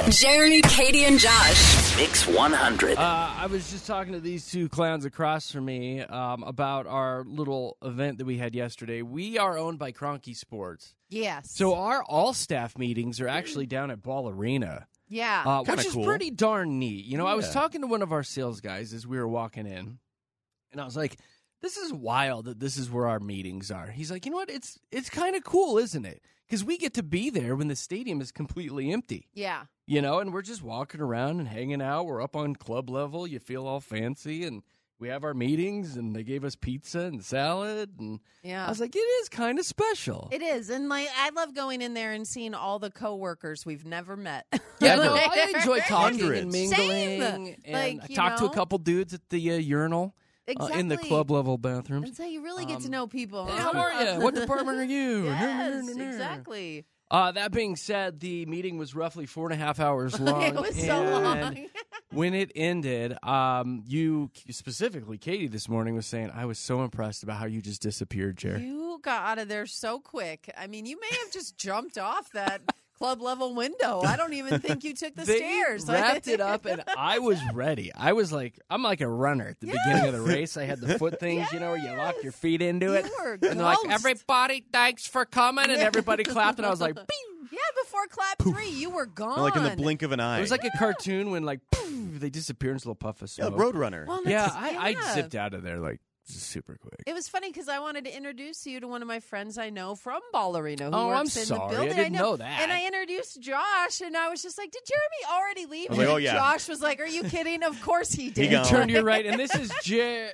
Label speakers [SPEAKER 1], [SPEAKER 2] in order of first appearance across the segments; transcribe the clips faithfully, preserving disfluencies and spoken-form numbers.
[SPEAKER 1] Jeremy, Katie, and Josh.
[SPEAKER 2] Mix one hundred.
[SPEAKER 3] Uh, I was just talking to these two clowns across from me um, about our little event that we had yesterday. We are owned by Kroenke Sports.
[SPEAKER 4] Yes.
[SPEAKER 3] So our all-staff meetings are actually down at Ball Arena.
[SPEAKER 4] Yeah.
[SPEAKER 3] Uh, which
[SPEAKER 5] Kinda
[SPEAKER 3] is
[SPEAKER 5] cool.
[SPEAKER 3] pretty darn neat. You know, I was
[SPEAKER 5] Yeah.
[SPEAKER 3] talking to one of our sales guys as we were walking in, and I was like, this is wild that this is where our meetings are. He's like, you know what? It's it's kind of cool, isn't it? Because we get to be there when the stadium is completely empty.
[SPEAKER 4] Yeah.
[SPEAKER 3] You know, and we're just walking around and hanging out. We're up on club level. You feel all fancy, and we have our meetings, and they gave us pizza and salad. And
[SPEAKER 4] Yeah.
[SPEAKER 3] I was like, it is kind of special.
[SPEAKER 4] It is. And like I love going in there and seeing all the coworkers we've never met.
[SPEAKER 3] Yeah, no, I enjoy talking
[SPEAKER 5] Hundreds.
[SPEAKER 3] and mingling.
[SPEAKER 4] Same.
[SPEAKER 3] And
[SPEAKER 4] Like,
[SPEAKER 3] I
[SPEAKER 4] you
[SPEAKER 3] talked to a
[SPEAKER 4] know?
[SPEAKER 3] couple dudes at the uh, urinal uh,
[SPEAKER 4] Exactly.
[SPEAKER 3] in the club level bathrooms.
[SPEAKER 4] That's how you really get to
[SPEAKER 3] Um,
[SPEAKER 4] know people.
[SPEAKER 3] Hey, how are you? What department are you?
[SPEAKER 4] Yes, exactly.
[SPEAKER 3] Uh, that being said, the meeting was roughly four and a half hours long.
[SPEAKER 4] It was so
[SPEAKER 3] and
[SPEAKER 4] long.
[SPEAKER 3] when it ended, um, you specifically, Katie, this morning was saying, I was so impressed about how you just disappeared, Jer.
[SPEAKER 4] You got out of there so quick. I mean, you may have just jumped off that club level window. I don't even think you took the
[SPEAKER 3] They
[SPEAKER 4] stairs.
[SPEAKER 3] wrapped it up, and I was ready. I was like, I'm like a runner at the beginning of the race. I had the foot things, you know, where you lock your feet into it.
[SPEAKER 4] You were
[SPEAKER 3] And they're like,
[SPEAKER 4] ghost.
[SPEAKER 3] everybody, thanks for coming. And everybody clapped, and I was like, bing.
[SPEAKER 4] Yeah, before clap three, you were gone.
[SPEAKER 5] Like in the blink of an eye.
[SPEAKER 3] It was like a cartoon when, like, poof, they disappear into a little puff of
[SPEAKER 5] yeah,
[SPEAKER 3] smoke.
[SPEAKER 5] Roadrunner.
[SPEAKER 4] Well,
[SPEAKER 3] Yeah,
[SPEAKER 4] that's-
[SPEAKER 3] I, I
[SPEAKER 4] yeah.
[SPEAKER 3] zipped out of there, like, super quick.
[SPEAKER 4] It was funny because I wanted to introduce you to one of my friends I know from Ball Arena who
[SPEAKER 3] Oh, I'm
[SPEAKER 4] works in
[SPEAKER 3] sorry. I
[SPEAKER 4] the building.
[SPEAKER 3] didn't
[SPEAKER 4] know.
[SPEAKER 3] know that.
[SPEAKER 4] And I introduced Josh, and I was just like, "Did Jeremy already leave?"
[SPEAKER 5] I was like,
[SPEAKER 4] And
[SPEAKER 5] "Oh, yeah."
[SPEAKER 4] Josh was like, "Are you kidding? Of course he did."
[SPEAKER 5] gone.
[SPEAKER 3] Turn your right, and this is Jer.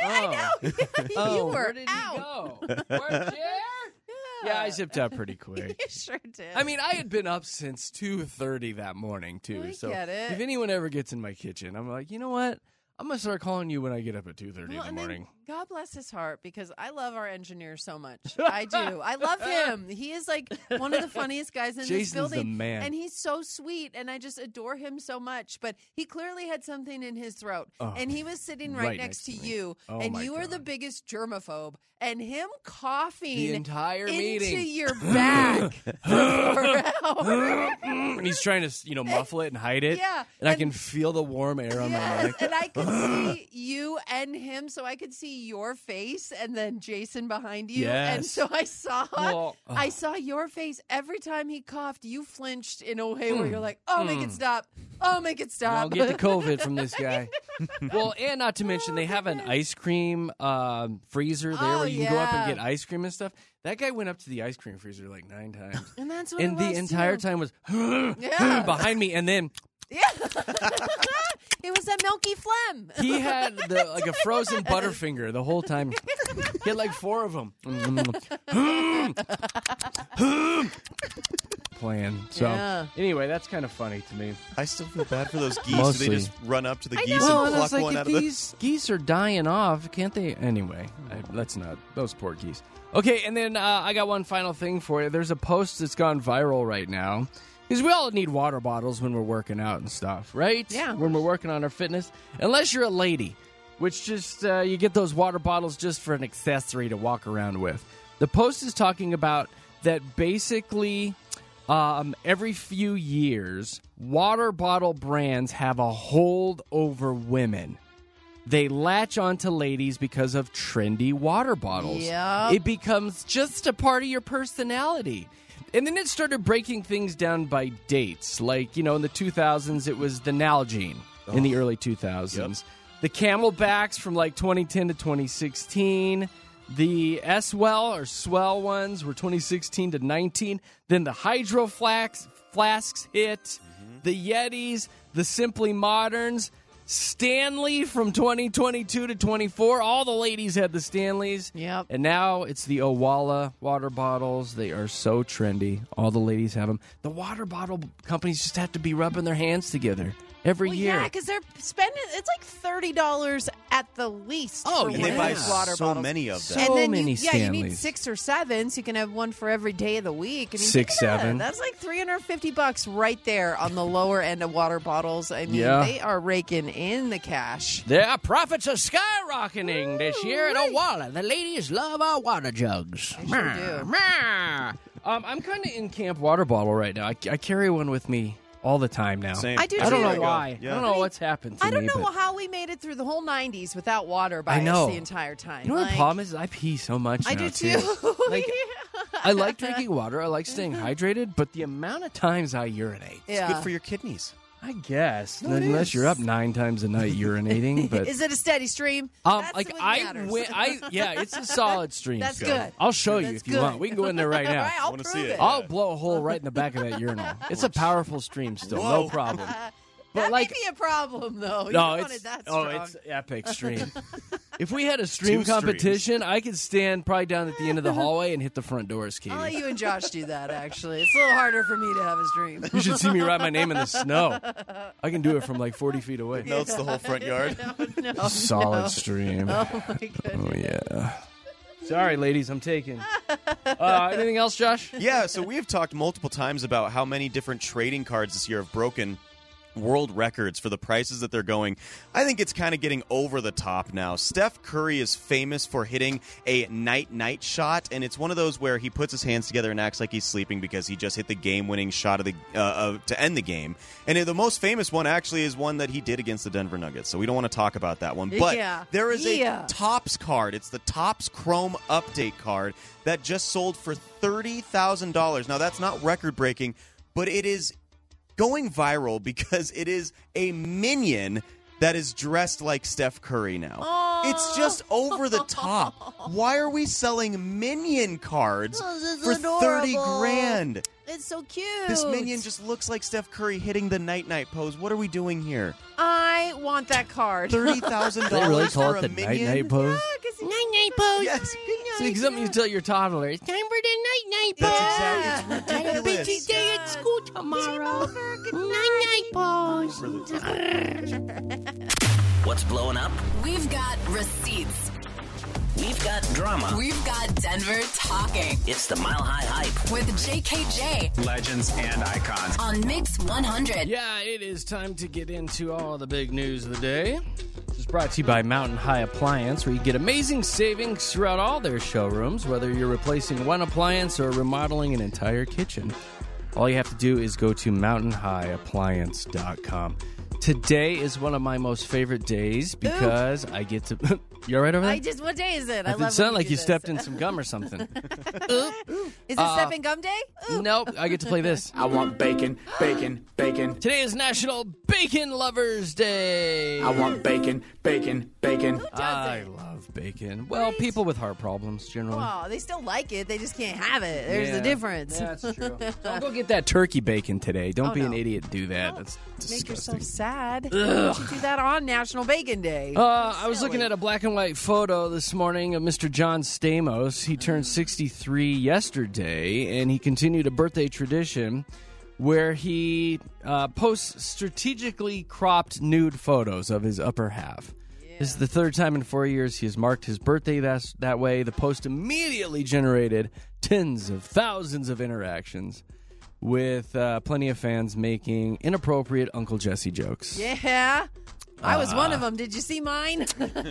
[SPEAKER 4] I know.
[SPEAKER 3] Oh,
[SPEAKER 4] you were
[SPEAKER 3] where did
[SPEAKER 4] out.
[SPEAKER 3] he go? Where, Jer? Yeah, I zipped out pretty quick.
[SPEAKER 4] You sure did.
[SPEAKER 3] I mean, I had been up since two thirty that morning, too.
[SPEAKER 4] I
[SPEAKER 3] so
[SPEAKER 4] get it.
[SPEAKER 3] if anyone ever gets in my kitchen, I'm like, you know what? I'm going to start calling you when I get up at two thirty
[SPEAKER 4] Well,
[SPEAKER 3] in the
[SPEAKER 4] and then
[SPEAKER 3] morning.
[SPEAKER 4] God bless his heart, because I love our engineer so much. I do. I love him. He is like one of the funniest guys in this
[SPEAKER 3] Jason's
[SPEAKER 4] building.
[SPEAKER 3] the man.
[SPEAKER 4] And he's so sweet, and I just adore him so much. But he clearly had something in his throat.
[SPEAKER 3] Oh,
[SPEAKER 4] and he was sitting right,
[SPEAKER 3] right
[SPEAKER 4] next,
[SPEAKER 3] next
[SPEAKER 4] to
[SPEAKER 3] to me.
[SPEAKER 4] you.
[SPEAKER 3] Oh,
[SPEAKER 4] and
[SPEAKER 3] my
[SPEAKER 4] you are the
[SPEAKER 3] God.
[SPEAKER 4] biggest germaphobe. And him coughing
[SPEAKER 3] The entire
[SPEAKER 4] into
[SPEAKER 3] meeting.
[SPEAKER 4] your back for four hours.
[SPEAKER 3] And he's trying to, you know, muffle it and hide it.
[SPEAKER 4] Yeah,
[SPEAKER 3] And, I
[SPEAKER 4] and-
[SPEAKER 3] can feel the warm air on my
[SPEAKER 4] Yes,
[SPEAKER 3] neck.
[SPEAKER 4] and I could see you and him, so I could see your face and then Jason behind you. And
[SPEAKER 3] Yes.
[SPEAKER 4] so I saw
[SPEAKER 3] Well,
[SPEAKER 4] I
[SPEAKER 3] oh.
[SPEAKER 4] saw your face every time he coughed. You flinched in a way where you're like, "Oh, make it stop! Oh, make it stop!"
[SPEAKER 3] I'll get the COVID from this guy. Well, and not to mention, they have an ice cream um, freezer there
[SPEAKER 4] Oh,
[SPEAKER 3] where you can go up and
[SPEAKER 4] yeah.
[SPEAKER 3] get ice cream and stuff. That guy went up to the ice cream freezer like nine times.
[SPEAKER 4] and that's what
[SPEAKER 3] And
[SPEAKER 4] it
[SPEAKER 3] the
[SPEAKER 4] was,
[SPEAKER 3] entire
[SPEAKER 4] too.
[SPEAKER 3] time was
[SPEAKER 4] Yeah.
[SPEAKER 3] behind me. And then
[SPEAKER 4] Yeah, it was that milky phlegm.
[SPEAKER 3] he had the, like a frozen Butterfinger the whole time. He had like four of them. Playing. So
[SPEAKER 4] Yeah.
[SPEAKER 3] anyway, that's kind of funny to me.
[SPEAKER 5] I still feel bad for those geese.
[SPEAKER 3] Mostly.
[SPEAKER 5] They just run up to the
[SPEAKER 4] I
[SPEAKER 5] geese
[SPEAKER 4] know.
[SPEAKER 3] Well,
[SPEAKER 5] and
[SPEAKER 3] and
[SPEAKER 5] pluck
[SPEAKER 3] it's like
[SPEAKER 5] one
[SPEAKER 3] if
[SPEAKER 5] out of the...
[SPEAKER 3] these geese are dying off, can't they? Anyway, I, let's not. Those poor geese. Okay, and then uh, I got one final thing for you. There's a post that's gone viral right now. Because we all need water bottles when we're working out and stuff, right?
[SPEAKER 4] Yeah.
[SPEAKER 3] When we're working on our fitness. Unless you're a lady, which just, uh, you get those water bottles just for an accessory to walk around with. The post is talking about that basically um, every few years, water bottle brands have a hold over women. They latch onto ladies because of trendy water bottles.
[SPEAKER 4] Yep.
[SPEAKER 3] It becomes just a part of your personality. And then it started breaking things down by dates. Like, you know, in the two thousands, it was the Nalgene in the early two thousands. The Camelbacks from like twenty ten to twenty sixteen. The S-Well or Swell ones were twenty sixteen to nineteen. Then the Hydro Flask, Flasks hit. The Yetis, the Simply Moderns. Stanley from twenty twenty-two to twenty-four. All the ladies had the Stanleys.
[SPEAKER 4] Yep.
[SPEAKER 3] And now it's the Owala water bottles. They are so trendy. All the ladies have them. The water bottle companies just have to be rubbing their hands together every
[SPEAKER 4] Well,
[SPEAKER 3] year.
[SPEAKER 4] yeah, because they're spending. It's like thirty dollars at the least.
[SPEAKER 3] Oh,
[SPEAKER 4] for
[SPEAKER 3] yeah.
[SPEAKER 5] And
[SPEAKER 4] one
[SPEAKER 5] they
[SPEAKER 4] of
[SPEAKER 5] buy
[SPEAKER 4] those water
[SPEAKER 5] so
[SPEAKER 4] bottles.
[SPEAKER 5] many of them.
[SPEAKER 3] So
[SPEAKER 4] and then
[SPEAKER 3] many
[SPEAKER 4] you, yeah, you need
[SPEAKER 3] Stanleys.
[SPEAKER 4] six or seven, so you can have one for every day of the week. I mean,
[SPEAKER 3] Six,
[SPEAKER 4] think of that.
[SPEAKER 3] seven.
[SPEAKER 4] That's like three hundred fifty bucks right there on the lower end of water bottles. I mean,
[SPEAKER 3] Yeah.
[SPEAKER 4] they are raking in the cash.
[SPEAKER 3] Their profits are skyrocketing this year at Owala. The ladies love our water jugs.
[SPEAKER 4] They sure do.
[SPEAKER 3] Um, I'm kind of in Camp Water Bottle right now. I, I carry one with me all the time now.
[SPEAKER 5] Same.
[SPEAKER 4] I do
[SPEAKER 3] I don't
[SPEAKER 4] too.
[SPEAKER 3] know why.
[SPEAKER 5] Yeah.
[SPEAKER 3] I don't know what's happened to
[SPEAKER 4] I don't
[SPEAKER 3] me.
[SPEAKER 4] know
[SPEAKER 3] but
[SPEAKER 4] how we made it through the whole nineties without water by
[SPEAKER 3] I know.
[SPEAKER 4] us the entire time.
[SPEAKER 3] you know what
[SPEAKER 4] Like,
[SPEAKER 3] the problem is? I pee so much
[SPEAKER 4] I
[SPEAKER 3] now,
[SPEAKER 4] do too.
[SPEAKER 3] Like, I like drinking water. I like staying hydrated, but the amount of times I urinate,
[SPEAKER 4] yeah.
[SPEAKER 5] Good for your kidneys.
[SPEAKER 3] I guess,
[SPEAKER 5] No, it
[SPEAKER 3] unless
[SPEAKER 5] is.
[SPEAKER 3] you're up nine times a night urinating. But
[SPEAKER 4] Is it a steady stream?
[SPEAKER 3] um,
[SPEAKER 4] That's
[SPEAKER 3] like
[SPEAKER 4] what
[SPEAKER 3] I,
[SPEAKER 4] matters.
[SPEAKER 3] win, I, yeah, it's a solid stream.
[SPEAKER 4] That's
[SPEAKER 3] Scott.
[SPEAKER 4] good.
[SPEAKER 3] I'll show you
[SPEAKER 4] That's
[SPEAKER 3] if you
[SPEAKER 4] good.
[SPEAKER 3] want. We can go in there right now.
[SPEAKER 4] All right, I'll
[SPEAKER 5] wanna
[SPEAKER 4] prove
[SPEAKER 5] see it.
[SPEAKER 4] it.
[SPEAKER 3] I'll blow a hole right in the back of that urinal. It's a powerful stream still, no
[SPEAKER 5] Whoa.
[SPEAKER 3] problem. But
[SPEAKER 4] that
[SPEAKER 3] like,
[SPEAKER 4] may be a problem, though. You
[SPEAKER 3] no,
[SPEAKER 4] don't want
[SPEAKER 3] it's
[SPEAKER 4] it that
[SPEAKER 3] oh,
[SPEAKER 4] strong.
[SPEAKER 3] it's epic stream. If we had a stream
[SPEAKER 5] Two streams.
[SPEAKER 3] competition, I could stand probably down at the end of the hallway and hit the front doors, Katie.
[SPEAKER 4] I'll let you and Josh do that, actually. It's a little harder for me to have a stream.
[SPEAKER 3] You should see me write my name in the snow. I can do it from like forty feet away.
[SPEAKER 5] No, it's the whole front yard.
[SPEAKER 4] no,
[SPEAKER 3] Solid
[SPEAKER 4] no.
[SPEAKER 3] stream.
[SPEAKER 4] Oh, my goodness.
[SPEAKER 3] Oh yeah. Sorry, ladies, I'm taking. Uh, anything else, Josh?
[SPEAKER 5] Yeah, so we have talked multiple times about how many different trading cards this year have broken world records for the prices that they're going. I think it's kind of getting over the top now. Steph Curry is famous for hitting a night-night shot, and it's one of those where he puts his hands together and acts like he's sleeping because he just hit the game-winning shot of the uh, uh, to end the game. And the most famous one actually is one that he did against the Denver Nuggets, so we don't want to talk about that one. But
[SPEAKER 4] Yeah.
[SPEAKER 5] there is
[SPEAKER 4] Yeah.
[SPEAKER 5] a Topps card. It's the Topps Chrome Update card that just sold for thirty thousand dollars. Now, that's not record-breaking, but it is going viral because it is a minion that is dressed like Steph Curry now.
[SPEAKER 4] Oh.
[SPEAKER 5] It's just over the top. Why are we selling minion cards
[SPEAKER 4] Oh, this is
[SPEAKER 5] for thirty
[SPEAKER 4] adorable.
[SPEAKER 5] grand?
[SPEAKER 4] It's so cute.
[SPEAKER 5] This minion just looks like Steph Curry hitting the night-night pose. What are we doing here?
[SPEAKER 4] I want that card.
[SPEAKER 5] thirty thousand
[SPEAKER 3] They really
[SPEAKER 5] dollars
[SPEAKER 3] call
[SPEAKER 5] for
[SPEAKER 3] it
[SPEAKER 5] a
[SPEAKER 3] the
[SPEAKER 5] minion?
[SPEAKER 3] night-night pose?
[SPEAKER 4] Night-night pose.
[SPEAKER 5] Yes.
[SPEAKER 3] See, something you tell your toddler. It's time for the night-night pose.
[SPEAKER 5] That's exactly. It's
[SPEAKER 3] I have a
[SPEAKER 5] ridiculous.
[SPEAKER 3] busy day at school tomorrow. Night-night pose.
[SPEAKER 2] What's blowing up?
[SPEAKER 1] We've got receipts.
[SPEAKER 2] We've got drama.
[SPEAKER 1] We've got Denver talking
[SPEAKER 2] It's the Mile High Hype.
[SPEAKER 1] with J K J
[SPEAKER 6] Legends and icons.
[SPEAKER 1] on Mix one hundred.
[SPEAKER 3] Yeah, it is time to get into all the big news of the day. This is brought to you by Mountain High Appliance, where you get amazing savings throughout all their showrooms, whether you're replacing one appliance or remodeling an entire kitchen. All you have to do is go to mountain high appliance dot com. Today is one of my most favorite days because I get to... You all right over there?
[SPEAKER 4] I just, what day is it? I
[SPEAKER 3] It
[SPEAKER 4] love
[SPEAKER 3] sounded
[SPEAKER 4] when
[SPEAKER 3] like
[SPEAKER 4] do
[SPEAKER 3] you
[SPEAKER 4] this.
[SPEAKER 3] stepped in some gum or something.
[SPEAKER 4] Is it
[SPEAKER 3] Uh,
[SPEAKER 4] Step and Gum Day? Ooh.
[SPEAKER 3] Nope, I get to play this.
[SPEAKER 6] I want bacon, bacon, bacon.
[SPEAKER 3] Today is National Bacon Lovers Day.
[SPEAKER 6] I want bacon, bacon, bacon.
[SPEAKER 3] I
[SPEAKER 4] doesn't?
[SPEAKER 3] love bacon. Well, people with heart problems generally.
[SPEAKER 4] Oh, they still like it. They just can't have it. There's
[SPEAKER 3] Yeah,
[SPEAKER 4] a difference.
[SPEAKER 3] That's true. Don't go get that turkey bacon today. Don't
[SPEAKER 4] Oh,
[SPEAKER 3] be an
[SPEAKER 4] no.
[SPEAKER 3] idiot and do that.
[SPEAKER 4] Don't
[SPEAKER 3] That's
[SPEAKER 4] Make
[SPEAKER 3] disgusting.
[SPEAKER 4] yourself sad. Don't you do that on National Bacon Day.
[SPEAKER 3] Uh, I was
[SPEAKER 4] Silly.
[SPEAKER 3] looking at a black and white photo this morning of Mister John Stamos. He turned sixty-three yesterday, and he continued a birthday tradition where he uh, posts strategically cropped nude photos of his upper half. This is the third time in four years he has marked his birthday that, that way. The post immediately generated tens of thousands of interactions, with uh, plenty of fans making inappropriate Uncle Jesse jokes.
[SPEAKER 4] Yeah. I was one of
[SPEAKER 3] Ah.
[SPEAKER 4] them. Did you see mine?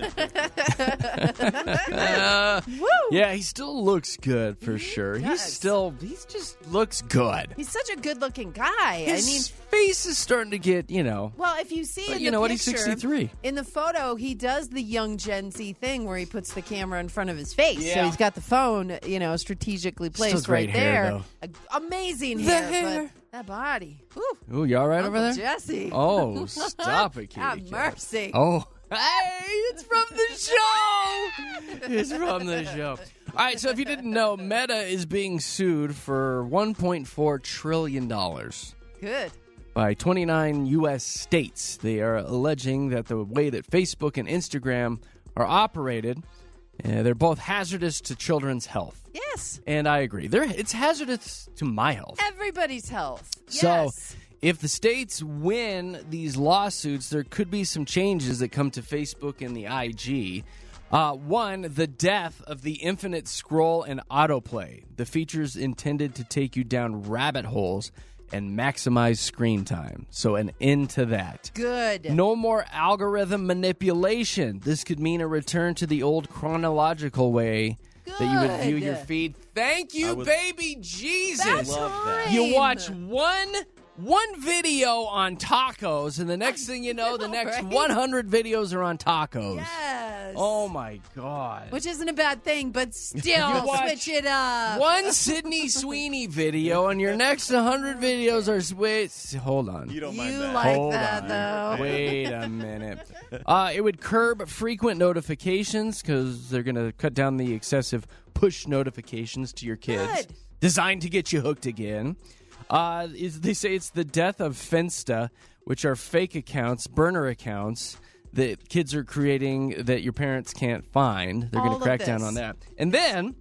[SPEAKER 3] Uh,
[SPEAKER 4] Woo!
[SPEAKER 3] yeah, he still looks good for sure. He
[SPEAKER 4] does.
[SPEAKER 3] still, he just looks good.
[SPEAKER 4] He's such a good-looking guy.
[SPEAKER 3] His
[SPEAKER 4] I mean,
[SPEAKER 3] face is starting to get, you know.
[SPEAKER 4] well, if you see
[SPEAKER 3] But
[SPEAKER 4] in
[SPEAKER 3] you
[SPEAKER 4] the
[SPEAKER 3] know what? He's
[SPEAKER 4] picture,
[SPEAKER 3] sixty-three.
[SPEAKER 4] in the photo, he does the young Gen Z thing where he puts the camera in front of his face. So
[SPEAKER 3] Yeah.
[SPEAKER 4] he's got the phone, you know, strategically placed
[SPEAKER 3] great
[SPEAKER 4] right
[SPEAKER 3] hair,
[SPEAKER 4] there. A- amazing
[SPEAKER 3] The
[SPEAKER 4] hair,
[SPEAKER 3] hair.
[SPEAKER 4] but that body. Whew.
[SPEAKER 3] Ooh, you all right
[SPEAKER 4] Uncle
[SPEAKER 3] over there?
[SPEAKER 4] Jesse.
[SPEAKER 3] Oh, stop it, Katie.
[SPEAKER 4] Have
[SPEAKER 3] cat.
[SPEAKER 4] mercy.
[SPEAKER 3] Oh, hey, it's from the show. It's from the show. All right, so if you didn't know, Meta is being sued for one point four trillion dollars.
[SPEAKER 4] Good.
[SPEAKER 3] By twenty-nine U S states. They are alleging that the way that Facebook and Instagram are operated, uh, they're both hazardous to children's health.
[SPEAKER 4] Yes.
[SPEAKER 3] And I agree. They're, it's hazardous to my health.
[SPEAKER 4] Everybody's health.
[SPEAKER 3] So
[SPEAKER 4] Yes.
[SPEAKER 3] if the states win these lawsuits, there could be some changes that come to Facebook and the I G. Uh, one, the death of the infinite scroll and autoplay, the features intended to take you down rabbit holes and maximize screen time. So an end to that.
[SPEAKER 4] Good.
[SPEAKER 3] No more algorithm manipulation. This could mean a return to the old chronological way that you would view
[SPEAKER 4] Good.
[SPEAKER 3] your feed. Thank you,
[SPEAKER 5] would-
[SPEAKER 3] baby Jesus.
[SPEAKER 4] That's
[SPEAKER 5] love that.
[SPEAKER 4] fine.
[SPEAKER 3] You watch one one video on tacos, and the next thing you know, the next
[SPEAKER 4] right?
[SPEAKER 3] one hundred videos are on tacos.
[SPEAKER 4] Yes.
[SPEAKER 3] Oh, my God.
[SPEAKER 4] Which isn't a bad thing, but still
[SPEAKER 3] You watch
[SPEAKER 4] switch it up.
[SPEAKER 3] One Sydney Sweeney video, and your next one hundred videos are switch. Hold on.
[SPEAKER 5] You don't
[SPEAKER 4] You
[SPEAKER 5] mind that.
[SPEAKER 4] like
[SPEAKER 3] Hold
[SPEAKER 4] that,
[SPEAKER 3] on.
[SPEAKER 4] though.
[SPEAKER 3] Wait a minute. Uh, it would curb frequent notifications because they're going to cut down the excessive push notifications to your kids.
[SPEAKER 4] Good.
[SPEAKER 3] Designed to get you hooked again. Uh, is, they say it's the death of Finsta, which are fake accounts, burner accounts that kids are creating that your parents can't find. They're going
[SPEAKER 4] All
[SPEAKER 3] to
[SPEAKER 4] of
[SPEAKER 3] crack down
[SPEAKER 4] this.
[SPEAKER 3] on that. And then,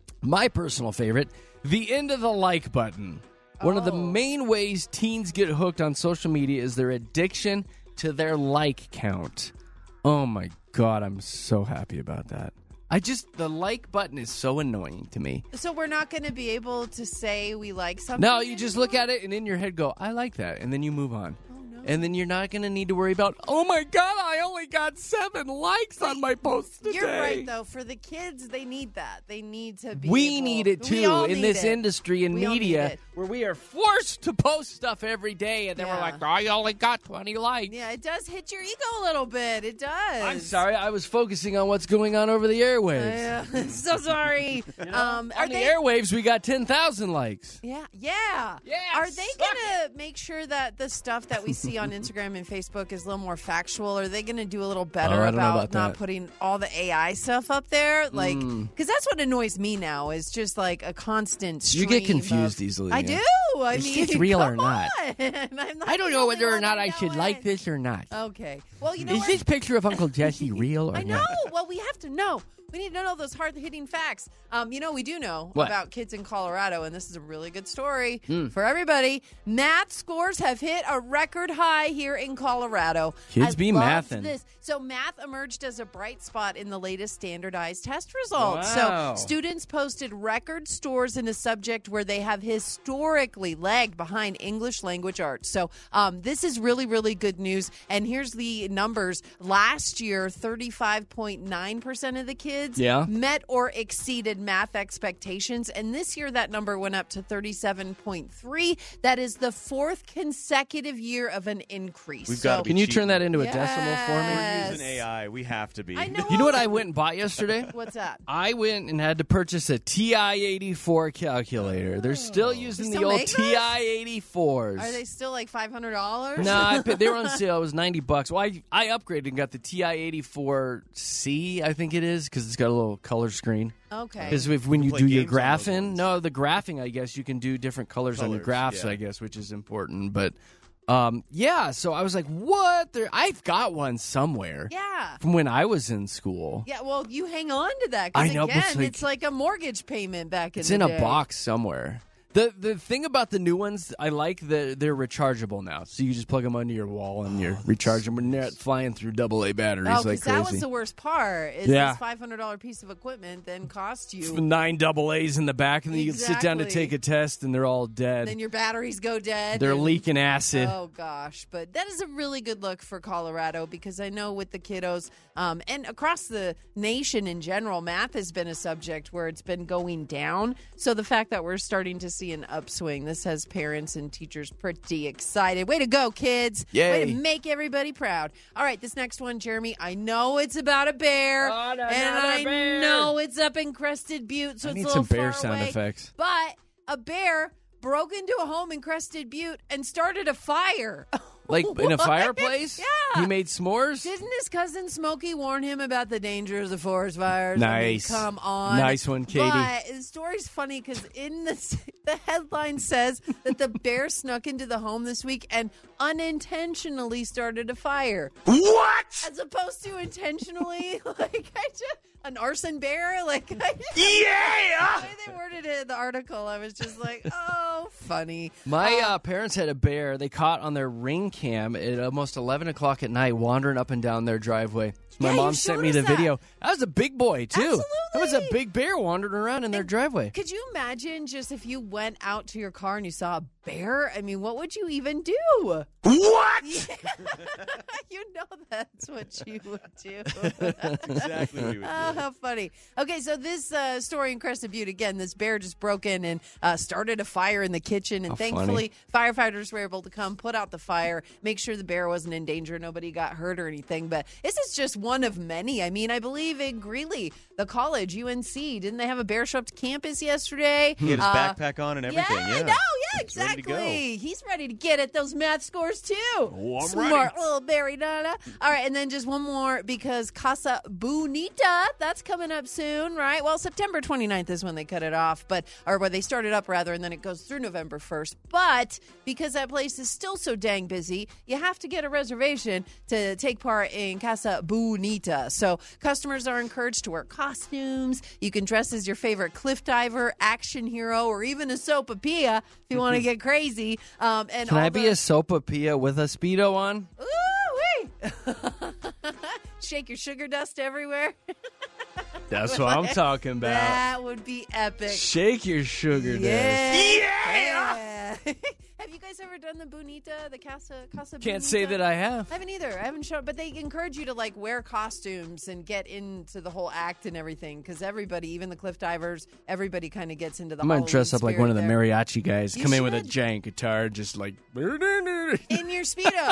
[SPEAKER 3] my personal favorite, the end of the like button. One of the
[SPEAKER 4] Oh.
[SPEAKER 3] main ways teens get hooked on social media is their addiction to their like count. Oh my God, I'm so happy about that. I just, the like button is so annoying to me.
[SPEAKER 4] So we're not going to be able to say we like something?
[SPEAKER 3] No, you just look
[SPEAKER 4] anymore?
[SPEAKER 3] at it and in your head go, I like that. And then you move on.
[SPEAKER 4] Oh, no.
[SPEAKER 3] And then you're not going to need to worry about, oh my God, I only got seven likes on my post today.
[SPEAKER 4] You're right, though. For the kids, they need that. They need to be
[SPEAKER 3] We
[SPEAKER 4] able-
[SPEAKER 3] need it
[SPEAKER 4] We
[SPEAKER 3] too
[SPEAKER 4] all
[SPEAKER 3] in
[SPEAKER 4] need
[SPEAKER 3] this
[SPEAKER 4] it.
[SPEAKER 3] industry and
[SPEAKER 4] We all need
[SPEAKER 3] media
[SPEAKER 4] it.
[SPEAKER 3] where we are forced to post stuff every day. And then we're
[SPEAKER 4] Yeah.
[SPEAKER 3] like, I only got twenty likes.
[SPEAKER 4] Yeah, it does hit your ego a little bit. It does.
[SPEAKER 3] I'm sorry, I was focusing on what's going on over the airwaves.
[SPEAKER 4] Yeah. so sorry. um, are
[SPEAKER 3] on the
[SPEAKER 4] they?
[SPEAKER 3] airwaves, we got ten thousand likes.
[SPEAKER 4] Yeah, yeah.
[SPEAKER 3] Yeah,
[SPEAKER 4] Are they
[SPEAKER 3] suck
[SPEAKER 4] gonna make sure that the stuff that we see on Instagram and Facebook is a little more factual? Are they gonna do a little better
[SPEAKER 3] Oh, I don't know
[SPEAKER 4] about,
[SPEAKER 3] about
[SPEAKER 4] not
[SPEAKER 3] that. Mm.
[SPEAKER 4] putting all the A I stuff up there? Like, because that's what annoys me now is just like a constant.
[SPEAKER 3] You get
[SPEAKER 4] stream
[SPEAKER 3] confused
[SPEAKER 4] of-
[SPEAKER 3] easily,
[SPEAKER 4] I
[SPEAKER 3] yeah.
[SPEAKER 4] do. I
[SPEAKER 3] Is
[SPEAKER 4] mean,
[SPEAKER 3] this real or
[SPEAKER 4] come
[SPEAKER 3] not?
[SPEAKER 4] on. I'm not
[SPEAKER 3] I don't
[SPEAKER 4] the
[SPEAKER 3] know
[SPEAKER 4] only
[SPEAKER 3] whether or
[SPEAKER 4] one
[SPEAKER 3] not
[SPEAKER 4] that
[SPEAKER 3] I
[SPEAKER 4] know
[SPEAKER 3] should
[SPEAKER 4] it.
[SPEAKER 3] like this or not.
[SPEAKER 4] Okay. Well, you know
[SPEAKER 3] Is
[SPEAKER 4] what?
[SPEAKER 3] this picture of Uncle Jesse real or
[SPEAKER 4] I know.
[SPEAKER 3] not?
[SPEAKER 4] Well, we have to know. We need to know those hard-hitting facts. Um, you know, we do know
[SPEAKER 3] What?
[SPEAKER 4] about kids in Colorado, and this is a really good story
[SPEAKER 3] Hmm.
[SPEAKER 4] for everybody. Math scores have hit a record high here in Colorado.
[SPEAKER 3] Kids
[SPEAKER 4] I
[SPEAKER 3] be
[SPEAKER 4] loved
[SPEAKER 3] mathin'.
[SPEAKER 4] This. So math emerged as a bright spot in the latest standardized test results.
[SPEAKER 3] Wow.
[SPEAKER 4] So students posted record scores in a subject where they have historically lagged behind English language arts. So um, this is really, really good news. And here's the numbers. Last year, thirty-five point nine percent of the kids
[SPEAKER 3] Yeah.
[SPEAKER 4] met or exceeded math expectations. And this year, that number went up to thirty-seven point three. That is the fourth consecutive year of an increase.
[SPEAKER 5] We've
[SPEAKER 4] So-
[SPEAKER 5] gotta be
[SPEAKER 3] Can you
[SPEAKER 5] cheating.
[SPEAKER 3] turn that into a decimal for me?
[SPEAKER 4] Yes.
[SPEAKER 5] We're using A I. We have to be.
[SPEAKER 4] I know.
[SPEAKER 3] You know what I went and bought yesterday?
[SPEAKER 4] What's that?
[SPEAKER 3] I went and had to purchase a T I eighty-four calculator. They're still using
[SPEAKER 4] They
[SPEAKER 3] the
[SPEAKER 4] still
[SPEAKER 3] old
[SPEAKER 4] make
[SPEAKER 3] T I eighty-fours.
[SPEAKER 4] Are they still like five hundred dollars?
[SPEAKER 3] No, I paid, they were on sale. It was ninety bucks. Well, I, I upgraded and got the T I eighty-four C, I think it is, because it's got a little color screen.
[SPEAKER 4] Okay.
[SPEAKER 3] Because if when you
[SPEAKER 5] play
[SPEAKER 3] do your
[SPEAKER 5] games on those
[SPEAKER 3] graphing,
[SPEAKER 5] ones.
[SPEAKER 3] no, the graphing, I guess you can do different colors, on your
[SPEAKER 5] Colors,
[SPEAKER 3] graphs,
[SPEAKER 5] yeah.
[SPEAKER 3] I guess, which is important. But um, yeah, so I was like, what? There, I've got one somewhere
[SPEAKER 4] Yeah.
[SPEAKER 3] from when I was in school.
[SPEAKER 4] Yeah, well, you hang on to that. 'cause
[SPEAKER 3] I know, but
[SPEAKER 4] again,
[SPEAKER 3] it's like-
[SPEAKER 4] it's like a mortgage payment back in
[SPEAKER 3] It's
[SPEAKER 4] the
[SPEAKER 3] in a
[SPEAKER 4] day.
[SPEAKER 3] box somewhere. The the thing about the new ones, I like that they're rechargeable now. So you just plug them under your wall and you're recharge them. And they're flying through double A batteries
[SPEAKER 4] Oh,
[SPEAKER 3] like
[SPEAKER 4] because
[SPEAKER 3] crazy.
[SPEAKER 4] that was the worst part. Is
[SPEAKER 3] Yeah.
[SPEAKER 4] this five hundred dollars piece of equipment then cost you?
[SPEAKER 3] Nine double A's in the back, and then you can sit down to
[SPEAKER 4] Exactly.
[SPEAKER 3] take a test, and they're all dead.
[SPEAKER 4] Then your batteries go dead.
[SPEAKER 3] They're
[SPEAKER 4] and-
[SPEAKER 3] leaking acid.
[SPEAKER 4] Oh gosh, but that is a really good look for Colorado because I know with the kiddos um, and across the nation in general, math has been a subject where it's been going down. So the fact that we're starting to see an upswing, this has parents and teachers pretty excited. Way to go, kids! Way to
[SPEAKER 3] Yay.
[SPEAKER 4] make everybody proud. All right, this next one, Jeremy. I know it's about a bear,
[SPEAKER 3] Oh, no,
[SPEAKER 4] and
[SPEAKER 3] not a
[SPEAKER 4] I
[SPEAKER 3] bear.
[SPEAKER 4] know it's up in Crested Butte, so
[SPEAKER 3] I
[SPEAKER 4] it's
[SPEAKER 3] need
[SPEAKER 4] a little
[SPEAKER 3] some bear
[SPEAKER 4] far
[SPEAKER 3] sound
[SPEAKER 4] away.
[SPEAKER 3] effects.
[SPEAKER 4] But a bear broke into a home in Crested Butte and started a fire.
[SPEAKER 3] Like in a
[SPEAKER 4] What?
[SPEAKER 3] fireplace?
[SPEAKER 4] Yeah.
[SPEAKER 3] He made s'mores?
[SPEAKER 4] Didn't his cousin Smokey warn him about the dangers of forest fires? I mean,
[SPEAKER 3] Nice.
[SPEAKER 4] come on.
[SPEAKER 3] Nice one, Katie.
[SPEAKER 4] But the story's funny because in the, the headline says that the bear snuck into the home this week and unintentionally started a fire.
[SPEAKER 6] What?
[SPEAKER 4] As opposed to intentionally, like, I just, an arson bear? Like, I just,
[SPEAKER 6] Yeah!
[SPEAKER 4] the way they worded it in the article, I was just like, oh, funny.
[SPEAKER 3] My uh, parents had a bear they caught on their ring cam at almost eleven o'clock at night wandering up and down their driveway. So my
[SPEAKER 4] Yeah, you
[SPEAKER 3] mom sent
[SPEAKER 4] showed
[SPEAKER 3] me
[SPEAKER 4] us
[SPEAKER 3] the
[SPEAKER 4] that.
[SPEAKER 3] video. That was a big boy, too. That was a
[SPEAKER 4] Absolutely.
[SPEAKER 3] big bear wandering around in their driveway.
[SPEAKER 4] Could you imagine just if you went went out to your car and you saw a bear, I mean, what would you even do?
[SPEAKER 6] What?
[SPEAKER 4] You know that's what you would do.
[SPEAKER 5] Exactly what we would do.
[SPEAKER 4] Oh, how funny. Okay, so this uh, story in Crested Butte, again, this bear just broke in and uh, started a fire in the kitchen. And
[SPEAKER 3] How
[SPEAKER 4] thankfully, firefighters were able to come, put out the fire, make sure the bear wasn't in danger. Nobody got hurt or anything. But this is just one of many. I mean, I believe in Greeley, the college, U N C, didn't they have a bear show up to campus yesterday?
[SPEAKER 5] He had his
[SPEAKER 4] Uh,
[SPEAKER 5] backpack on and everything.
[SPEAKER 4] Yeah,
[SPEAKER 5] Yeah,
[SPEAKER 4] I know. Yeah,
[SPEAKER 5] He's ready to go.
[SPEAKER 4] exactly. He's ready to get at those math scores too.
[SPEAKER 3] Oh, I'm
[SPEAKER 4] Smart
[SPEAKER 3] ready.
[SPEAKER 4] little Barry Donna. All right, and then just one more because Casa Bonita, that's coming up soon, right? Well, September twenty-ninth is when they cut it off, but or where they started up rather, and then it goes through November first. But because that place is still so dang busy, you have to get a reservation to take part in Casa Bonita. So customers are encouraged to wear costumes. You can dress as your favorite cliff diver, action hero, or even a sopapilla if you want to get crazy. Um, and
[SPEAKER 3] Can
[SPEAKER 4] all
[SPEAKER 3] I be
[SPEAKER 4] the-
[SPEAKER 3] a sopapilla with a Speedo on?
[SPEAKER 4] Ooh-wee. Shake your sugar dust everywhere.
[SPEAKER 3] That's what I'm talking about.
[SPEAKER 4] That would be epic.
[SPEAKER 3] Shake your sugar dust.
[SPEAKER 4] Yeah. Yeah. Have you guys ever done the Bonita, the Casa Casa
[SPEAKER 3] Can't
[SPEAKER 4] Bonita?
[SPEAKER 3] say that I have.
[SPEAKER 4] I haven't either. I haven't shown, but they encourage you to like wear costumes and get into the whole act and everything because everybody, even the cliff divers, everybody kind of gets into the.
[SPEAKER 3] I might
[SPEAKER 4] Halloween
[SPEAKER 3] dress up like one of the
[SPEAKER 4] spirit
[SPEAKER 3] mariachi guys.
[SPEAKER 4] You
[SPEAKER 3] Come in with a
[SPEAKER 4] should.
[SPEAKER 3] giant guitar, just like.
[SPEAKER 4] there. In your Speedo.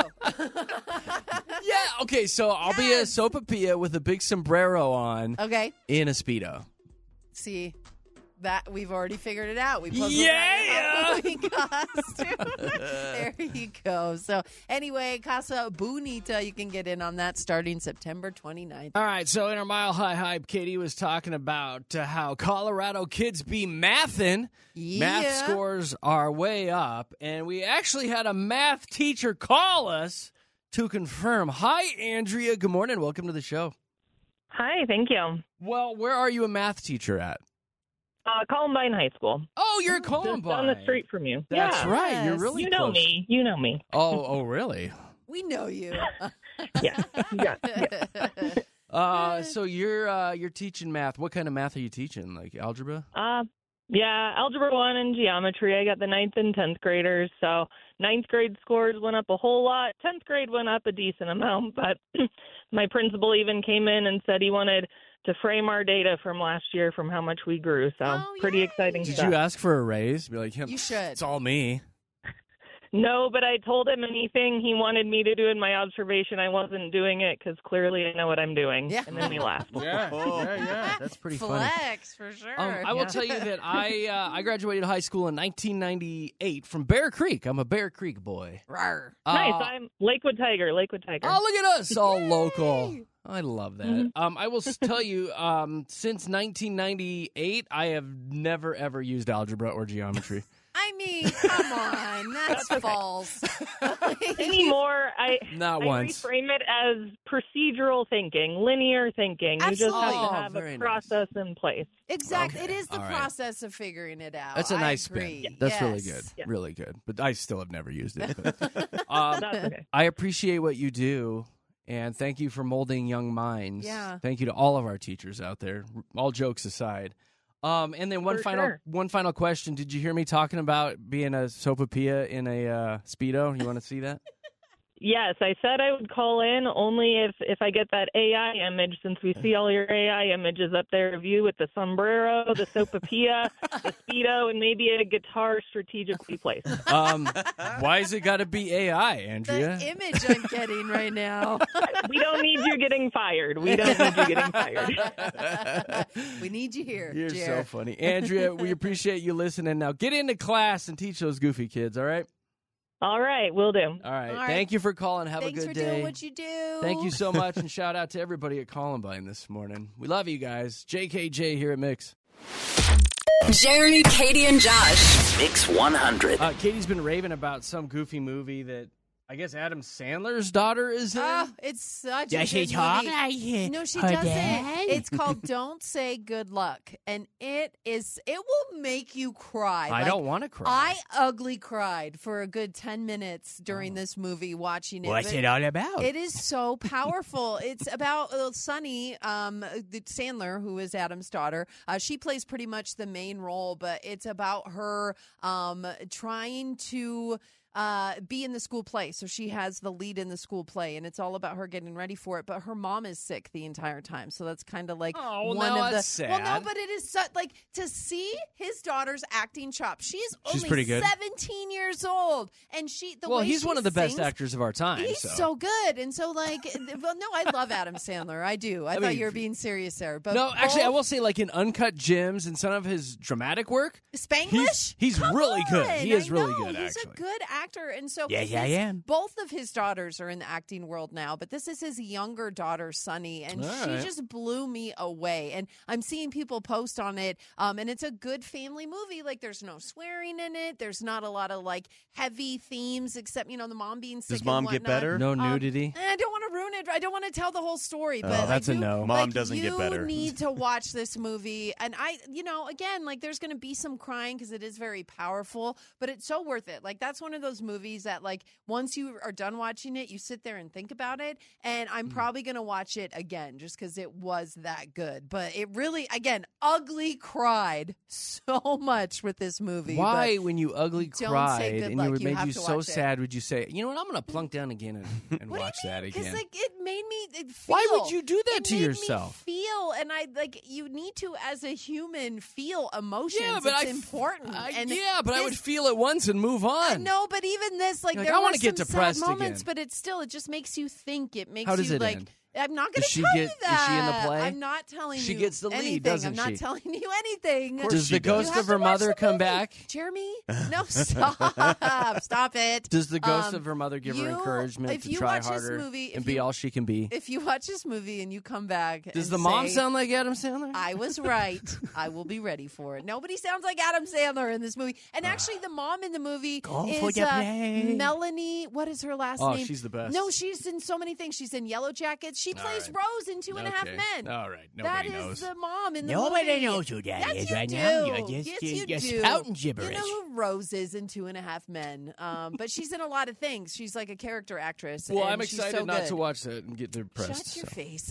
[SPEAKER 3] Yeah, okay, so I'll be a
[SPEAKER 4] Yes.
[SPEAKER 3] sopapilla with a big sombrero on
[SPEAKER 4] Okay.
[SPEAKER 3] in a Speedo.
[SPEAKER 4] See, that we've already figured it out. We puzzled
[SPEAKER 3] Yeah!
[SPEAKER 4] out a Halloween costume. There you go. So anyway, Casa Bonita, you can get in on that starting September twenty-ninth.
[SPEAKER 3] All right, so in our Mile High Hype, Katie was talking about uh, how Colorado kids be mathin'.
[SPEAKER 4] Yeah.
[SPEAKER 3] Math scores are way up, and we actually had a math teacher call us to confirm. Hi, Andrea. Good morning. Welcome to the show.
[SPEAKER 7] Hi, thank you.
[SPEAKER 3] Well, where are you a math teacher at?
[SPEAKER 7] Uh, Columbine High School.
[SPEAKER 3] Oh, you're at
[SPEAKER 7] Just
[SPEAKER 3] Columbine.
[SPEAKER 7] down the street from you.
[SPEAKER 3] That's
[SPEAKER 7] yeah.
[SPEAKER 3] right. You're
[SPEAKER 4] Yes.
[SPEAKER 3] really
[SPEAKER 7] You know
[SPEAKER 3] close.
[SPEAKER 7] me. You know me.
[SPEAKER 3] Oh, oh, really?
[SPEAKER 4] We know you.
[SPEAKER 7] Yeah. yeah. yeah.
[SPEAKER 3] Uh, so you're uh, you're teaching math. What kind of math are you teaching? Like algebra?
[SPEAKER 7] Uh, yeah, Algebra one and Geometry. I got the ninth and tenth graders. So ninth grade scores went up a whole lot. tenth grade went up a decent amount. But my principal even came in and said he wanted to frame our data from last year from how much we grew. So
[SPEAKER 4] Oh,
[SPEAKER 7] pretty
[SPEAKER 4] yay.
[SPEAKER 7] exciting
[SPEAKER 3] Did
[SPEAKER 7] stuff.
[SPEAKER 3] you ask for a raise? Be like, him.
[SPEAKER 4] You should.
[SPEAKER 3] It's all me.
[SPEAKER 7] No, but I told him anything he wanted me to do in my observation, I wasn't doing it because clearly I know what I'm doing.
[SPEAKER 4] Yeah.
[SPEAKER 7] And then we laughed.
[SPEAKER 3] Yeah, yeah, yeah. That's pretty funny.
[SPEAKER 4] Flex, for sure.
[SPEAKER 3] Um, I will
[SPEAKER 7] Yeah.
[SPEAKER 3] tell you that I uh, I graduated high school in nineteen ninety-eight from Bear Creek. I'm a Bear Creek boy.
[SPEAKER 4] Rawr.
[SPEAKER 7] Nice.
[SPEAKER 3] Uh,
[SPEAKER 7] I'm Lakewood Tiger. Lakewood Tiger.
[SPEAKER 3] Oh, look at us, all local. I love that.
[SPEAKER 7] Mhm.
[SPEAKER 3] Um, I will s- tell you, um, since nineteen ninety-eight, I have never ever used algebra or geometry.
[SPEAKER 4] I mean, come on. That's false.
[SPEAKER 7] Anymore, I
[SPEAKER 3] Not
[SPEAKER 7] I
[SPEAKER 3] once.
[SPEAKER 7] reframe it as procedural thinking, linear thinking. You just have
[SPEAKER 4] Absolutely.
[SPEAKER 7] to have
[SPEAKER 3] Oh, very
[SPEAKER 7] a
[SPEAKER 3] nice.
[SPEAKER 7] process in place.
[SPEAKER 4] Exactly.
[SPEAKER 3] Okay.
[SPEAKER 4] It is the
[SPEAKER 3] All right.
[SPEAKER 4] process of figuring it out.
[SPEAKER 3] That's a
[SPEAKER 4] I
[SPEAKER 3] nice
[SPEAKER 4] agree.
[SPEAKER 3] spin. That's really
[SPEAKER 4] Yes.
[SPEAKER 3] good.
[SPEAKER 7] Yeah.
[SPEAKER 3] Really good. But I still have never used it. But, um,
[SPEAKER 7] That's okay.
[SPEAKER 3] I appreciate what you do, and thank you for molding young minds.
[SPEAKER 4] Yeah.
[SPEAKER 3] Thank you to all of our teachers out there. All jokes aside. Um, and then one
[SPEAKER 7] For
[SPEAKER 3] final
[SPEAKER 7] sure.
[SPEAKER 3] one final question. Did you hear me talking about being a sopapilla in a uh, Speedo? You want to see that?
[SPEAKER 7] Yes, I said I would call in only if if I get that A I image, since we see all your A I images up there of you with the sombrero, the sopapilla, the Speedo, and maybe a guitar strategically placed.
[SPEAKER 3] Um, why has it got to be A I, Andrea?
[SPEAKER 4] The image I'm getting right now.
[SPEAKER 7] We don't need you getting fired. We don't need you getting fired.
[SPEAKER 4] We need you here.
[SPEAKER 3] You're so
[SPEAKER 4] Jared.
[SPEAKER 3] funny. Andrea, we appreciate you listening. Now get into class and teach those goofy kids, all right?
[SPEAKER 7] All right, will do.
[SPEAKER 3] All right.
[SPEAKER 4] All right.
[SPEAKER 3] Thank you for calling. Have
[SPEAKER 4] Thanks
[SPEAKER 3] a good
[SPEAKER 4] for
[SPEAKER 3] day.
[SPEAKER 4] doing what you do.
[SPEAKER 3] Thank you so much, and shout out to everybody at Columbine this morning. We love you guys. J K J here at Mix.
[SPEAKER 1] Jeremy, Katie, and Josh.
[SPEAKER 2] Mix one hundred.
[SPEAKER 3] Uh, Katie's been raving about some goofy movie that I guess Adam Sandler's daughter is in.
[SPEAKER 4] Oh, it's such a
[SPEAKER 8] Does she
[SPEAKER 4] good
[SPEAKER 8] talk
[SPEAKER 4] movie.
[SPEAKER 8] like it?
[SPEAKER 4] No, she
[SPEAKER 8] her
[SPEAKER 4] doesn't.
[SPEAKER 8] dad?
[SPEAKER 4] It's called Don't Say Good Luck, and it is. It will make you cry.
[SPEAKER 3] I
[SPEAKER 4] Like,
[SPEAKER 3] don't want to cry.
[SPEAKER 4] I ugly cried for a good ten minutes during this movie watching it.
[SPEAKER 8] What's
[SPEAKER 4] but
[SPEAKER 8] it all about?
[SPEAKER 4] It is so powerful. It's about uh, Sunny um, the Sandler, who is Adam's daughter. Uh, she plays pretty much the main role, but it's about her um, trying to uh, be in the school play. So she has the lead in the school play, and it's all about her getting ready for it. But her mom is sick the entire time, so that's kind of like
[SPEAKER 3] Oh,
[SPEAKER 4] one
[SPEAKER 3] now
[SPEAKER 4] of the.
[SPEAKER 3] that's
[SPEAKER 4] Well, no,
[SPEAKER 3] sad.
[SPEAKER 4] but it is so, like to see his daughter's acting chops. She's
[SPEAKER 3] She's
[SPEAKER 4] only
[SPEAKER 3] pretty good.
[SPEAKER 4] seventeen years old, and she. The
[SPEAKER 3] well,
[SPEAKER 4] way
[SPEAKER 3] he's
[SPEAKER 4] she
[SPEAKER 3] one of the best
[SPEAKER 4] sings,
[SPEAKER 3] actors of our time.
[SPEAKER 4] He's
[SPEAKER 3] so.
[SPEAKER 4] so good, and so like, well, no, I love Adam Sandler. I do. I, thought
[SPEAKER 3] mean,
[SPEAKER 4] you were being serious there, but
[SPEAKER 3] No, actually, I
[SPEAKER 4] both-
[SPEAKER 3] will say, like in Uncut Gems and some of his dramatic work,
[SPEAKER 4] Spanglish.
[SPEAKER 3] he's- he's
[SPEAKER 4] Come
[SPEAKER 3] really good.
[SPEAKER 4] on,
[SPEAKER 3] He is
[SPEAKER 4] I
[SPEAKER 3] really
[SPEAKER 4] know.
[SPEAKER 3] good,
[SPEAKER 4] He's
[SPEAKER 3] actually.
[SPEAKER 4] a good actor, and so
[SPEAKER 8] Yes, I
[SPEAKER 4] his-
[SPEAKER 8] am.
[SPEAKER 4] Both of his daughters are in the acting world now, but this is his younger daughter, Sunny, and
[SPEAKER 3] All
[SPEAKER 4] she
[SPEAKER 3] right.
[SPEAKER 4] just blew me away. And I'm seeing people post on it, um, and it's a good family movie. Like, there's no swearing in it. There's not a lot of like heavy themes, except you know the mom being sick.
[SPEAKER 5] Does mom
[SPEAKER 4] and
[SPEAKER 5] get
[SPEAKER 4] whatnot.
[SPEAKER 5] better?
[SPEAKER 3] No
[SPEAKER 4] Um,
[SPEAKER 3] nudity.
[SPEAKER 4] and I don't want to ruin it. I don't want to tell the whole story, but
[SPEAKER 3] Oh, that's
[SPEAKER 4] I
[SPEAKER 3] a
[SPEAKER 4] do-
[SPEAKER 3] no.
[SPEAKER 5] Mom
[SPEAKER 4] like,
[SPEAKER 5] doesn't get better.
[SPEAKER 4] You need to watch this movie, and I, you know, again, like there's going to be some crying because it is very powerful, but it's so worth it. Like that's one of those movies that, like, once you are done watching it, you sit there and think about it. And I'm probably going to watch it again just because it was that good. But it really, again, ugly cried so much with this movie.
[SPEAKER 3] Why,
[SPEAKER 4] but
[SPEAKER 3] when you ugly
[SPEAKER 4] don't say
[SPEAKER 3] cried
[SPEAKER 4] good
[SPEAKER 3] and
[SPEAKER 4] luck.
[SPEAKER 3] you would
[SPEAKER 4] You
[SPEAKER 3] made
[SPEAKER 4] have
[SPEAKER 3] you
[SPEAKER 4] to
[SPEAKER 3] so
[SPEAKER 4] watch it.
[SPEAKER 3] sad, would you say, you know what, I'm going to plunk down again and, and
[SPEAKER 4] What
[SPEAKER 3] watch
[SPEAKER 4] do you
[SPEAKER 3] that
[SPEAKER 4] mean?
[SPEAKER 3] again?
[SPEAKER 4] like it made me it feel.
[SPEAKER 3] Why would you do that
[SPEAKER 4] It
[SPEAKER 3] to
[SPEAKER 4] made me
[SPEAKER 3] yourself?
[SPEAKER 4] feel, and I like you need to, as a human, feel emotions.
[SPEAKER 3] yeah, but
[SPEAKER 4] it's
[SPEAKER 3] I,
[SPEAKER 4] important.
[SPEAKER 3] I-
[SPEAKER 4] and
[SPEAKER 3] yeah, but I would
[SPEAKER 4] this-
[SPEAKER 3] feel it once and move on.
[SPEAKER 4] No, but even this, like,
[SPEAKER 3] Like,
[SPEAKER 4] there
[SPEAKER 3] I
[SPEAKER 4] were
[SPEAKER 3] wanna
[SPEAKER 4] some
[SPEAKER 3] get
[SPEAKER 4] sad
[SPEAKER 3] depressed
[SPEAKER 4] moments,
[SPEAKER 3] again.
[SPEAKER 4] but it still it just makes you think. It makes
[SPEAKER 3] How does
[SPEAKER 4] you
[SPEAKER 3] it
[SPEAKER 4] like.
[SPEAKER 3] end?
[SPEAKER 4] I'm not going
[SPEAKER 3] Does
[SPEAKER 4] to
[SPEAKER 3] she
[SPEAKER 4] tell
[SPEAKER 3] get-
[SPEAKER 4] you
[SPEAKER 3] is she in the
[SPEAKER 4] that.
[SPEAKER 3] play?
[SPEAKER 4] I'm not telling
[SPEAKER 3] She
[SPEAKER 4] you.
[SPEAKER 3] gets the lead,
[SPEAKER 4] anything.
[SPEAKER 3] doesn't
[SPEAKER 4] I'm not
[SPEAKER 3] she?
[SPEAKER 4] telling you anything.
[SPEAKER 5] course
[SPEAKER 3] Does
[SPEAKER 5] she
[SPEAKER 3] the
[SPEAKER 5] does.
[SPEAKER 3] ghost
[SPEAKER 4] You have
[SPEAKER 3] of
[SPEAKER 4] to
[SPEAKER 3] her
[SPEAKER 4] watch
[SPEAKER 3] mother
[SPEAKER 4] the
[SPEAKER 3] come
[SPEAKER 4] movie.
[SPEAKER 3] back?
[SPEAKER 4] Jeremy? No, stop. Stop it.
[SPEAKER 3] Does the ghost
[SPEAKER 4] Um,
[SPEAKER 3] of her mother give her
[SPEAKER 4] you-
[SPEAKER 3] encouragement
[SPEAKER 4] if
[SPEAKER 3] to
[SPEAKER 4] you
[SPEAKER 3] try
[SPEAKER 4] watch this
[SPEAKER 3] harder
[SPEAKER 4] movie- if
[SPEAKER 3] and be
[SPEAKER 4] you-
[SPEAKER 3] all she can be?
[SPEAKER 4] If you watch this movie and you come back,
[SPEAKER 3] Does
[SPEAKER 4] and
[SPEAKER 3] the mom
[SPEAKER 4] say,
[SPEAKER 3] sound like Adam Sandler?
[SPEAKER 4] I was right. I will be ready for it. Nobody sounds like Adam Sandler in this movie. And actually, the mom in the movie
[SPEAKER 8] Go for
[SPEAKER 4] is
[SPEAKER 8] the
[SPEAKER 4] uh,
[SPEAKER 8] play.
[SPEAKER 4] Melanie. What is her last
[SPEAKER 3] Oh,
[SPEAKER 4] name?
[SPEAKER 3] she's the best.
[SPEAKER 4] No, she's in so many things. She's in Yellow Jackets. She
[SPEAKER 3] All
[SPEAKER 4] plays
[SPEAKER 3] right.
[SPEAKER 4] Rose in Two and a Half
[SPEAKER 3] Okay.
[SPEAKER 4] Men.
[SPEAKER 3] All right,
[SPEAKER 4] That
[SPEAKER 3] nobody
[SPEAKER 4] is
[SPEAKER 3] knows.
[SPEAKER 4] the mom in the
[SPEAKER 8] Nobody
[SPEAKER 4] movie.
[SPEAKER 8] knows who that
[SPEAKER 4] yes,
[SPEAKER 8] is
[SPEAKER 4] you
[SPEAKER 8] right
[SPEAKER 4] do.
[SPEAKER 8] now. You're just,
[SPEAKER 4] yes,
[SPEAKER 8] you're,
[SPEAKER 4] you
[SPEAKER 8] you're
[SPEAKER 4] do.
[SPEAKER 8] spouting
[SPEAKER 4] You
[SPEAKER 8] gibberish.
[SPEAKER 4] know who Rose is in Two and a Half Men. Um, but she's in a lot of things. She's like a character actress.
[SPEAKER 3] Well,
[SPEAKER 4] and
[SPEAKER 3] I'm
[SPEAKER 4] she's
[SPEAKER 3] excited
[SPEAKER 4] so
[SPEAKER 3] not
[SPEAKER 4] good.
[SPEAKER 3] to watch that and get depressed.
[SPEAKER 4] Shut your
[SPEAKER 3] so.
[SPEAKER 4] face.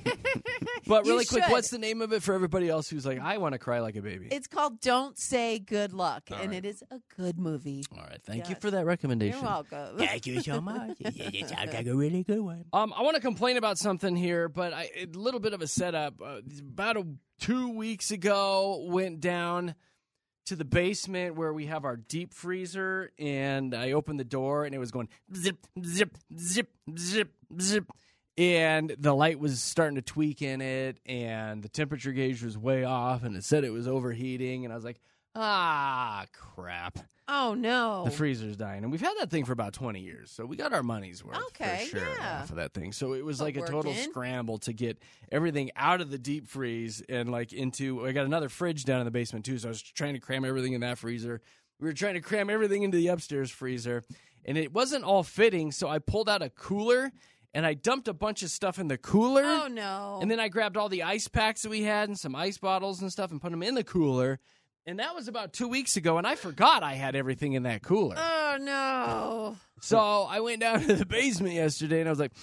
[SPEAKER 3] But
[SPEAKER 4] You
[SPEAKER 3] really quick,
[SPEAKER 4] should.
[SPEAKER 3] what's the name of it for everybody else who's like, I want to cry like a baby?
[SPEAKER 4] It's called Don't Say Good Luck,
[SPEAKER 3] All
[SPEAKER 4] and
[SPEAKER 3] right.
[SPEAKER 4] it is a good movie.
[SPEAKER 3] All right, thank you
[SPEAKER 4] Yes.
[SPEAKER 3] for that recommendation.
[SPEAKER 4] You're welcome.
[SPEAKER 8] Thank you so much. It, it sounds like a really good one.
[SPEAKER 3] Um, I want to complain about something here, but I, a little bit of a setup. Uh, about a, two weeks ago, went down to the basement where we have our deep freezer, and I opened the door, and it was going zip, zip, zip, zip, zip. And the light was starting to tweak in it, and the temperature gauge was way off, and it said it was overheating, and I was like, ah, crap.
[SPEAKER 4] Oh no!
[SPEAKER 3] The freezer's dying. And we've had that thing for about twenty years. So we got our money's worth
[SPEAKER 4] Okay,
[SPEAKER 3] for sure
[SPEAKER 4] yeah.
[SPEAKER 3] off of that thing. So it was
[SPEAKER 4] But
[SPEAKER 3] like a total
[SPEAKER 4] working.
[SPEAKER 3] scramble to get everything out of the deep freeze and like into I got another fridge down in the basement too. So I was trying to cram everything in that freezer. We were trying to cram everything into the upstairs freezer. And it wasn't all fitting, so I pulled out a cooler and I dumped a bunch of stuff in the cooler.
[SPEAKER 4] Oh no!
[SPEAKER 3] And then I grabbed all the ice packs that we had and some ice bottles and stuff and put them in the cooler. And that was about two weeks ago, and I forgot I had everything in that cooler.
[SPEAKER 4] Oh no!
[SPEAKER 3] So I went down to the basement yesterday, and I was like,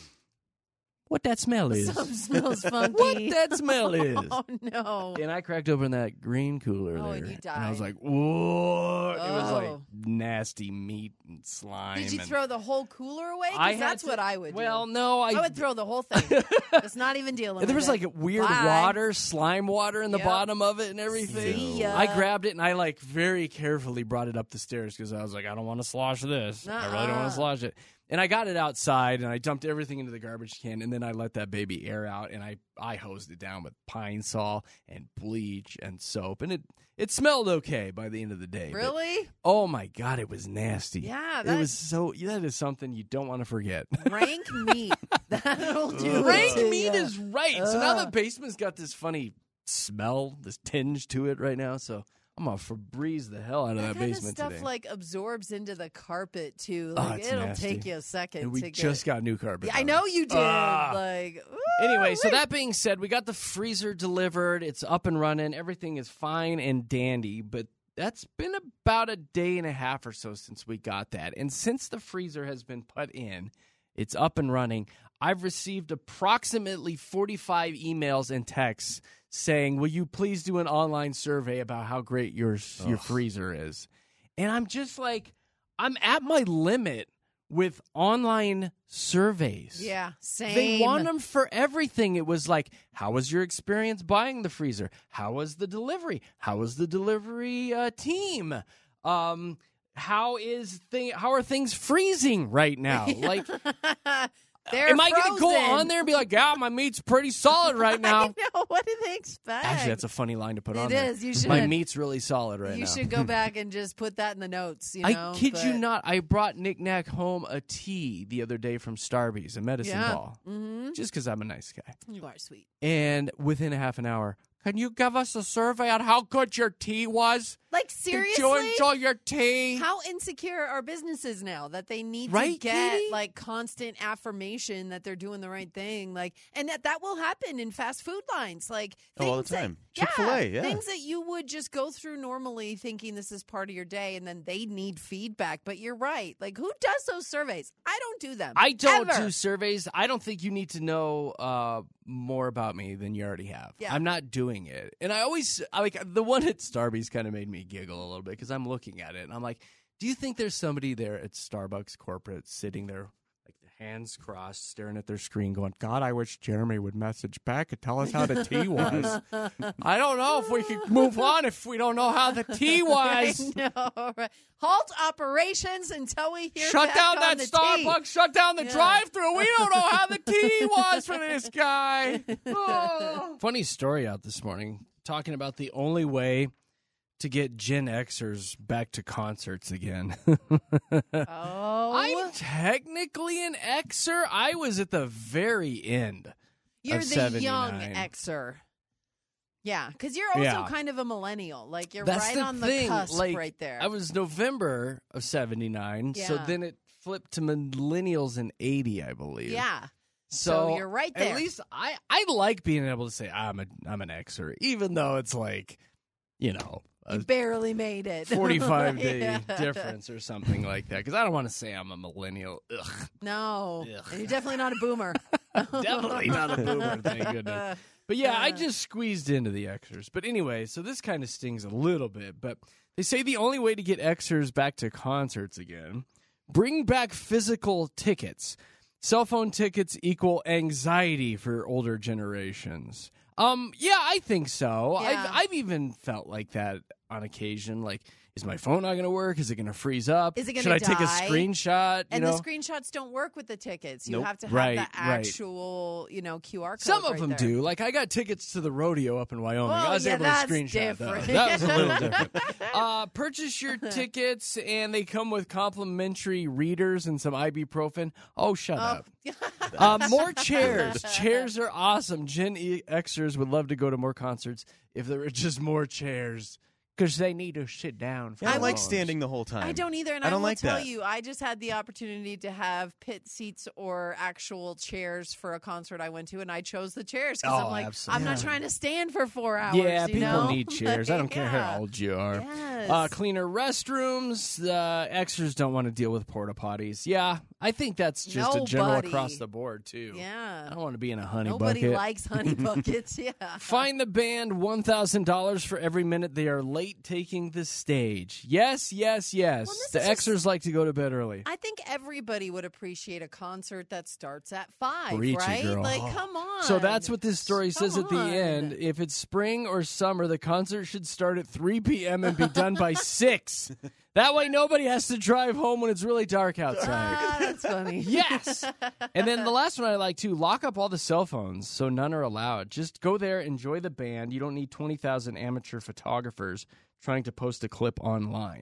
[SPEAKER 3] what that smell is?
[SPEAKER 4] Something smells funky.
[SPEAKER 3] What that smell is?
[SPEAKER 4] Oh no!
[SPEAKER 3] And I cracked open that green cooler
[SPEAKER 4] Oh,
[SPEAKER 3] there.
[SPEAKER 4] and you
[SPEAKER 3] I was
[SPEAKER 4] died.
[SPEAKER 3] like, whoa. It was like
[SPEAKER 4] Oh.
[SPEAKER 3] nasty meat and slime.
[SPEAKER 4] Did you
[SPEAKER 3] and
[SPEAKER 4] throw the whole cooler away? 'Cause
[SPEAKER 3] I had
[SPEAKER 4] that's
[SPEAKER 3] to-
[SPEAKER 4] what I would do.
[SPEAKER 3] Well, no. I,
[SPEAKER 4] I would throw the whole thing. It's not even dealing with
[SPEAKER 3] there was
[SPEAKER 4] it.
[SPEAKER 3] like weird
[SPEAKER 4] Bye.
[SPEAKER 3] water, slime water in the
[SPEAKER 4] Yep.
[SPEAKER 3] bottom of it and everything.
[SPEAKER 4] See ya.
[SPEAKER 3] I grabbed it and I like very carefully brought it up the stairs because I was like, I don't want to slosh this. I really don't want
[SPEAKER 4] Uh-uh.
[SPEAKER 3] to slosh it. And I got it outside and I dumped everything into the garbage can and then I let that baby air out and I, I hosed it down with Pine Sol and bleach and soap and it, it smelled okay by the end of the day. but-
[SPEAKER 4] Really?
[SPEAKER 3] oh my God, it was nasty.
[SPEAKER 4] Yeah,
[SPEAKER 3] it
[SPEAKER 4] that-
[SPEAKER 3] was so. That is something you don't want to forget.
[SPEAKER 4] Rank meat. That'll do.
[SPEAKER 3] Rank
[SPEAKER 4] it to
[SPEAKER 3] meat
[SPEAKER 4] ya.
[SPEAKER 3] is right. So now the
[SPEAKER 4] Ugh.
[SPEAKER 3] basement's got this funny smell, this tinge to it right now. So I'm gonna Febreze the hell out of that,
[SPEAKER 4] That kind of
[SPEAKER 3] basement
[SPEAKER 4] stuff
[SPEAKER 3] today.
[SPEAKER 4] like absorbs into the carpet too.
[SPEAKER 3] Oh,
[SPEAKER 4] Like
[SPEAKER 3] it's
[SPEAKER 4] it'll
[SPEAKER 3] nasty.
[SPEAKER 4] take you a second.
[SPEAKER 3] and we
[SPEAKER 4] to
[SPEAKER 3] just
[SPEAKER 4] get...
[SPEAKER 3] got new carpet.
[SPEAKER 4] Yeah, I
[SPEAKER 3] on.
[SPEAKER 4] know you did.
[SPEAKER 3] Ah.
[SPEAKER 4] Like
[SPEAKER 3] Anyway, so
[SPEAKER 4] woo-wee.
[SPEAKER 3] that being said, we got the freezer delivered. It's up and running. Everything is fine and dandy, but that's been about a day and a half or so since we got that. And since the freezer has been put in, it's up and running. I've received approximately forty-five emails and texts saying, will you please do an online survey about how great your your freezer is? And I'm just like, I'm at my limit with online surveys.
[SPEAKER 4] Yeah, same.
[SPEAKER 3] They want them for everything. It was like, how was your experience buying the freezer? How was the delivery? How was the delivery uh, team? Um, how is thing? How are things freezing right now? Like,
[SPEAKER 4] They're
[SPEAKER 3] am I going to go
[SPEAKER 4] frozen.
[SPEAKER 3] on there and be like, yeah, my meat's pretty solid right now?
[SPEAKER 4] I know. What do they expect?
[SPEAKER 3] Actually, that's a funny line to put
[SPEAKER 4] It
[SPEAKER 3] on there.
[SPEAKER 4] is. You should.
[SPEAKER 3] My meat's really solid right
[SPEAKER 4] you
[SPEAKER 3] now.
[SPEAKER 4] should go back and just put that in the notes. You know,
[SPEAKER 3] I kid you
[SPEAKER 4] but-
[SPEAKER 3] not. I brought Nick Nack home a tea the other day from Starbucks, a medicine
[SPEAKER 4] Yeah.
[SPEAKER 3] ball,
[SPEAKER 4] Mm-hmm.
[SPEAKER 3] just because I'm a nice guy.
[SPEAKER 4] You are sweet.
[SPEAKER 3] And within a half an hour, can you give us a survey on how good your tea was?
[SPEAKER 4] Like
[SPEAKER 3] Did
[SPEAKER 4] seriously.
[SPEAKER 3] you enjoy your tea?
[SPEAKER 4] How insecure are businesses now that they need
[SPEAKER 3] Right,
[SPEAKER 4] to get
[SPEAKER 3] Katie?
[SPEAKER 4] like constant affirmation that they're doing the right thing, like, and that that will happen in fast food lines, like
[SPEAKER 5] Oh, all the
[SPEAKER 4] things that-
[SPEAKER 5] time. Chick-fil-A, yeah.
[SPEAKER 4] things that you would just go through normally, thinking this is part of your day, and then they need feedback. But you're right, like who does those surveys? I don't do them.
[SPEAKER 3] I don't
[SPEAKER 4] ever.
[SPEAKER 3] do surveys. I don't think you need to know uh, more about me than you already have.
[SPEAKER 4] Yeah.
[SPEAKER 3] I'm not doing it. And I always, I like the one at Starbucks kind of made me giggle a little bit because I'm looking at it and I'm like, do you think there's somebody there at Starbucks corporate sitting there, like the hands crossed, staring at their screen going, God, I wish Jeremy would message back and tell us how the tea was. I don't know if we could move on if we don't know how the tea was.
[SPEAKER 4] I know, right? Halt operations until we hear
[SPEAKER 3] Shut
[SPEAKER 4] back
[SPEAKER 3] down
[SPEAKER 4] on
[SPEAKER 3] that
[SPEAKER 4] the
[SPEAKER 3] Starbucks.
[SPEAKER 4] tea.
[SPEAKER 3] Shut down the
[SPEAKER 4] Yeah.
[SPEAKER 3] drive-through. We don't know how the tea was for this guy. Oh. Funny story out this morning talking about the only way to get Gen Xers back to concerts again.
[SPEAKER 4] Oh,
[SPEAKER 3] I'm technically an Xer. I was at the very end.
[SPEAKER 4] you're
[SPEAKER 3] of
[SPEAKER 4] the young
[SPEAKER 3] seventy-nine.
[SPEAKER 4] Xer. Yeah, because you're also
[SPEAKER 3] Yeah.
[SPEAKER 4] kind of a millennial. Like you're
[SPEAKER 3] That's
[SPEAKER 4] right
[SPEAKER 3] the
[SPEAKER 4] on
[SPEAKER 3] thing.
[SPEAKER 4] the cusp
[SPEAKER 3] like,
[SPEAKER 4] right there.
[SPEAKER 3] I was November of seventy-nine, so
[SPEAKER 4] Yeah.
[SPEAKER 3] then it flipped to millennials in eighty, I believe.
[SPEAKER 4] yeah.
[SPEAKER 3] So,
[SPEAKER 4] So you're right there.
[SPEAKER 3] At least I, I like being able to say I'm a I'm an Xer, even though it's like, you know,
[SPEAKER 4] You
[SPEAKER 3] a
[SPEAKER 4] barely made it.
[SPEAKER 3] forty-five day
[SPEAKER 4] Yeah.
[SPEAKER 3] difference or something like that. Because I don't want to say I'm a millennial. Ugh,
[SPEAKER 4] No.
[SPEAKER 3] Ugh.
[SPEAKER 4] And you're definitely not a boomer.
[SPEAKER 3] definitely not a boomer. Thank goodness. But yeah, I
[SPEAKER 4] Uh.
[SPEAKER 3] just squeezed into the Xers. But anyway, so this kind of stings a little bit. But they say the only way to get Xers back to concerts again, bring back physical tickets. Cell phone tickets equal anxiety for older generations. Um, yeah, I think so.
[SPEAKER 4] Yeah.
[SPEAKER 3] I've I've even felt like that on occasion. Like, is my phone not going to work? Is it going to freeze up?
[SPEAKER 4] Is it gonna
[SPEAKER 3] Should I take a
[SPEAKER 4] die?
[SPEAKER 3] screenshot? You
[SPEAKER 4] And
[SPEAKER 3] know,
[SPEAKER 4] the screenshots don't work with the tickets. You
[SPEAKER 3] Nope.
[SPEAKER 4] have to have
[SPEAKER 3] Right,
[SPEAKER 4] the
[SPEAKER 3] right.
[SPEAKER 4] actual, you know, Q R code.
[SPEAKER 3] some of
[SPEAKER 4] right
[SPEAKER 3] them
[SPEAKER 4] there.
[SPEAKER 3] do. Like, I got tickets to the rodeo up in Wyoming.
[SPEAKER 4] Oh,
[SPEAKER 3] I was
[SPEAKER 4] yeah,
[SPEAKER 3] able
[SPEAKER 4] that's
[SPEAKER 3] to screenshot
[SPEAKER 4] different.
[SPEAKER 3] that. That was a little different. Uh, purchase your tickets, and they come with complimentary readers and some ibuprofen. Oh, shut up. Uh, more chairs. Chairs are awesome. Gen E- Xers would love to go to more concerts if there were just more chairs. Because they need to sit down. For
[SPEAKER 5] Yeah, I
[SPEAKER 3] the
[SPEAKER 5] like
[SPEAKER 3] songs.
[SPEAKER 5] standing the whole time.
[SPEAKER 4] I don't either, and
[SPEAKER 5] I
[SPEAKER 4] I,
[SPEAKER 5] don't
[SPEAKER 4] will
[SPEAKER 5] like
[SPEAKER 4] tell
[SPEAKER 5] that.
[SPEAKER 4] you, I just had the opportunity to have pit seats or actual chairs for a concert I went to, and I chose the chairs because
[SPEAKER 3] Oh,
[SPEAKER 4] I'm like,
[SPEAKER 3] absolutely.
[SPEAKER 4] I'm not trying to stand for four hours.
[SPEAKER 3] Yeah,
[SPEAKER 4] you
[SPEAKER 3] people
[SPEAKER 4] know?
[SPEAKER 3] need chairs. I don't care
[SPEAKER 4] Yeah.
[SPEAKER 3] how old you are.
[SPEAKER 4] Yes.
[SPEAKER 3] Uh, cleaner restrooms. Uh, Xers don't want to deal with porta potties. Yeah, I think that's just a general
[SPEAKER 4] Nobody.
[SPEAKER 3] across the board too. I
[SPEAKER 4] Yeah.
[SPEAKER 3] don't want to be in a honey
[SPEAKER 4] Nobody
[SPEAKER 3] bucket.
[SPEAKER 4] likes honey buckets. Yeah.
[SPEAKER 3] Fine the band one thousand dollars for every minute they are late taking the stage. Yes, yes, yes.
[SPEAKER 4] Well, this
[SPEAKER 3] the
[SPEAKER 4] is just-
[SPEAKER 3] Xers like to go to bed early.
[SPEAKER 4] I think everybody would appreciate a concert that starts at five,
[SPEAKER 3] Preach it,
[SPEAKER 4] right?
[SPEAKER 3] girl.
[SPEAKER 4] Like,
[SPEAKER 3] Oh.
[SPEAKER 4] come on.
[SPEAKER 3] So that's what this story
[SPEAKER 4] Come
[SPEAKER 3] says at the
[SPEAKER 4] on.
[SPEAKER 3] end. If it's spring or summer, the concert should start at three p.m. and be done by six. That way nobody has to drive home when it's really dark outside.
[SPEAKER 4] Ah, that's funny.
[SPEAKER 3] Yes. And then the last one I like too, lock up all the cell phones so none are allowed. Just go there, enjoy the band. You don't need twenty thousand amateur photographers trying to post a clip online.
[SPEAKER 4] Well,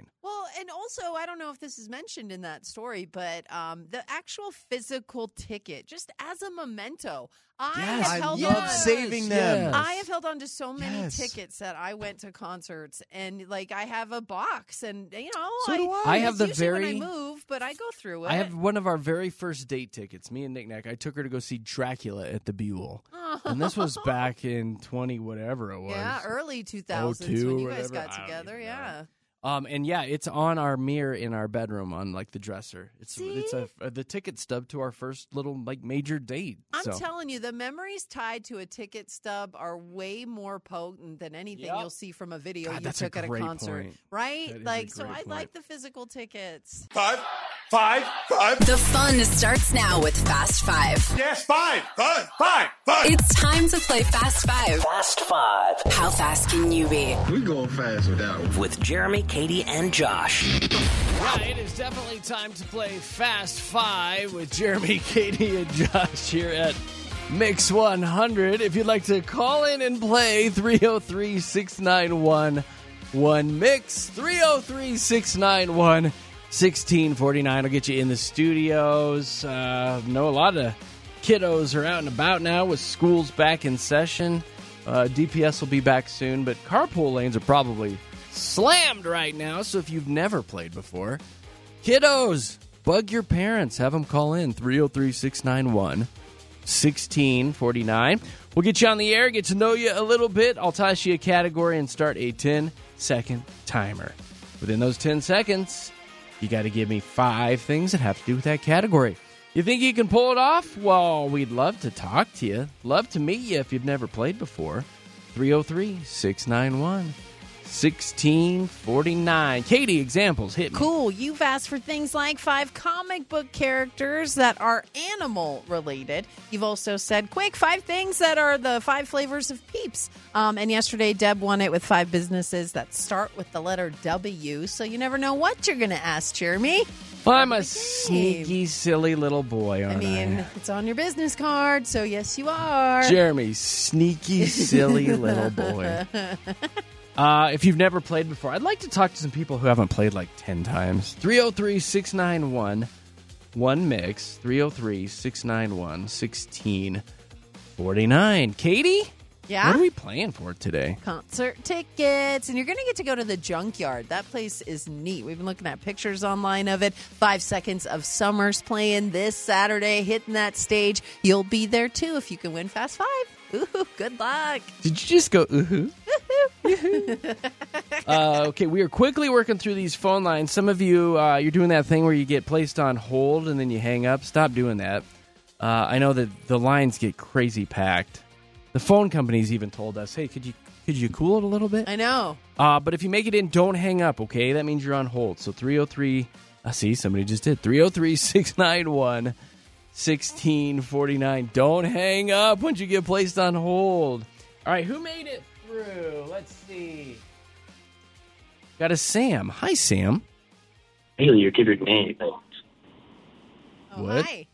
[SPEAKER 4] Well, and also, I don't know if this is mentioned in that story, but um, the actual physical ticket, just as a memento. I
[SPEAKER 3] Yes,
[SPEAKER 4] have
[SPEAKER 5] I
[SPEAKER 4] held
[SPEAKER 5] love
[SPEAKER 4] on.
[SPEAKER 5] saving them.
[SPEAKER 3] Yes.
[SPEAKER 4] I have held on to so many
[SPEAKER 5] Yes.
[SPEAKER 4] tickets that I went to concerts, and like I have a box, and you know,
[SPEAKER 5] So
[SPEAKER 4] I,
[SPEAKER 5] do I.
[SPEAKER 3] I have
[SPEAKER 4] it's
[SPEAKER 3] the
[SPEAKER 4] usually
[SPEAKER 3] very-
[SPEAKER 4] when I move, but I go through it.
[SPEAKER 3] I have one of our very first date tickets. Me and Nick Nack. I took her to go see Dracula at the Buell, and this was back in twenty whatever it was.
[SPEAKER 4] yeah, early two thousands
[SPEAKER 3] oh two
[SPEAKER 4] when you
[SPEAKER 3] or
[SPEAKER 4] guys
[SPEAKER 3] whatever.
[SPEAKER 4] got
[SPEAKER 3] I don't
[SPEAKER 4] together.
[SPEAKER 3] even know.
[SPEAKER 4] Yeah.
[SPEAKER 3] Um, and yeah, it's on our mirror in our bedroom on like the dresser. It's
[SPEAKER 4] See?
[SPEAKER 3] it's a, a the ticket stub to our first little like major date.
[SPEAKER 4] I'm
[SPEAKER 3] so.
[SPEAKER 4] telling you, the memories tied to a ticket stub are way more potent than anything
[SPEAKER 3] Yep.
[SPEAKER 4] you'll see from a video
[SPEAKER 3] God,
[SPEAKER 4] you
[SPEAKER 3] that's a
[SPEAKER 4] took at a
[SPEAKER 3] great
[SPEAKER 4] concert,
[SPEAKER 3] point.
[SPEAKER 4] right?
[SPEAKER 3] That is a
[SPEAKER 4] Like, so
[SPEAKER 3] great
[SPEAKER 4] I
[SPEAKER 3] point.
[SPEAKER 4] like the physical tickets.
[SPEAKER 9] Five, five, five.
[SPEAKER 1] The fun starts now with Fast Five.
[SPEAKER 9] Yes, five, five, five, five.
[SPEAKER 1] It's time to play Fast Five.
[SPEAKER 2] Fast Five
[SPEAKER 1] How fast can you be?
[SPEAKER 10] We going fast with that one.
[SPEAKER 2] with Jeremy, Katie, and Josh.
[SPEAKER 3] Yeah, it is definitely time to play Fast Five with Jeremy, Katie, and Josh here at Mix one hundred. If you'd like to call in and play, three oh three, six nine one, one mix, three oh three, six nine one, one six four nine. I'll get you in the studios. Uh, know a lot of kiddos are out and about now with schools back in session. Uh, D P S will be back soon, but carpool lanes are probably slammed right now, so if you've never played before, kiddos, bug your parents. Have them call in, three oh three, six nine one, one six four nine. We'll get you on the air, get to know you a little bit. I'll toss you a category and start a ten-second timer. Within those ten seconds, you got to give me five things that have to do with that category. You think you can pull it off? Well, we'd love to talk to you. Love to meet you if you've never played before. three oh three, six nine one, one six four nine. Katie, examples, hit me.
[SPEAKER 4] Cool. You've asked for things like five comic book characters that are animal related. You've also said, quick, five things that are the five flavors of Peeps. Um, and yesterday, Deb won it with five businesses that start with the letter W. So you never know what you're going to ask, Jeremy.
[SPEAKER 3] Well, I'm a
[SPEAKER 4] game.
[SPEAKER 3] sneaky, silly little boy,
[SPEAKER 4] I
[SPEAKER 3] aren't I?
[SPEAKER 4] mean, it's on your business card, so yes, you are.
[SPEAKER 3] Jeremy, sneaky, silly little boy. Uh, if you've never played before, I'd like to talk to some people who haven't played like ten times. three oh three, six nine one, one mix, three oh three, six nine one, one six four nine. Katie?
[SPEAKER 4] Yeah?
[SPEAKER 3] What are we playing for today?
[SPEAKER 4] Concert tickets, and you're going to get to go to the Junkyard. That place is neat. We've been looking at pictures online of it. Five Seconds of Summer's playing this Saturday, hitting that stage. You'll be there too if you can win Fast Five. Ooh, good luck.
[SPEAKER 3] Did you just go, ooh-hoo? uh, okay, we are quickly working through these phone lines. Some of you, uh, you're doing that thing where you get placed on hold and then you hang up. Stop doing that. Uh, I know that the lines get crazy packed. The phone companies even told us, hey, could you could you cool it a little bit?
[SPEAKER 4] I know.
[SPEAKER 3] Uh, but if you make it in, don't hang up, okay? That means you're on hold. So three oh three, I see, somebody just did. three oh three, six nine one, one six four nine. Don't hang up once you get placed on hold. All right, who made it through? Let's see. Got a Sam. Hi, Sam.
[SPEAKER 11] Hey, you give your name.
[SPEAKER 4] Oh,
[SPEAKER 3] What?
[SPEAKER 4] hi.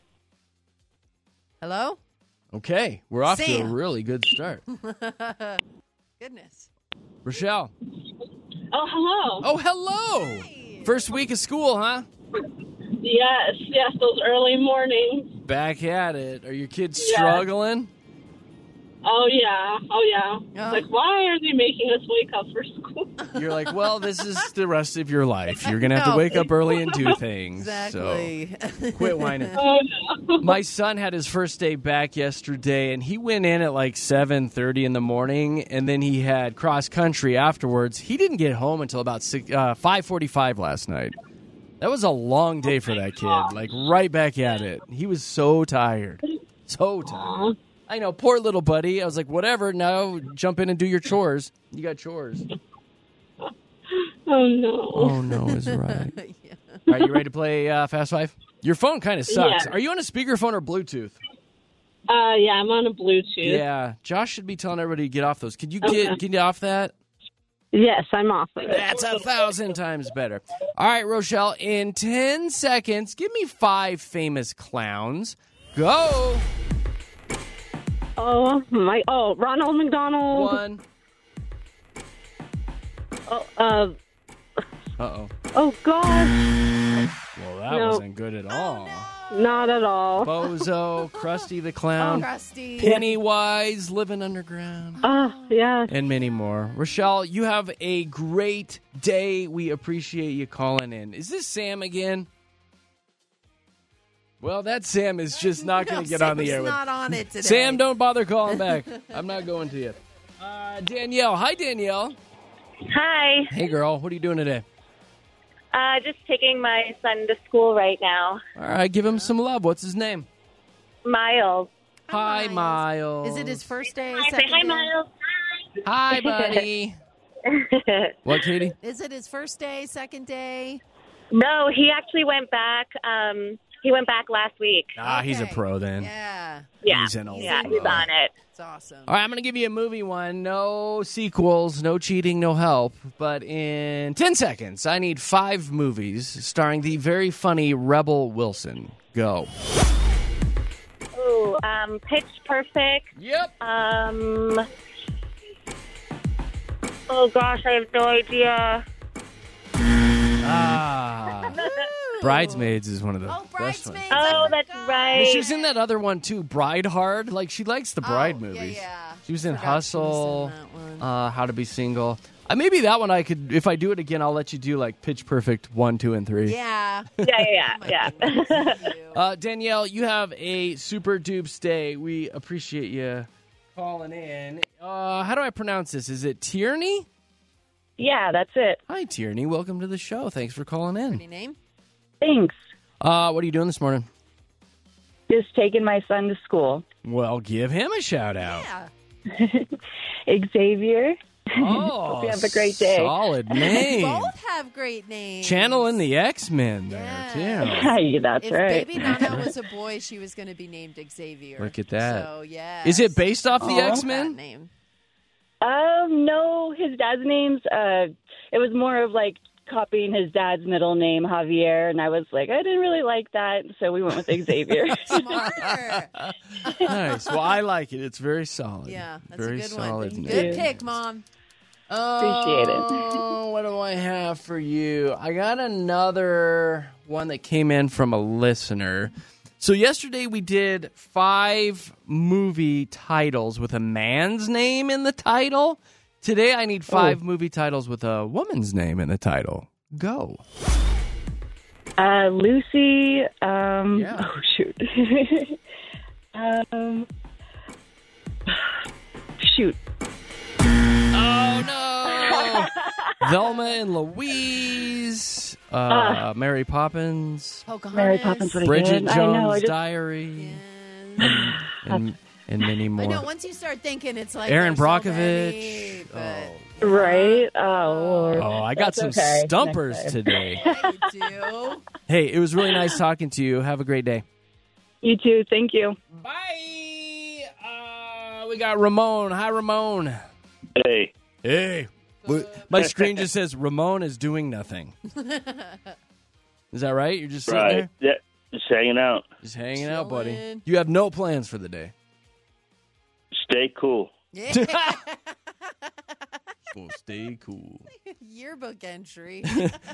[SPEAKER 4] Hello?
[SPEAKER 3] Okay, we're off to a
[SPEAKER 4] Sam.
[SPEAKER 3] really good start.
[SPEAKER 4] Goodness.
[SPEAKER 3] Rochelle.
[SPEAKER 12] Oh, hello.
[SPEAKER 3] Oh, hello. First week of school, huh?
[SPEAKER 12] Yes, yes, those early mornings.
[SPEAKER 3] Back at it. Are your kids
[SPEAKER 12] Yes.
[SPEAKER 3] struggling?
[SPEAKER 12] Oh, yeah. Oh, yeah.
[SPEAKER 4] Oh.
[SPEAKER 12] Like, why are they making us wake up for school?
[SPEAKER 3] You're like, well, this is the rest of your life. You're going to have to
[SPEAKER 4] No.
[SPEAKER 3] wake up early and do things.
[SPEAKER 4] Exactly.
[SPEAKER 3] So quit whining.
[SPEAKER 12] Oh, no.
[SPEAKER 3] My son had his first day back yesterday, and he went in at like seven thirty in the morning, and then he had cross country afterwards. He didn't get home until about six, uh, five forty-five last night. That was a long day for that kid, like right back at it. He was so tired. So tired. I know, poor little buddy. I was like, whatever, now jump in and do your chores. You got chores.
[SPEAKER 12] Oh, no.
[SPEAKER 3] Oh, no is right.
[SPEAKER 4] Yeah.
[SPEAKER 3] All right, you ready to play uh, Fast Five? Your phone kind of sucks.
[SPEAKER 12] Yeah.
[SPEAKER 3] Are you on a speakerphone or Bluetooth?
[SPEAKER 12] Uh, yeah, I'm on a Bluetooth.
[SPEAKER 3] Yeah, Josh should be telling everybody to get off those. Can you
[SPEAKER 12] Okay.
[SPEAKER 3] get, get off that?
[SPEAKER 12] Yes, I'm off of it.
[SPEAKER 3] That's a thousand times better. All right, Rochelle, in ten seconds, give me five famous clowns. Go.
[SPEAKER 12] Oh, my. Oh, Ronald McDonald.
[SPEAKER 3] One,
[SPEAKER 12] Oh, uh,
[SPEAKER 3] Uh-oh.
[SPEAKER 13] Oh, God.
[SPEAKER 3] Well, that
[SPEAKER 13] No.
[SPEAKER 3] wasn't good at all.
[SPEAKER 13] Not at all.
[SPEAKER 3] Bozo, Krusty the Clown,
[SPEAKER 4] Krusty.
[SPEAKER 3] Pennywise, Living Underground,
[SPEAKER 13] Oh, yeah.
[SPEAKER 3] and many more. Rochelle, you have a great day. We appreciate you calling in. Is this Sam again? Well, that Sam is just not going to get on the air
[SPEAKER 4] Sam's
[SPEAKER 3] with
[SPEAKER 4] not on it today.
[SPEAKER 3] Sam, don't bother calling back. I'm not going to you. Uh, Danielle. Hi, Danielle.
[SPEAKER 14] Hi.
[SPEAKER 3] Hey, girl. What are you doing today?
[SPEAKER 14] Uh, just taking my son to school right now.
[SPEAKER 3] All right, give him some love. What's his name?
[SPEAKER 14] Miles.
[SPEAKER 3] Hi, Miles.
[SPEAKER 4] Is it his first day?
[SPEAKER 14] Hi, say
[SPEAKER 4] second
[SPEAKER 14] hi,
[SPEAKER 4] day?
[SPEAKER 14] Miles.
[SPEAKER 3] Hi, buddy. What, Katie?
[SPEAKER 4] Is it his first day, second day?
[SPEAKER 14] No, he actually went back. Um, he went back last week.
[SPEAKER 3] Ah, he's a
[SPEAKER 4] Okay.
[SPEAKER 3] pro then.
[SPEAKER 4] Yeah.
[SPEAKER 14] Yeah,
[SPEAKER 3] He's an old
[SPEAKER 14] yeah,
[SPEAKER 3] pro.
[SPEAKER 14] he's on it.
[SPEAKER 4] It's awesome.
[SPEAKER 3] All right, I'm going to give you a movie one. No sequels, no cheating, no help. But in ten seconds, I need five movies starring the very funny Rebel Wilson. Go.
[SPEAKER 14] Ooh, um, Pitch Perfect.
[SPEAKER 3] Yep.
[SPEAKER 14] Um. Oh gosh, I have no idea.
[SPEAKER 3] Ah. Bridesmaids is one of the
[SPEAKER 4] Oh,
[SPEAKER 3] best ones.
[SPEAKER 4] Bridesmaids.
[SPEAKER 14] Oh, that's right.
[SPEAKER 3] She was in that other one too, Bride Hard. Like she likes the Bride
[SPEAKER 4] Oh, yeah,
[SPEAKER 3] movies.
[SPEAKER 4] yeah.
[SPEAKER 3] She was in
[SPEAKER 4] Forgot she was
[SPEAKER 3] Hustle,
[SPEAKER 4] in that one.
[SPEAKER 3] uh, How to Be Single. Uh, maybe that one I could, if I do it again, I'll let you do like Pitch Perfect one, two, and three.
[SPEAKER 4] Yeah.
[SPEAKER 14] Yeah, yeah, yeah. yeah.
[SPEAKER 3] Uh, Danielle, you have a super dupes day. We appreciate you calling in. Uh, how do I pronounce this? Is it Tierney?
[SPEAKER 14] Yeah, that's it.
[SPEAKER 3] Hi, Tierney. Welcome to the show. Thanks for calling
[SPEAKER 4] Pretty
[SPEAKER 3] in.
[SPEAKER 4] name?
[SPEAKER 13] Thanks.
[SPEAKER 3] Uh, what are you doing this morning?
[SPEAKER 13] Just taking my son to school.
[SPEAKER 3] Well, give him a shout out.
[SPEAKER 4] Yeah.
[SPEAKER 13] Xavier.
[SPEAKER 3] Oh,
[SPEAKER 13] Hope you have a great day.
[SPEAKER 3] Solid name.
[SPEAKER 4] Both have great names.
[SPEAKER 3] Channeling the X-Men there,
[SPEAKER 4] Yeah.
[SPEAKER 3] too.
[SPEAKER 13] Yeah, that's
[SPEAKER 4] If
[SPEAKER 13] right.
[SPEAKER 4] baby Nana was a boy, she was going to be named Xavier.
[SPEAKER 3] Look at that.
[SPEAKER 4] So, yeah.
[SPEAKER 3] Is it based off the
[SPEAKER 13] Aw.
[SPEAKER 3] X-Men?
[SPEAKER 4] Name.
[SPEAKER 13] Um, no, his dad's name's, uh, it was more of like copying his dad's middle name, Javier, and I was like, I didn't really like that, so we went with Xavier.
[SPEAKER 4] Smarter.
[SPEAKER 3] Nice. Well, I like it. It's very solid.
[SPEAKER 4] Yeah, that's
[SPEAKER 3] very
[SPEAKER 4] a good
[SPEAKER 3] solid
[SPEAKER 4] one.
[SPEAKER 3] name.
[SPEAKER 4] Good pick, Mom.
[SPEAKER 13] Appreciate it.
[SPEAKER 3] Oh, what do I have for you? I got another one that came in from a listener. So yesterday we did five movie titles with a man's name in the title. Today I need five
[SPEAKER 13] Oh.
[SPEAKER 3] movie titles with a woman's name in the title. Go.
[SPEAKER 13] Uh, Lucy, um,
[SPEAKER 3] Yeah.
[SPEAKER 13] oh, shoot. um, shoot.
[SPEAKER 3] Oh, no. Velma and Louise, uh,
[SPEAKER 13] Uh.
[SPEAKER 3] Mary Poppins,
[SPEAKER 4] Pocahontas.
[SPEAKER 13] Mary Poppins would have
[SPEAKER 3] Bridget
[SPEAKER 13] been. I know, I
[SPEAKER 3] Jones'
[SPEAKER 13] just,
[SPEAKER 3] Diary,
[SPEAKER 4] Yeah.
[SPEAKER 3] and, and many more.
[SPEAKER 4] I know, once you start thinking, it's like
[SPEAKER 3] Aaron
[SPEAKER 4] there's so
[SPEAKER 3] Brockovich.
[SPEAKER 4] many, but
[SPEAKER 13] right? Oh, Lord.
[SPEAKER 3] Oh, I got
[SPEAKER 13] That's
[SPEAKER 3] some
[SPEAKER 13] okay.
[SPEAKER 3] stumpers
[SPEAKER 13] Next time.
[SPEAKER 3] today.
[SPEAKER 4] yeah, you do.
[SPEAKER 3] Hey, it was really nice talking to you. Have a great day.
[SPEAKER 13] You too. Thank you.
[SPEAKER 3] Bye. Uh, we got Ramon. Hi, Ramon.
[SPEAKER 15] Hey.
[SPEAKER 3] Hey. My screen just says Ramon is doing nothing. Is that right? You're just sitting
[SPEAKER 15] Right.
[SPEAKER 3] there?
[SPEAKER 15] Yeah. Just hanging out.
[SPEAKER 3] Just hanging out, buddy.
[SPEAKER 4] Chilling.
[SPEAKER 3] You have no plans for the day.
[SPEAKER 15] Stay cool.
[SPEAKER 4] Yeah.
[SPEAKER 3] Well, stay cool.
[SPEAKER 4] Yearbook entry.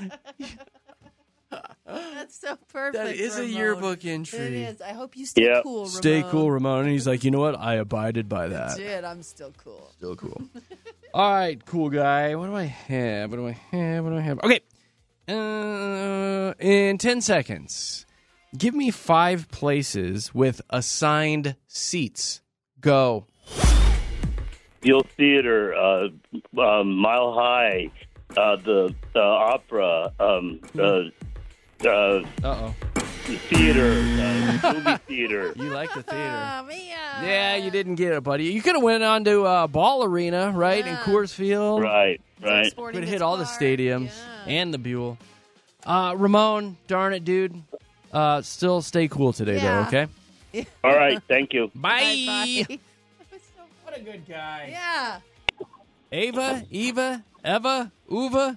[SPEAKER 4] That's so perfect.
[SPEAKER 3] That is a
[SPEAKER 4] Ramon.
[SPEAKER 3] yearbook entry.
[SPEAKER 4] It is. I hope you stay
[SPEAKER 15] Yep.
[SPEAKER 4] cool, Ramon.
[SPEAKER 3] Stay cool, Ramon. And he's like, you know what? I abided by
[SPEAKER 4] I
[SPEAKER 3] that.
[SPEAKER 4] did. I'm still cool.
[SPEAKER 3] Still cool. All right, cool guy. What do I have? What do I have? What do I have? Okay. Uh, in ten seconds, give me five places with assigned seats. Go.
[SPEAKER 15] Yale Theater, uh, um, Mile High, uh, the the opera, um, the uh,
[SPEAKER 3] Uh-oh.
[SPEAKER 15] the theater, uh, movie theater.
[SPEAKER 3] You like the theater.
[SPEAKER 4] Ah, Mia.
[SPEAKER 3] Yeah, you didn't get it, buddy. You could have went on to uh, Ball Arena, right, in
[SPEAKER 4] Yeah.
[SPEAKER 3] Coors Field.
[SPEAKER 15] Right, right.
[SPEAKER 3] Could have hit all the stadiums and the Buell. Uh, Ramon, darn it, dude. Uh, still stay cool today,
[SPEAKER 4] Yeah.
[SPEAKER 3] though, okay?
[SPEAKER 15] All right, thank you.
[SPEAKER 3] Bye.
[SPEAKER 4] Bye.
[SPEAKER 3] What a good guy.
[SPEAKER 4] Yeah.
[SPEAKER 3] Ava, Eva, Eva, Uva.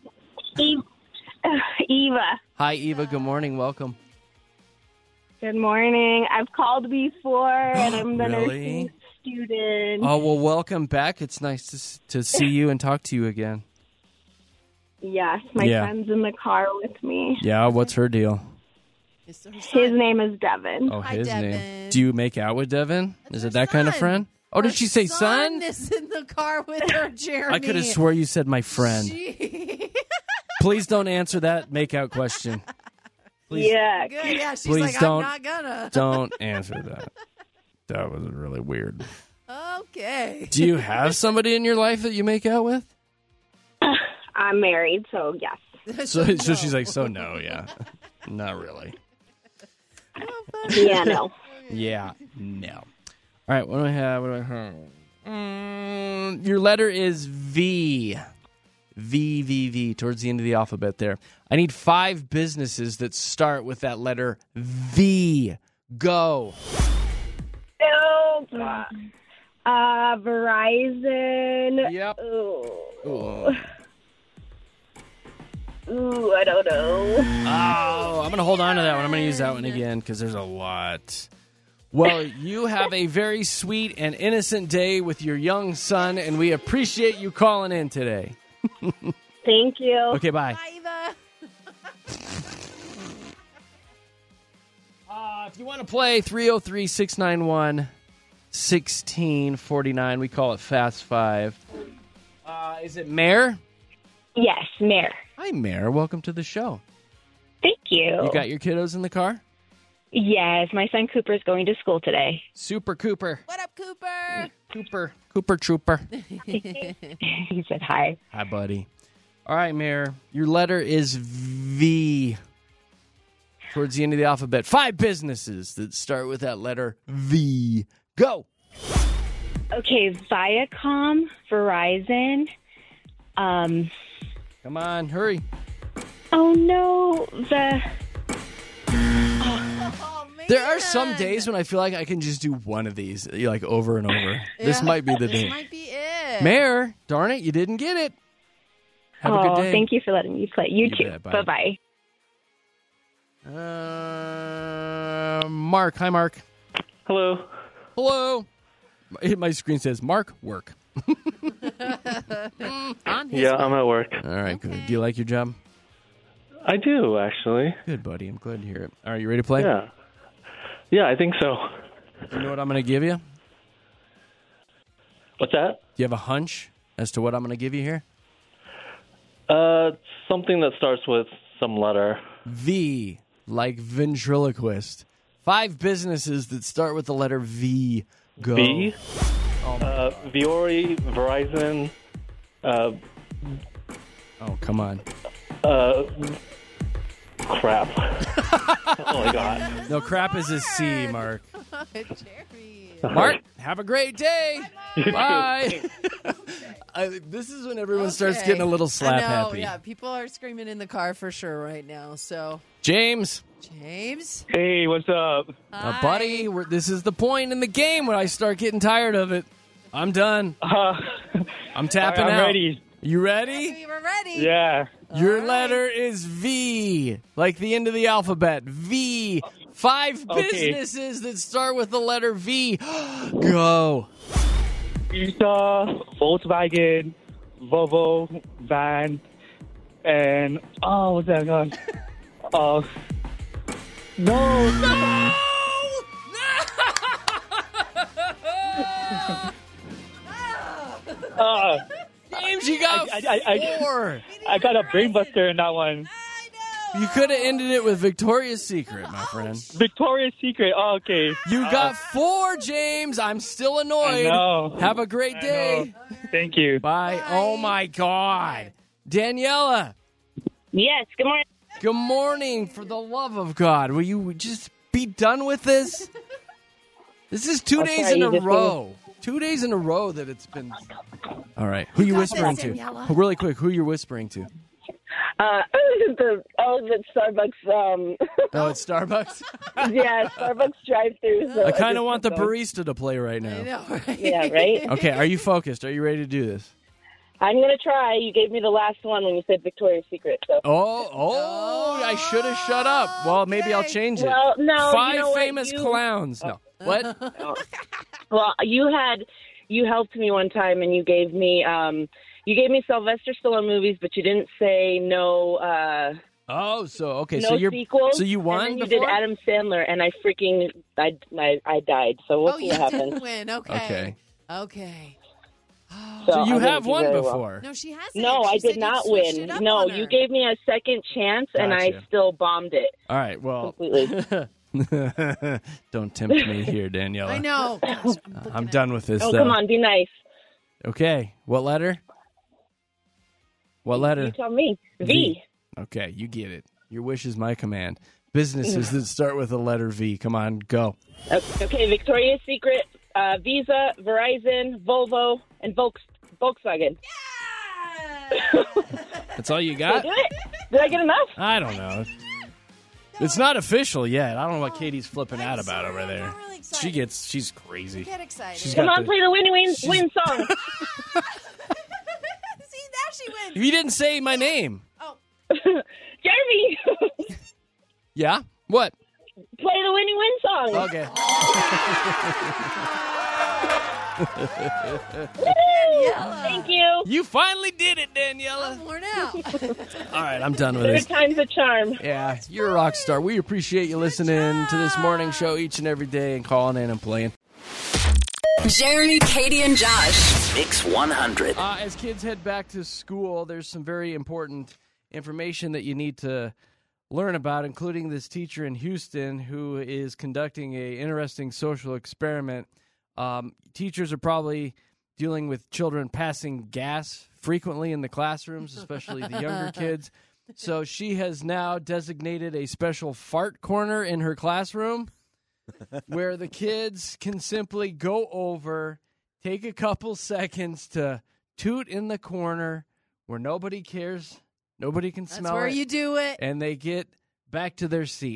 [SPEAKER 16] Eva.
[SPEAKER 3] Hi, Eva. Good morning. Welcome.
[SPEAKER 16] Good morning. I've called before, and I'm the
[SPEAKER 3] Really?
[SPEAKER 16] nursing student.
[SPEAKER 3] Oh, well, welcome back. It's nice to s- to see you and talk to you again.
[SPEAKER 16] Yes, my
[SPEAKER 3] Yeah.
[SPEAKER 16] friend's in the car with me.
[SPEAKER 3] Yeah, what's her deal?
[SPEAKER 16] His name is Devin.
[SPEAKER 3] Oh, his name. Do you make out with Devin? Is it that kind of friend? Oh, did she say son?
[SPEAKER 4] Son is in the car with her, Jeremy.
[SPEAKER 3] I could have swore you said my friend. Please don't answer that make-out question. Please,
[SPEAKER 16] Yeah.
[SPEAKER 4] Good. Yeah, she's
[SPEAKER 3] please
[SPEAKER 4] like,
[SPEAKER 3] don't,
[SPEAKER 4] I'm not gonna.
[SPEAKER 3] don't answer that. That was really weird.
[SPEAKER 4] Okay.
[SPEAKER 3] Do you have somebody in your life that you make out with?
[SPEAKER 16] I'm married, so yes.
[SPEAKER 3] So, so she's like, so no, yeah. Not really.
[SPEAKER 16] Yeah, no.
[SPEAKER 3] Yeah, no. All right, what do I have? What do I have? Mm, your letter is V. V, V, V, towards the end of the alphabet there. I need five businesses that start with that letter V. Go.
[SPEAKER 16] Oh, uh, Verizon.
[SPEAKER 3] Yep.
[SPEAKER 16] Ooh.
[SPEAKER 3] Ooh.
[SPEAKER 16] Ooh, I don't know.
[SPEAKER 3] Oh, I'm going to hold on to that one. I'm going to use that one again because there's a lot. Well, you have a very sweet and innocent day with your young son, and we appreciate you calling in today.
[SPEAKER 16] Thank you.
[SPEAKER 3] Okay, bye.
[SPEAKER 4] Bye, Eva.
[SPEAKER 3] Uh, if you want to play, three oh three, six nine one, one six four nine. We call it Fast Five. Uh, is it Mare?
[SPEAKER 16] Yes, Mare.
[SPEAKER 3] Hi, Mare. Welcome to the show.
[SPEAKER 16] Thank you.
[SPEAKER 3] You got your kiddos in the car?
[SPEAKER 16] Yes, my son Cooper's going to school today.
[SPEAKER 3] Super Cooper.
[SPEAKER 4] What up, Cooper?
[SPEAKER 3] Cooper. Cooper Trooper.
[SPEAKER 16] He said hi.
[SPEAKER 3] Hi, buddy. All right, Mare. Your letter is V. Towards the end of the alphabet. Five businesses that start with that letter V. Go.
[SPEAKER 16] Okay, Viacom, Verizon. Um.
[SPEAKER 3] Come on, hurry.
[SPEAKER 16] Oh no, the.
[SPEAKER 4] Oh, man.
[SPEAKER 3] There are some days when I feel like I can just do one of these, like over and over. This
[SPEAKER 4] Yeah.
[SPEAKER 3] might be the
[SPEAKER 4] This
[SPEAKER 3] day.
[SPEAKER 4] might be it.
[SPEAKER 3] Mare, darn it, you didn't get it. Have
[SPEAKER 16] oh,
[SPEAKER 3] a good day.
[SPEAKER 16] thank you for letting me play. You,
[SPEAKER 3] You
[SPEAKER 16] too.
[SPEAKER 3] bet, bye.
[SPEAKER 16] Bye bye.
[SPEAKER 3] Uh, Mark. Hi, Mark.
[SPEAKER 17] Hello.
[SPEAKER 3] Hello. My- My screen says Mark work.
[SPEAKER 4] On his
[SPEAKER 17] Yeah, I'm at work.
[SPEAKER 3] All right, good. Do you like your job?
[SPEAKER 17] I do, actually.
[SPEAKER 3] Good, buddy. I'm glad to hear it. All right, you ready to play?
[SPEAKER 17] Yeah. Yeah, I think so.
[SPEAKER 3] You know what I'm going to give you?
[SPEAKER 17] What's that?
[SPEAKER 3] Do you have a hunch as to what I'm going to give you here?
[SPEAKER 17] Uh, something that starts with some letter.
[SPEAKER 3] V, like ventriloquist. Five businesses that start with the letter V. Go.
[SPEAKER 17] V?
[SPEAKER 3] Oh, my
[SPEAKER 17] Uh,
[SPEAKER 3] God.
[SPEAKER 17] Viore, Verizon, uh,
[SPEAKER 3] Oh, come on.
[SPEAKER 17] uh, crap. Oh, my God.
[SPEAKER 3] No, crap is a C, Mark.
[SPEAKER 4] Jeremy.
[SPEAKER 3] Mark, have a great day.
[SPEAKER 17] You too.
[SPEAKER 3] Bye. I, this is when everyone starts
[SPEAKER 4] Okay.
[SPEAKER 3] getting a little slap
[SPEAKER 4] I know,
[SPEAKER 3] happy.
[SPEAKER 4] Yeah, people are screaming in the car for sure right now. So,
[SPEAKER 3] James,
[SPEAKER 4] James.
[SPEAKER 18] Hey, what's up?
[SPEAKER 3] uh, buddy, we're, this is the point in the game when I start getting tired of it. I'm done.
[SPEAKER 18] Uh,
[SPEAKER 3] I'm tapping
[SPEAKER 18] I'm
[SPEAKER 3] out.
[SPEAKER 18] ready.
[SPEAKER 3] You ready?
[SPEAKER 4] We were ready.
[SPEAKER 18] Yeah.
[SPEAKER 3] Your
[SPEAKER 4] right.
[SPEAKER 3] letter is V, like the end of the alphabet. V. Five
[SPEAKER 18] Okay.
[SPEAKER 3] businesses that start with the letter V. Go.
[SPEAKER 18] Pizza, Volkswagen, Volvo, van, and oh, what's that one? Uh, no,
[SPEAKER 3] No!
[SPEAKER 18] uh,
[SPEAKER 3] James, you got
[SPEAKER 18] I, I, I,
[SPEAKER 3] four.
[SPEAKER 18] I got a brain buster in that one.
[SPEAKER 3] You could have ended it with Victoria's Secret, my friend.
[SPEAKER 18] Victoria's Secret. Oh, okay.
[SPEAKER 3] You got four, James. I'm still annoyed.
[SPEAKER 18] I know.
[SPEAKER 3] Have a great
[SPEAKER 18] I
[SPEAKER 3] day.
[SPEAKER 18] know. Thank you.
[SPEAKER 3] Bye. Oh, my God. Daniela,
[SPEAKER 14] Yes, good morning.
[SPEAKER 3] good morning. For the love of God, will you just be done with this? This is 2
[SPEAKER 14] I'll
[SPEAKER 3] days
[SPEAKER 14] try
[SPEAKER 3] in
[SPEAKER 14] you
[SPEAKER 3] a
[SPEAKER 14] this
[SPEAKER 3] row. Two days in a row that it's been. All right. Who you
[SPEAKER 4] got
[SPEAKER 3] whispering
[SPEAKER 4] this,
[SPEAKER 3] to?
[SPEAKER 4] Daniela.
[SPEAKER 3] Oh, really quick, who you're whispering to?
[SPEAKER 13] Uh, the oh, the Starbucks. Um,
[SPEAKER 3] Oh, it's Starbucks?
[SPEAKER 13] yeah, Starbucks drive-through. So
[SPEAKER 3] I kind of
[SPEAKER 13] just
[SPEAKER 3] want the
[SPEAKER 13] kept going.
[SPEAKER 3] barista to play right
[SPEAKER 4] I
[SPEAKER 3] now.
[SPEAKER 4] know, right?
[SPEAKER 13] Yeah, right.
[SPEAKER 3] Okay, are you focused? Are you ready to do this?
[SPEAKER 13] I'm gonna try. You gave me the last one when you said Victoria's Secret. So.
[SPEAKER 3] Oh, oh, I should have shut up. Well, maybe I'll
[SPEAKER 4] Okay.
[SPEAKER 3] change it.
[SPEAKER 13] Well, no,
[SPEAKER 3] Five
[SPEAKER 13] you know what?
[SPEAKER 3] famous
[SPEAKER 13] You-
[SPEAKER 3] clowns. No. What?
[SPEAKER 13] Well, you had you helped me one time, and you gave me um,
[SPEAKER 19] You gave me Sylvester Stallone movies, but you didn't say no. Uh,
[SPEAKER 3] Oh, so okay,
[SPEAKER 19] no
[SPEAKER 3] so you're
[SPEAKER 19] sequels.
[SPEAKER 3] so you won
[SPEAKER 19] And then you
[SPEAKER 3] before?
[SPEAKER 19] did Adam Sandler, and I freaking I I, I died. So we'll
[SPEAKER 4] Oh,
[SPEAKER 19] see
[SPEAKER 4] you
[SPEAKER 19] what happens.
[SPEAKER 4] didn't win. Okay.
[SPEAKER 3] Okay.
[SPEAKER 4] Okay.
[SPEAKER 3] So you
[SPEAKER 19] I didn't
[SPEAKER 3] have
[SPEAKER 19] do
[SPEAKER 3] won
[SPEAKER 19] very well.
[SPEAKER 3] before.
[SPEAKER 4] No, she hasn't.
[SPEAKER 19] No,
[SPEAKER 4] She
[SPEAKER 19] I
[SPEAKER 4] said
[SPEAKER 19] did
[SPEAKER 4] you
[SPEAKER 19] not
[SPEAKER 4] switched
[SPEAKER 19] win.
[SPEAKER 4] it up
[SPEAKER 19] No,
[SPEAKER 4] on
[SPEAKER 19] you
[SPEAKER 4] her.
[SPEAKER 19] gave me a second chance, and I
[SPEAKER 3] Gotcha.
[SPEAKER 19] still bombed it.
[SPEAKER 3] All right, well,
[SPEAKER 19] Completely.
[SPEAKER 3] don't tempt me here, Daniela.
[SPEAKER 4] I know. Gosh, I'm looking
[SPEAKER 3] I'm
[SPEAKER 4] at-
[SPEAKER 3] done with this.
[SPEAKER 19] Oh,
[SPEAKER 3] though.
[SPEAKER 19] come on, be nice.
[SPEAKER 3] Okay, what letter? What letter?
[SPEAKER 19] You tell me. V.
[SPEAKER 3] Okay, you get it. Your wish is my command. Businesses that start with the letter V. Come on, go.
[SPEAKER 19] Okay, Victoria's Secret, uh, Visa, Verizon, Volvo, and Volks, Volkswagen.
[SPEAKER 3] That's all you
[SPEAKER 19] Did I
[SPEAKER 3] got?
[SPEAKER 19] do it? Did I get enough?
[SPEAKER 3] I don't know. It's not official yet. I don't know what Katie's flipping out about over there. She gets, she's crazy.
[SPEAKER 4] Get excited.
[SPEAKER 3] She's
[SPEAKER 19] Come
[SPEAKER 3] got
[SPEAKER 19] on,
[SPEAKER 3] the-
[SPEAKER 19] play the Winnie Win, win song.
[SPEAKER 4] See, now she wins.
[SPEAKER 3] You didn't say my name.
[SPEAKER 4] Oh,
[SPEAKER 19] Jeremy,
[SPEAKER 3] Yeah? What?
[SPEAKER 19] play the Winnie Win song.
[SPEAKER 3] Okay.
[SPEAKER 19] Thank you.
[SPEAKER 3] You finally did it, Daniela.
[SPEAKER 4] I'm worn out.
[SPEAKER 3] All right, I'm done with
[SPEAKER 19] Third
[SPEAKER 3] this.
[SPEAKER 19] time's a charm.
[SPEAKER 3] Yeah, you're a rock star. We appreciate you listening to this morning show each and every day and calling in and playing.
[SPEAKER 1] Jeremy, Katie, and Josh.
[SPEAKER 2] Mix one hundred.
[SPEAKER 3] Uh, as kids head back to school, there's some very important information that you need to learn about, including this teacher in Houston who is conducting a interesting social experiment. Um, teachers are probably dealing with children passing gas frequently in the classrooms, especially the younger kids. So she has now designated a special fart corner in her classroom where the kids can simply go over, take a couple seconds to toot in the corner where nobody cares, nobody can
[SPEAKER 4] That's
[SPEAKER 3] smell
[SPEAKER 4] where
[SPEAKER 3] it,
[SPEAKER 4] you do it.
[SPEAKER 3] and they get back to their seat.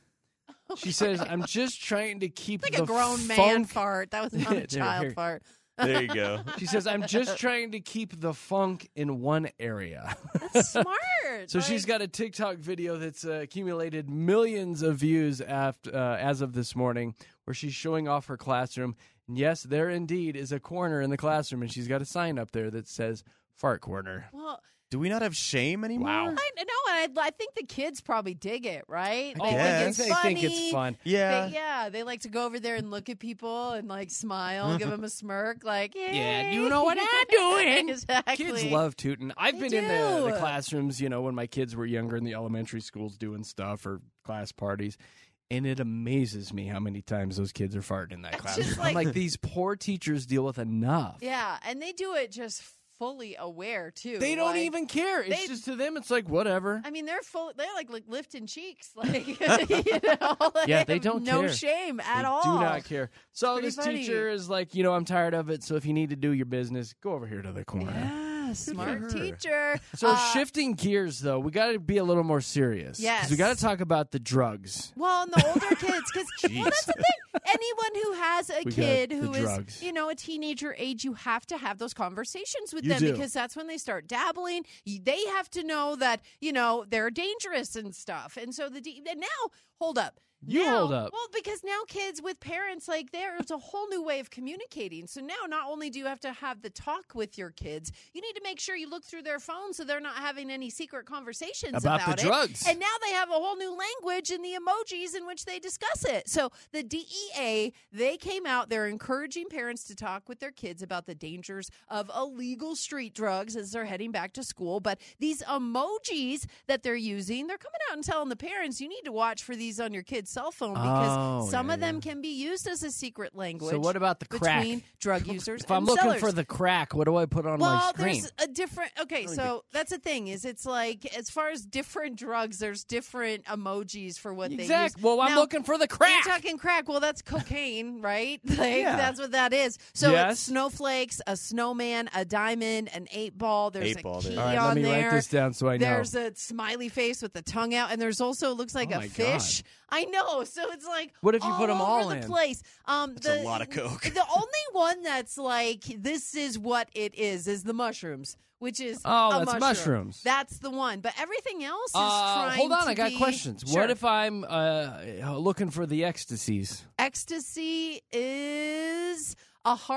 [SPEAKER 3] She says, I'm just trying to keep
[SPEAKER 4] Like
[SPEAKER 3] the
[SPEAKER 4] a grown man
[SPEAKER 3] funk.
[SPEAKER 4] fart. That was not a
[SPEAKER 3] There,
[SPEAKER 4] child
[SPEAKER 3] here.
[SPEAKER 4] fart.
[SPEAKER 5] There you go.
[SPEAKER 3] She says, I'm just trying to keep the funk in one area.
[SPEAKER 4] That's smart.
[SPEAKER 3] So
[SPEAKER 4] Like,
[SPEAKER 3] she's got a TikTok video that's uh, accumulated millions of views after, uh, as of this morning, where she's showing off her classroom. And yes, there indeed is a corner in the classroom, and she's got a sign up there that says "Fart Corner."
[SPEAKER 4] Well,
[SPEAKER 5] Do we not have shame anymore?
[SPEAKER 3] Wow.
[SPEAKER 4] I know, and I, I think the kids probably dig it, right?
[SPEAKER 3] I
[SPEAKER 4] They
[SPEAKER 5] guess.
[SPEAKER 4] think it's
[SPEAKER 3] They think
[SPEAKER 4] funny.
[SPEAKER 3] it's fun.
[SPEAKER 5] Yeah.
[SPEAKER 4] They, yeah, they like to go over there and look at people and like smile, give them a smirk, like, Yay.
[SPEAKER 3] Yeah, you know what I'm doing.
[SPEAKER 4] Exactly.
[SPEAKER 3] Kids love tooting. I've
[SPEAKER 4] They
[SPEAKER 3] been in the, the
[SPEAKER 4] do.
[SPEAKER 3] classrooms, you know, when my kids were younger in the elementary schools doing stuff or class parties. And it amazes me how many times those kids are farting in that
[SPEAKER 4] It's
[SPEAKER 3] classroom.
[SPEAKER 4] just
[SPEAKER 3] I'm
[SPEAKER 4] like-
[SPEAKER 3] like, these poor teachers deal with enough.
[SPEAKER 4] Yeah, and they do it just fully aware too.
[SPEAKER 3] They don't
[SPEAKER 4] like,
[SPEAKER 3] even care. It's
[SPEAKER 4] they-
[SPEAKER 3] just to them, it's like, whatever.
[SPEAKER 4] I mean, they're full. They're like, like lifting cheeks, like you know. Like,
[SPEAKER 3] Yeah, they don't
[SPEAKER 4] no
[SPEAKER 3] care.
[SPEAKER 4] shame at
[SPEAKER 3] They
[SPEAKER 4] all.
[SPEAKER 3] do not care. So
[SPEAKER 4] pretty
[SPEAKER 3] this
[SPEAKER 4] funny.
[SPEAKER 3] teacher is like, you know, I'm tired of it. So if you need to do your business, go over here to the corner.
[SPEAKER 4] Yeah, smart
[SPEAKER 3] her.
[SPEAKER 4] teacher.
[SPEAKER 3] So
[SPEAKER 4] Uh,
[SPEAKER 3] shifting gears, though, we got to be a little more serious.
[SPEAKER 4] Yes.
[SPEAKER 3] we got to talk about the drugs.
[SPEAKER 4] Well, and the older kids, because well, that's the thing. Anyone who has a
[SPEAKER 3] We got
[SPEAKER 4] kid
[SPEAKER 3] the
[SPEAKER 4] who is,
[SPEAKER 3] drugs.
[SPEAKER 4] you know, a teenager age, you have to have those conversations with
[SPEAKER 3] You
[SPEAKER 4] them
[SPEAKER 3] do.
[SPEAKER 4] because that's when they start dabbling. You- They have to know that you know they're dangerous and stuff. And so the de- and now, hold up.
[SPEAKER 3] You
[SPEAKER 4] Now-
[SPEAKER 3] hold up.
[SPEAKER 4] Well, because now kids with parents, like, there's a whole new way of communicating. So now not only do you have to have the talk with your kids, you need to make sure you look through their phones so they're not having any secret conversations
[SPEAKER 3] About
[SPEAKER 4] about,
[SPEAKER 3] the
[SPEAKER 4] it.
[SPEAKER 3] drugs.
[SPEAKER 4] And now they have a whole new language in the emojis in which they discuss it. So the D E A, they came out, they're encouraging parents to talk with their kids about the dangers of illegal street drugs as they're heading back to school. But these emojis that they're using, they're coming out and telling the parents, you need to watch for these on your kids' cell phone because
[SPEAKER 3] Oh,
[SPEAKER 4] some
[SPEAKER 3] yeah,
[SPEAKER 4] of them can be used as a secret language.
[SPEAKER 3] So what about the crack?
[SPEAKER 4] Between drug users
[SPEAKER 3] If I'm
[SPEAKER 4] and
[SPEAKER 3] looking
[SPEAKER 4] sellers.
[SPEAKER 3] for the crack, what do I put on
[SPEAKER 4] Well,
[SPEAKER 3] my screen?
[SPEAKER 4] there's a different. Okay, so that's the thing is, it's like as far as different drugs, there's different emojis for what they use.
[SPEAKER 3] Exact- well, I'm
[SPEAKER 4] Now,
[SPEAKER 3] looking for the crack.
[SPEAKER 4] You're talking crack. Well, that's cocaine, right? Like
[SPEAKER 3] Yeah.
[SPEAKER 4] that's what that is. So
[SPEAKER 3] Yes.
[SPEAKER 4] it's snowflakes, a snowman, a diamond, an eight ball. There's
[SPEAKER 5] Eight
[SPEAKER 4] a
[SPEAKER 5] ball,
[SPEAKER 4] key
[SPEAKER 5] there.
[SPEAKER 3] All right,
[SPEAKER 4] on
[SPEAKER 3] let me
[SPEAKER 4] there.
[SPEAKER 3] write this down so I know.
[SPEAKER 4] There's a smiley face with the tongue out, and there's also it looks like
[SPEAKER 3] Oh
[SPEAKER 4] a
[SPEAKER 3] my
[SPEAKER 4] fish. I know. So it's like
[SPEAKER 3] What if you put 'em
[SPEAKER 4] over
[SPEAKER 3] all
[SPEAKER 4] the
[SPEAKER 3] in?
[SPEAKER 4] place. Um,
[SPEAKER 5] That's
[SPEAKER 4] the,
[SPEAKER 5] a lot of coke.
[SPEAKER 4] The only one that's like this is what it is is the mushrooms, which is
[SPEAKER 3] Oh,
[SPEAKER 4] a
[SPEAKER 3] that's
[SPEAKER 4] mushroom.
[SPEAKER 3] mushrooms.
[SPEAKER 4] That's the one. But everything else is
[SPEAKER 3] Uh,
[SPEAKER 4] trying.
[SPEAKER 3] hold on,
[SPEAKER 4] to
[SPEAKER 3] I got
[SPEAKER 4] be-
[SPEAKER 3] questions.
[SPEAKER 4] Sure.
[SPEAKER 3] What if I'm uh, looking for the ecstasies?
[SPEAKER 4] Ecstasy is a heart,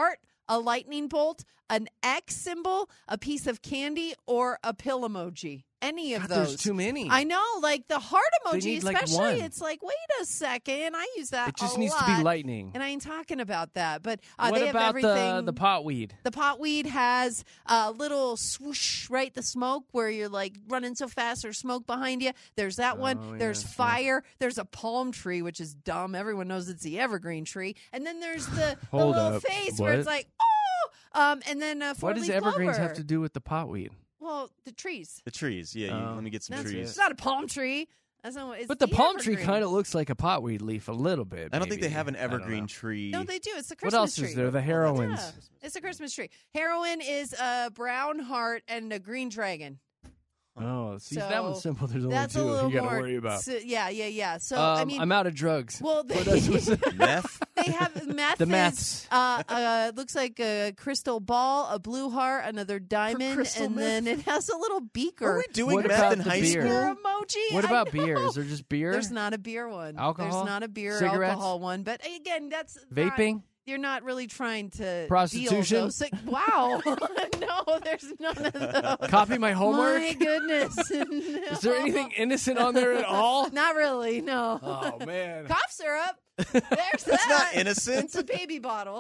[SPEAKER 4] a lightning bolt, an X symbol, a piece of candy, or a pill emoji. Any of
[SPEAKER 3] God,
[SPEAKER 4] those.
[SPEAKER 3] there's too many.
[SPEAKER 4] I know, like the heart
[SPEAKER 3] They
[SPEAKER 4] emoji,
[SPEAKER 3] need, like,
[SPEAKER 4] especially.
[SPEAKER 3] one.
[SPEAKER 4] It's like, wait a second, I use that.
[SPEAKER 3] It just
[SPEAKER 4] a
[SPEAKER 3] needs to be
[SPEAKER 4] lot,
[SPEAKER 3] lightning.
[SPEAKER 4] And I ain't talking about that. But uh,
[SPEAKER 3] what
[SPEAKER 4] they have
[SPEAKER 3] about
[SPEAKER 4] everything.
[SPEAKER 3] the the potweed?
[SPEAKER 4] The potweed has a little swoosh, right? The smoke where you're like running so fast, there's smoke behind you. There's that one.
[SPEAKER 3] Oh,
[SPEAKER 4] There's
[SPEAKER 3] yeah,
[SPEAKER 4] fire. There's a palm tree, which is dumb. Everyone knows it's the evergreen tree. And then there's the, the
[SPEAKER 3] Hold
[SPEAKER 4] little
[SPEAKER 3] up.
[SPEAKER 4] face
[SPEAKER 3] What?
[SPEAKER 4] where it's like, oh. Um, and then uh,
[SPEAKER 3] What does
[SPEAKER 4] four-leaf
[SPEAKER 3] evergreens
[SPEAKER 4] clover.
[SPEAKER 3] have to do with the potweed?
[SPEAKER 4] Well, the trees.
[SPEAKER 5] The trees, yeah. You,
[SPEAKER 3] Oh.
[SPEAKER 5] let me get some
[SPEAKER 4] That's,
[SPEAKER 5] trees.
[SPEAKER 4] It's not a palm tree. That's not what, it's
[SPEAKER 3] But the palm tree
[SPEAKER 4] evergreen.
[SPEAKER 3] kind of looks like a potweed leaf a little bit.
[SPEAKER 5] I don't think
[SPEAKER 3] maybe.
[SPEAKER 5] they have an
[SPEAKER 3] I don't
[SPEAKER 5] evergreen
[SPEAKER 3] know.
[SPEAKER 5] tree.
[SPEAKER 4] No, they do. It's the
[SPEAKER 3] What
[SPEAKER 4] Christmas
[SPEAKER 3] else
[SPEAKER 4] tree.
[SPEAKER 3] is there? The heroines.
[SPEAKER 4] Yeah, it's a Christmas tree. Heroine is a brown heart and a green dragon.
[SPEAKER 3] Oh, see,
[SPEAKER 4] So
[SPEAKER 3] that one's simple. There's only
[SPEAKER 4] that's a
[SPEAKER 3] two
[SPEAKER 4] little
[SPEAKER 3] you got to
[SPEAKER 4] more,
[SPEAKER 3] worry about.
[SPEAKER 4] so- yeah, yeah, yeah. So
[SPEAKER 3] um,
[SPEAKER 4] I mean,
[SPEAKER 3] I'm out of drugs.
[SPEAKER 4] well, they,
[SPEAKER 3] What else was it?
[SPEAKER 5] Meth?
[SPEAKER 4] they have meth.
[SPEAKER 3] The
[SPEAKER 4] is,
[SPEAKER 3] meths.
[SPEAKER 4] Uh, uh, looks like a crystal ball, a blue heart, another diamond,
[SPEAKER 5] crystal
[SPEAKER 4] and then it has a little beaker.
[SPEAKER 5] Are we doing
[SPEAKER 3] What
[SPEAKER 5] meth
[SPEAKER 3] about
[SPEAKER 5] in
[SPEAKER 3] the
[SPEAKER 5] high
[SPEAKER 3] beer?
[SPEAKER 4] Beer
[SPEAKER 5] school?
[SPEAKER 4] emoji.
[SPEAKER 3] What
[SPEAKER 4] I
[SPEAKER 3] about
[SPEAKER 4] know.
[SPEAKER 3] beer? Is there just beer?
[SPEAKER 4] There's not a beer one.
[SPEAKER 3] Alcohol?
[SPEAKER 4] There's not a beer
[SPEAKER 3] Cigarettes?
[SPEAKER 4] alcohol one. But again, that's
[SPEAKER 3] Vaping?
[SPEAKER 4] Not, you're not really trying to
[SPEAKER 3] Prostitution?
[SPEAKER 4] Deal those things. Wow. No, there's none of those.
[SPEAKER 3] Copy my homework?
[SPEAKER 4] My goodness. No.
[SPEAKER 3] Is there anything innocent on there at all?
[SPEAKER 4] Not really. No.
[SPEAKER 3] Oh, man.
[SPEAKER 4] Cough syrup. There's that.
[SPEAKER 5] That's not innocent.
[SPEAKER 4] It's a baby bottle.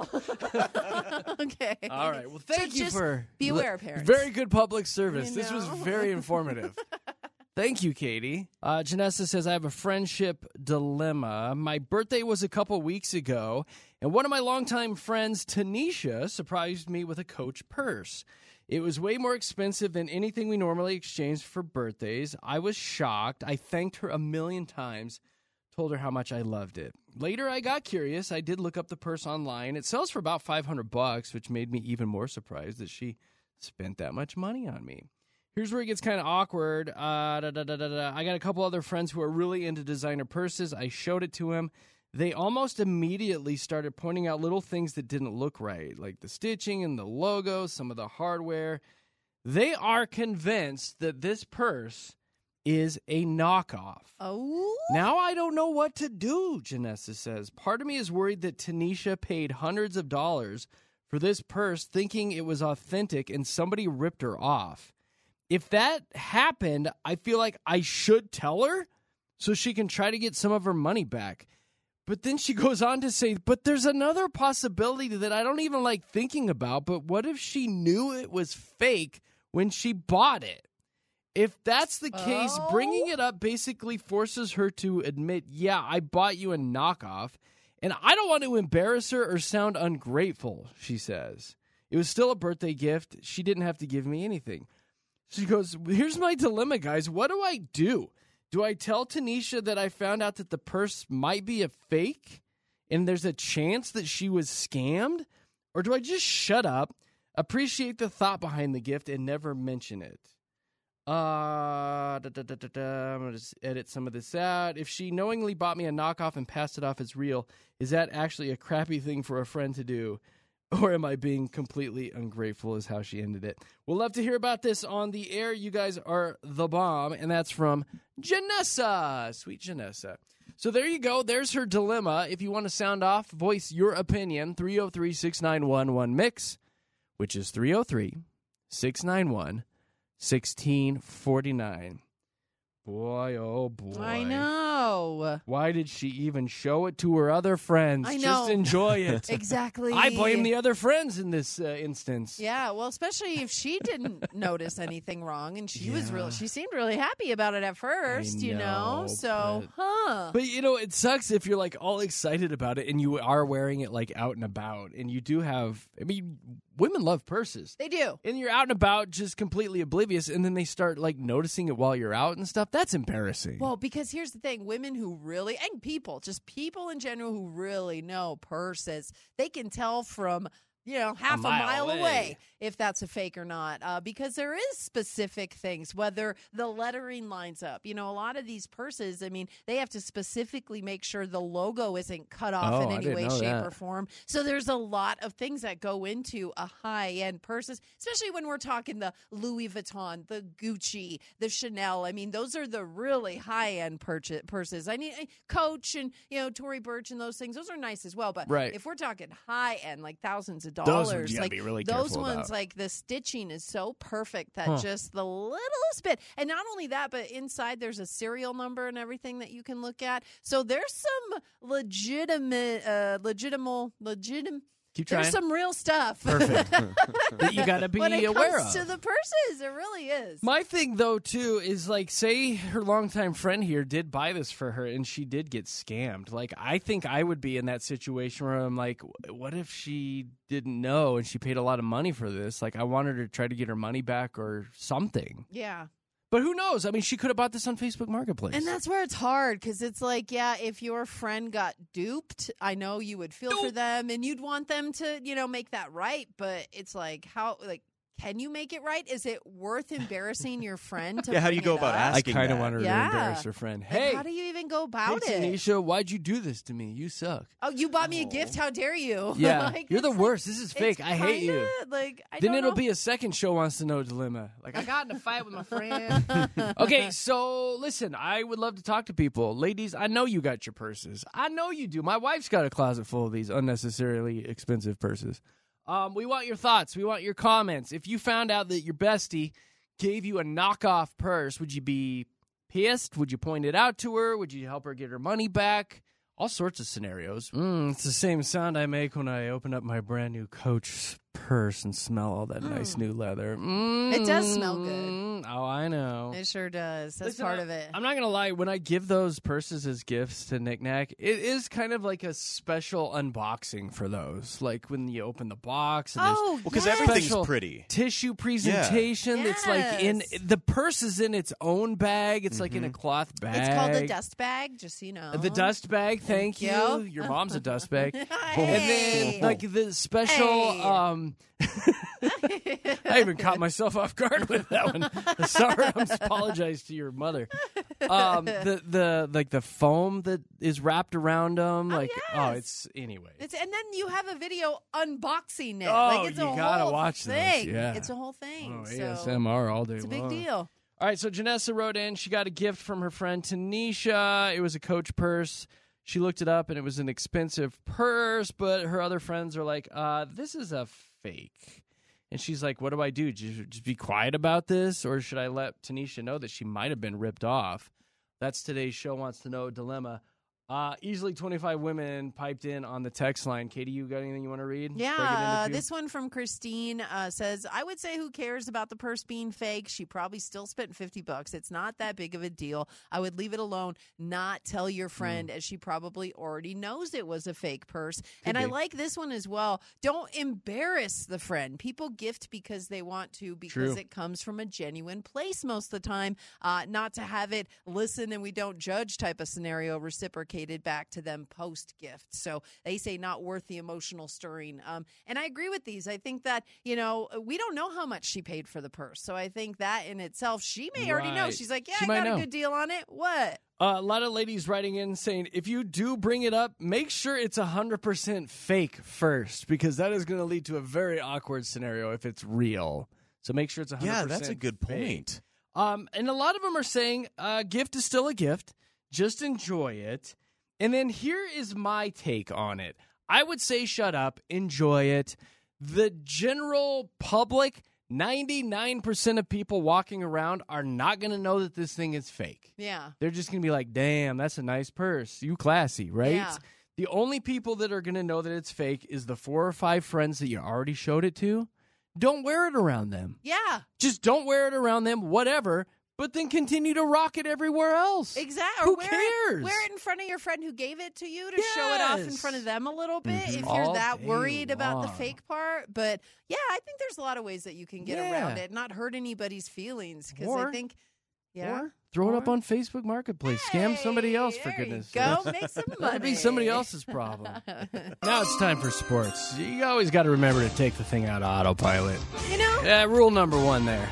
[SPEAKER 4] Okay.
[SPEAKER 3] All right. Well, thank
[SPEAKER 4] So
[SPEAKER 3] you
[SPEAKER 4] just
[SPEAKER 3] for
[SPEAKER 4] be aware,
[SPEAKER 3] li-
[SPEAKER 4] parents.
[SPEAKER 3] Very good public service.
[SPEAKER 4] You
[SPEAKER 3] This was
[SPEAKER 4] know.
[SPEAKER 3] very informative. Thank you, Katie. Uh, Janessa says, I have a friendship dilemma. My birthday was a couple weeks ago, and one of my longtime friends, Tanisha, surprised me with a Coach purse. It was way more expensive than anything we normally exchange for birthdays. I was shocked. I thanked her a million times, told her how much I loved it. Later, I got curious. I did look up the purse online. It sells for about five hundred bucks, which made me even more surprised that she spent that much money on me. Here's where it gets kind of awkward. Uh, da, da, da, da, da. I got a couple other friends who are really into designer purses. I showed it to them. They almost immediately started pointing out little things that didn't look right, like the stitching and the logo, some of the hardware. They are convinced that this purse is a knockoff.
[SPEAKER 4] Oh.
[SPEAKER 3] Now I don't know what to do, Janessa says. Part of me is worried that Tanisha paid hundreds of dollars for this purse thinking it was authentic and somebody ripped her off. If that happened, I feel like I should tell her so she can try to get some of her money back. But then she goes on to say, but there's another possibility that I don't even like thinking about, but what if she knew it was fake when she bought it? If that's the case,
[SPEAKER 4] Oh.
[SPEAKER 3] bringing it up basically forces her to admit, yeah, I bought you a knockoff, and I don't want to embarrass her or sound ungrateful, she says. It was still a birthday gift. She didn't have to give me anything. She goes, here's my dilemma, guys. What do I do? Do I tell Tanisha that I found out that the purse might be a fake and there's a chance that she was scammed? Or do I just shut up, appreciate the thought behind the gift, and never mention it? Uh, da, da, da, da, da. I'm going to edit some of this out. If she knowingly bought me a knockoff and passed it off as real, is that actually a crappy thing for a friend to do? Or am I being completely ungrateful is how she ended it. We'll love to hear about this on the air. You guys are the bomb. And that's from Janessa. Sweet Janessa. So there you go. There's her dilemma. If you want to sound off, voice your opinion. three oh three, six nine one, one mix, which is three oh three, six nine one, one six four nine. Boy, oh boy.
[SPEAKER 4] I know.
[SPEAKER 3] Why did she even show it to her other friends?
[SPEAKER 4] I know.
[SPEAKER 3] Just enjoy it.
[SPEAKER 4] Exactly.
[SPEAKER 3] I blame the other friends in this uh, instance.
[SPEAKER 4] Yeah, well, especially if she didn't notice anything wrong, and she was
[SPEAKER 3] Yeah.
[SPEAKER 4] real. She seemed really happy about it at first, you know.
[SPEAKER 3] know,
[SPEAKER 4] So,
[SPEAKER 3] but-
[SPEAKER 4] huh?
[SPEAKER 3] But, you know, it sucks if you're, like, all excited about it and you are wearing it, like, out and about. And you do have, I mean, women love purses.
[SPEAKER 4] They do.
[SPEAKER 3] And you're out and about just completely oblivious, and then they start, like, noticing it while you're out and stuff. That's embarrassing.
[SPEAKER 4] Well, because here's the thing: women who really, and people, just people in general who really know purses, they can tell from, you know, half a mile,
[SPEAKER 3] mile
[SPEAKER 4] away.
[SPEAKER 3] away.
[SPEAKER 4] if that's a fake or not, uh, because there is specific things, whether the lettering lines up. You know, a lot of these purses, I mean, they have to specifically make sure the logo isn't cut off
[SPEAKER 3] Oh,
[SPEAKER 4] in
[SPEAKER 3] I
[SPEAKER 4] any
[SPEAKER 3] didn't
[SPEAKER 4] way,
[SPEAKER 3] know
[SPEAKER 4] shape,
[SPEAKER 3] that.
[SPEAKER 4] or form. So there's a lot of things that go into a high-end purses, especially when we're talking the Louis Vuitton, the Gucci, the Chanel. I mean, those are the really high-end purchase, purses. I mean, Coach and, you know, Tory Burch and those things, those are nice as well. But
[SPEAKER 3] Right.
[SPEAKER 4] if we're talking high-end, like thousands of dollars.
[SPEAKER 3] Those ones you gotta
[SPEAKER 4] like
[SPEAKER 3] be really
[SPEAKER 4] those
[SPEAKER 3] careful
[SPEAKER 4] ones,
[SPEAKER 3] about.
[SPEAKER 4] like the stitching is so perfect that
[SPEAKER 3] Huh.
[SPEAKER 4] just the littlest bit, and not only that, but inside there's a serial number and everything that you can look at. So there's some legitimate, uh, legitimate, legitimate.
[SPEAKER 3] Keep
[SPEAKER 4] There's
[SPEAKER 3] trying.
[SPEAKER 4] some real stuff.
[SPEAKER 3] Perfect. That you got to be
[SPEAKER 4] when it
[SPEAKER 3] aware
[SPEAKER 4] comes
[SPEAKER 3] of.
[SPEAKER 4] to the purses, it really is.
[SPEAKER 3] My thing, though, too, is like, say her longtime friend here did buy this for her and she did get scammed. Like, I think I would be in that situation where I'm like, what if she didn't know and she paid a lot of money for this? Like, I want her to try to get her money back or something.
[SPEAKER 4] Yeah.
[SPEAKER 3] But who knows? I mean, she could have bought this on Facebook Marketplace.
[SPEAKER 4] And that's where it's hard because it's like, yeah, if your friend got duped, I know you would feel for them and you'd want them to, you know, make that right. But it's like, how, like, can you make it right? Is it worth embarrassing your friend to
[SPEAKER 5] Yeah, how do you
[SPEAKER 4] bring
[SPEAKER 5] go
[SPEAKER 4] it
[SPEAKER 5] about
[SPEAKER 4] up?
[SPEAKER 5] asking
[SPEAKER 3] I kind of
[SPEAKER 5] that?
[SPEAKER 3] want her
[SPEAKER 4] Yeah.
[SPEAKER 3] to embarrass her friend.
[SPEAKER 4] Like,
[SPEAKER 3] Hey,
[SPEAKER 4] how do you even go
[SPEAKER 3] hey,
[SPEAKER 4] about it?
[SPEAKER 3] Tanisha, why'd you do this to me? You suck.
[SPEAKER 4] Oh, you bought me a gift. How dare you?
[SPEAKER 3] Yeah,
[SPEAKER 4] Like,
[SPEAKER 3] you're the
[SPEAKER 4] it's
[SPEAKER 3] worst. This is
[SPEAKER 4] it's
[SPEAKER 3] fake. I hate you.
[SPEAKER 4] kinda, Like, I
[SPEAKER 3] Then
[SPEAKER 4] don't
[SPEAKER 3] it'll
[SPEAKER 4] know.
[SPEAKER 3] be a second show wants to know dilemma. Like, I got in a fight with my friend. Okay, so listen, I would love to talk to people. Ladies, I know you got your purses. I know you do. My wife's got a closet full of these unnecessarily expensive purses. Um, we want your thoughts. We want your comments. If you found out that your bestie gave you a knockoff purse, would you be pissed? Would you point it out to her? Would you help her get her money back? All sorts of scenarios. Mm, it's the same sound I make when I open up my brand new Coach purse and smell all that nice new leather. Mm,
[SPEAKER 4] It does smell good.
[SPEAKER 3] Oh, I know.
[SPEAKER 4] It sure does. That's
[SPEAKER 3] Listen,
[SPEAKER 4] part
[SPEAKER 3] I-
[SPEAKER 4] of it.
[SPEAKER 3] I'm not going to lie. When I give those purses as gifts to Knick Knack, it is kind of like a special unboxing for those. Like when you open the box. And there's
[SPEAKER 4] Oh,
[SPEAKER 5] Well, because
[SPEAKER 4] yes.
[SPEAKER 5] everything's
[SPEAKER 3] special
[SPEAKER 5] pretty.
[SPEAKER 3] tissue presentation. It's like in
[SPEAKER 4] Yes.
[SPEAKER 3] the purse is in its own bag. It's like in a cloth bag.
[SPEAKER 4] It's called the dust bag, just so you know.
[SPEAKER 3] The dust bag, thank,
[SPEAKER 4] Thank
[SPEAKER 3] you.
[SPEAKER 4] you.
[SPEAKER 3] Your mom's a dust bag.
[SPEAKER 4] Hey.
[SPEAKER 3] And then like the special
[SPEAKER 4] Hey.
[SPEAKER 3] um I even caught myself off guard with that one. Sorry, I apologize to your mother. Um the the like the foam that is wrapped around them, like oh,
[SPEAKER 4] yes.
[SPEAKER 3] it's anyway.
[SPEAKER 4] It's, and then you have a video unboxing it.
[SPEAKER 3] Oh,
[SPEAKER 4] like it's
[SPEAKER 3] you
[SPEAKER 4] a
[SPEAKER 3] gotta
[SPEAKER 4] whole
[SPEAKER 3] watch those,
[SPEAKER 4] thing.
[SPEAKER 3] yeah.
[SPEAKER 4] It's a whole thing.
[SPEAKER 3] Oh,
[SPEAKER 4] so
[SPEAKER 3] A S M R all day
[SPEAKER 4] it's a big
[SPEAKER 3] long.
[SPEAKER 4] deal.
[SPEAKER 3] All right, so Janessa wrote in. She got a gift from her friend Tanisha. It was a Coach purse. She looked it up, and it was an expensive purse, but her other friends are like, uh, this is a fake. And she's like, what do I do? Just, just be quiet about this, or should I let Tanisha know that she might have been ripped off? That's today's Show Wants to Know Dilemma. Uh, easily twenty-five women piped in on the text line. Katie, you got anything you want to read?
[SPEAKER 4] Yeah,
[SPEAKER 3] Before I get into
[SPEAKER 4] uh,
[SPEAKER 3] two?
[SPEAKER 4] this one from Christine uh, says, I would say who cares about the purse being fake? She probably still spent fifty bucks. It's not that big of a deal. I would leave it alone, not tell your friend, as she probably already knows it was a fake purse. and I
[SPEAKER 3] be.
[SPEAKER 4] like this one as well. Don't embarrass the friend. People gift because they want to, because
[SPEAKER 3] True.
[SPEAKER 4] it comes from a genuine place most of the time, uh, not to have it listen and we don't judge type of scenario reciprocated back to them post gift. So they say not worth the emotional stirring. Um, and I agree with these. I think that, you know, we don't know how much she paid for the purse. So I think that in itself, she may already know.
[SPEAKER 3] Right.
[SPEAKER 4] She's like, yeah,
[SPEAKER 3] She
[SPEAKER 4] I
[SPEAKER 3] might
[SPEAKER 4] got
[SPEAKER 3] know.
[SPEAKER 4] a good deal on it. What?
[SPEAKER 3] Uh, a lot of ladies writing in saying, if you do bring it up, make sure it's one hundred percent fake first, because that is going to lead to a very awkward scenario if it's real. So make sure it's one hundred percent
[SPEAKER 5] Yeah, that's a good
[SPEAKER 3] fake.
[SPEAKER 5] point.
[SPEAKER 3] Um, and a lot of them are saying, uh, gift is still a gift. Just enjoy it. And then here is my take on it. I would say shut up, enjoy it. The general public, ninety-nine percent of people walking around are not going to know that this thing is fake.
[SPEAKER 4] Yeah.
[SPEAKER 3] They're just going to be like, damn, that's a nice purse. You classy, right?
[SPEAKER 4] Yeah.
[SPEAKER 3] The only people that are going to know that it's fake is the four or five friends that you already showed it to. Don't wear it around them.
[SPEAKER 4] Yeah.
[SPEAKER 3] Just don't wear it around them, whatever, but then continue to rock it everywhere else.
[SPEAKER 4] Exactly.
[SPEAKER 3] Who
[SPEAKER 4] wear
[SPEAKER 3] cares?
[SPEAKER 4] It, wear it in front of your friend who gave it to you to show it off in
[SPEAKER 3] Yes.
[SPEAKER 4] front of them a little bit
[SPEAKER 3] Mhm.
[SPEAKER 4] if you're
[SPEAKER 3] All
[SPEAKER 4] that
[SPEAKER 3] day
[SPEAKER 4] worried about the
[SPEAKER 3] long.
[SPEAKER 4] fake part. But yeah, I think there's a lot of ways that you can get
[SPEAKER 3] Yeah.
[SPEAKER 4] around it, not hurt anybody's feelings. Because
[SPEAKER 3] Or-
[SPEAKER 4] I think, yeah.
[SPEAKER 3] Or throw it up on Facebook Marketplace. Scam somebody else, for
[SPEAKER 4] there you
[SPEAKER 3] goodness
[SPEAKER 4] go.
[SPEAKER 3] sakes.
[SPEAKER 4] Make some
[SPEAKER 3] That'd be
[SPEAKER 4] money.
[SPEAKER 3] somebody else's problem. Now it's time for sports. You always got to remember to take the thing out of autopilot.
[SPEAKER 4] You know?
[SPEAKER 3] Yeah, rule number one there.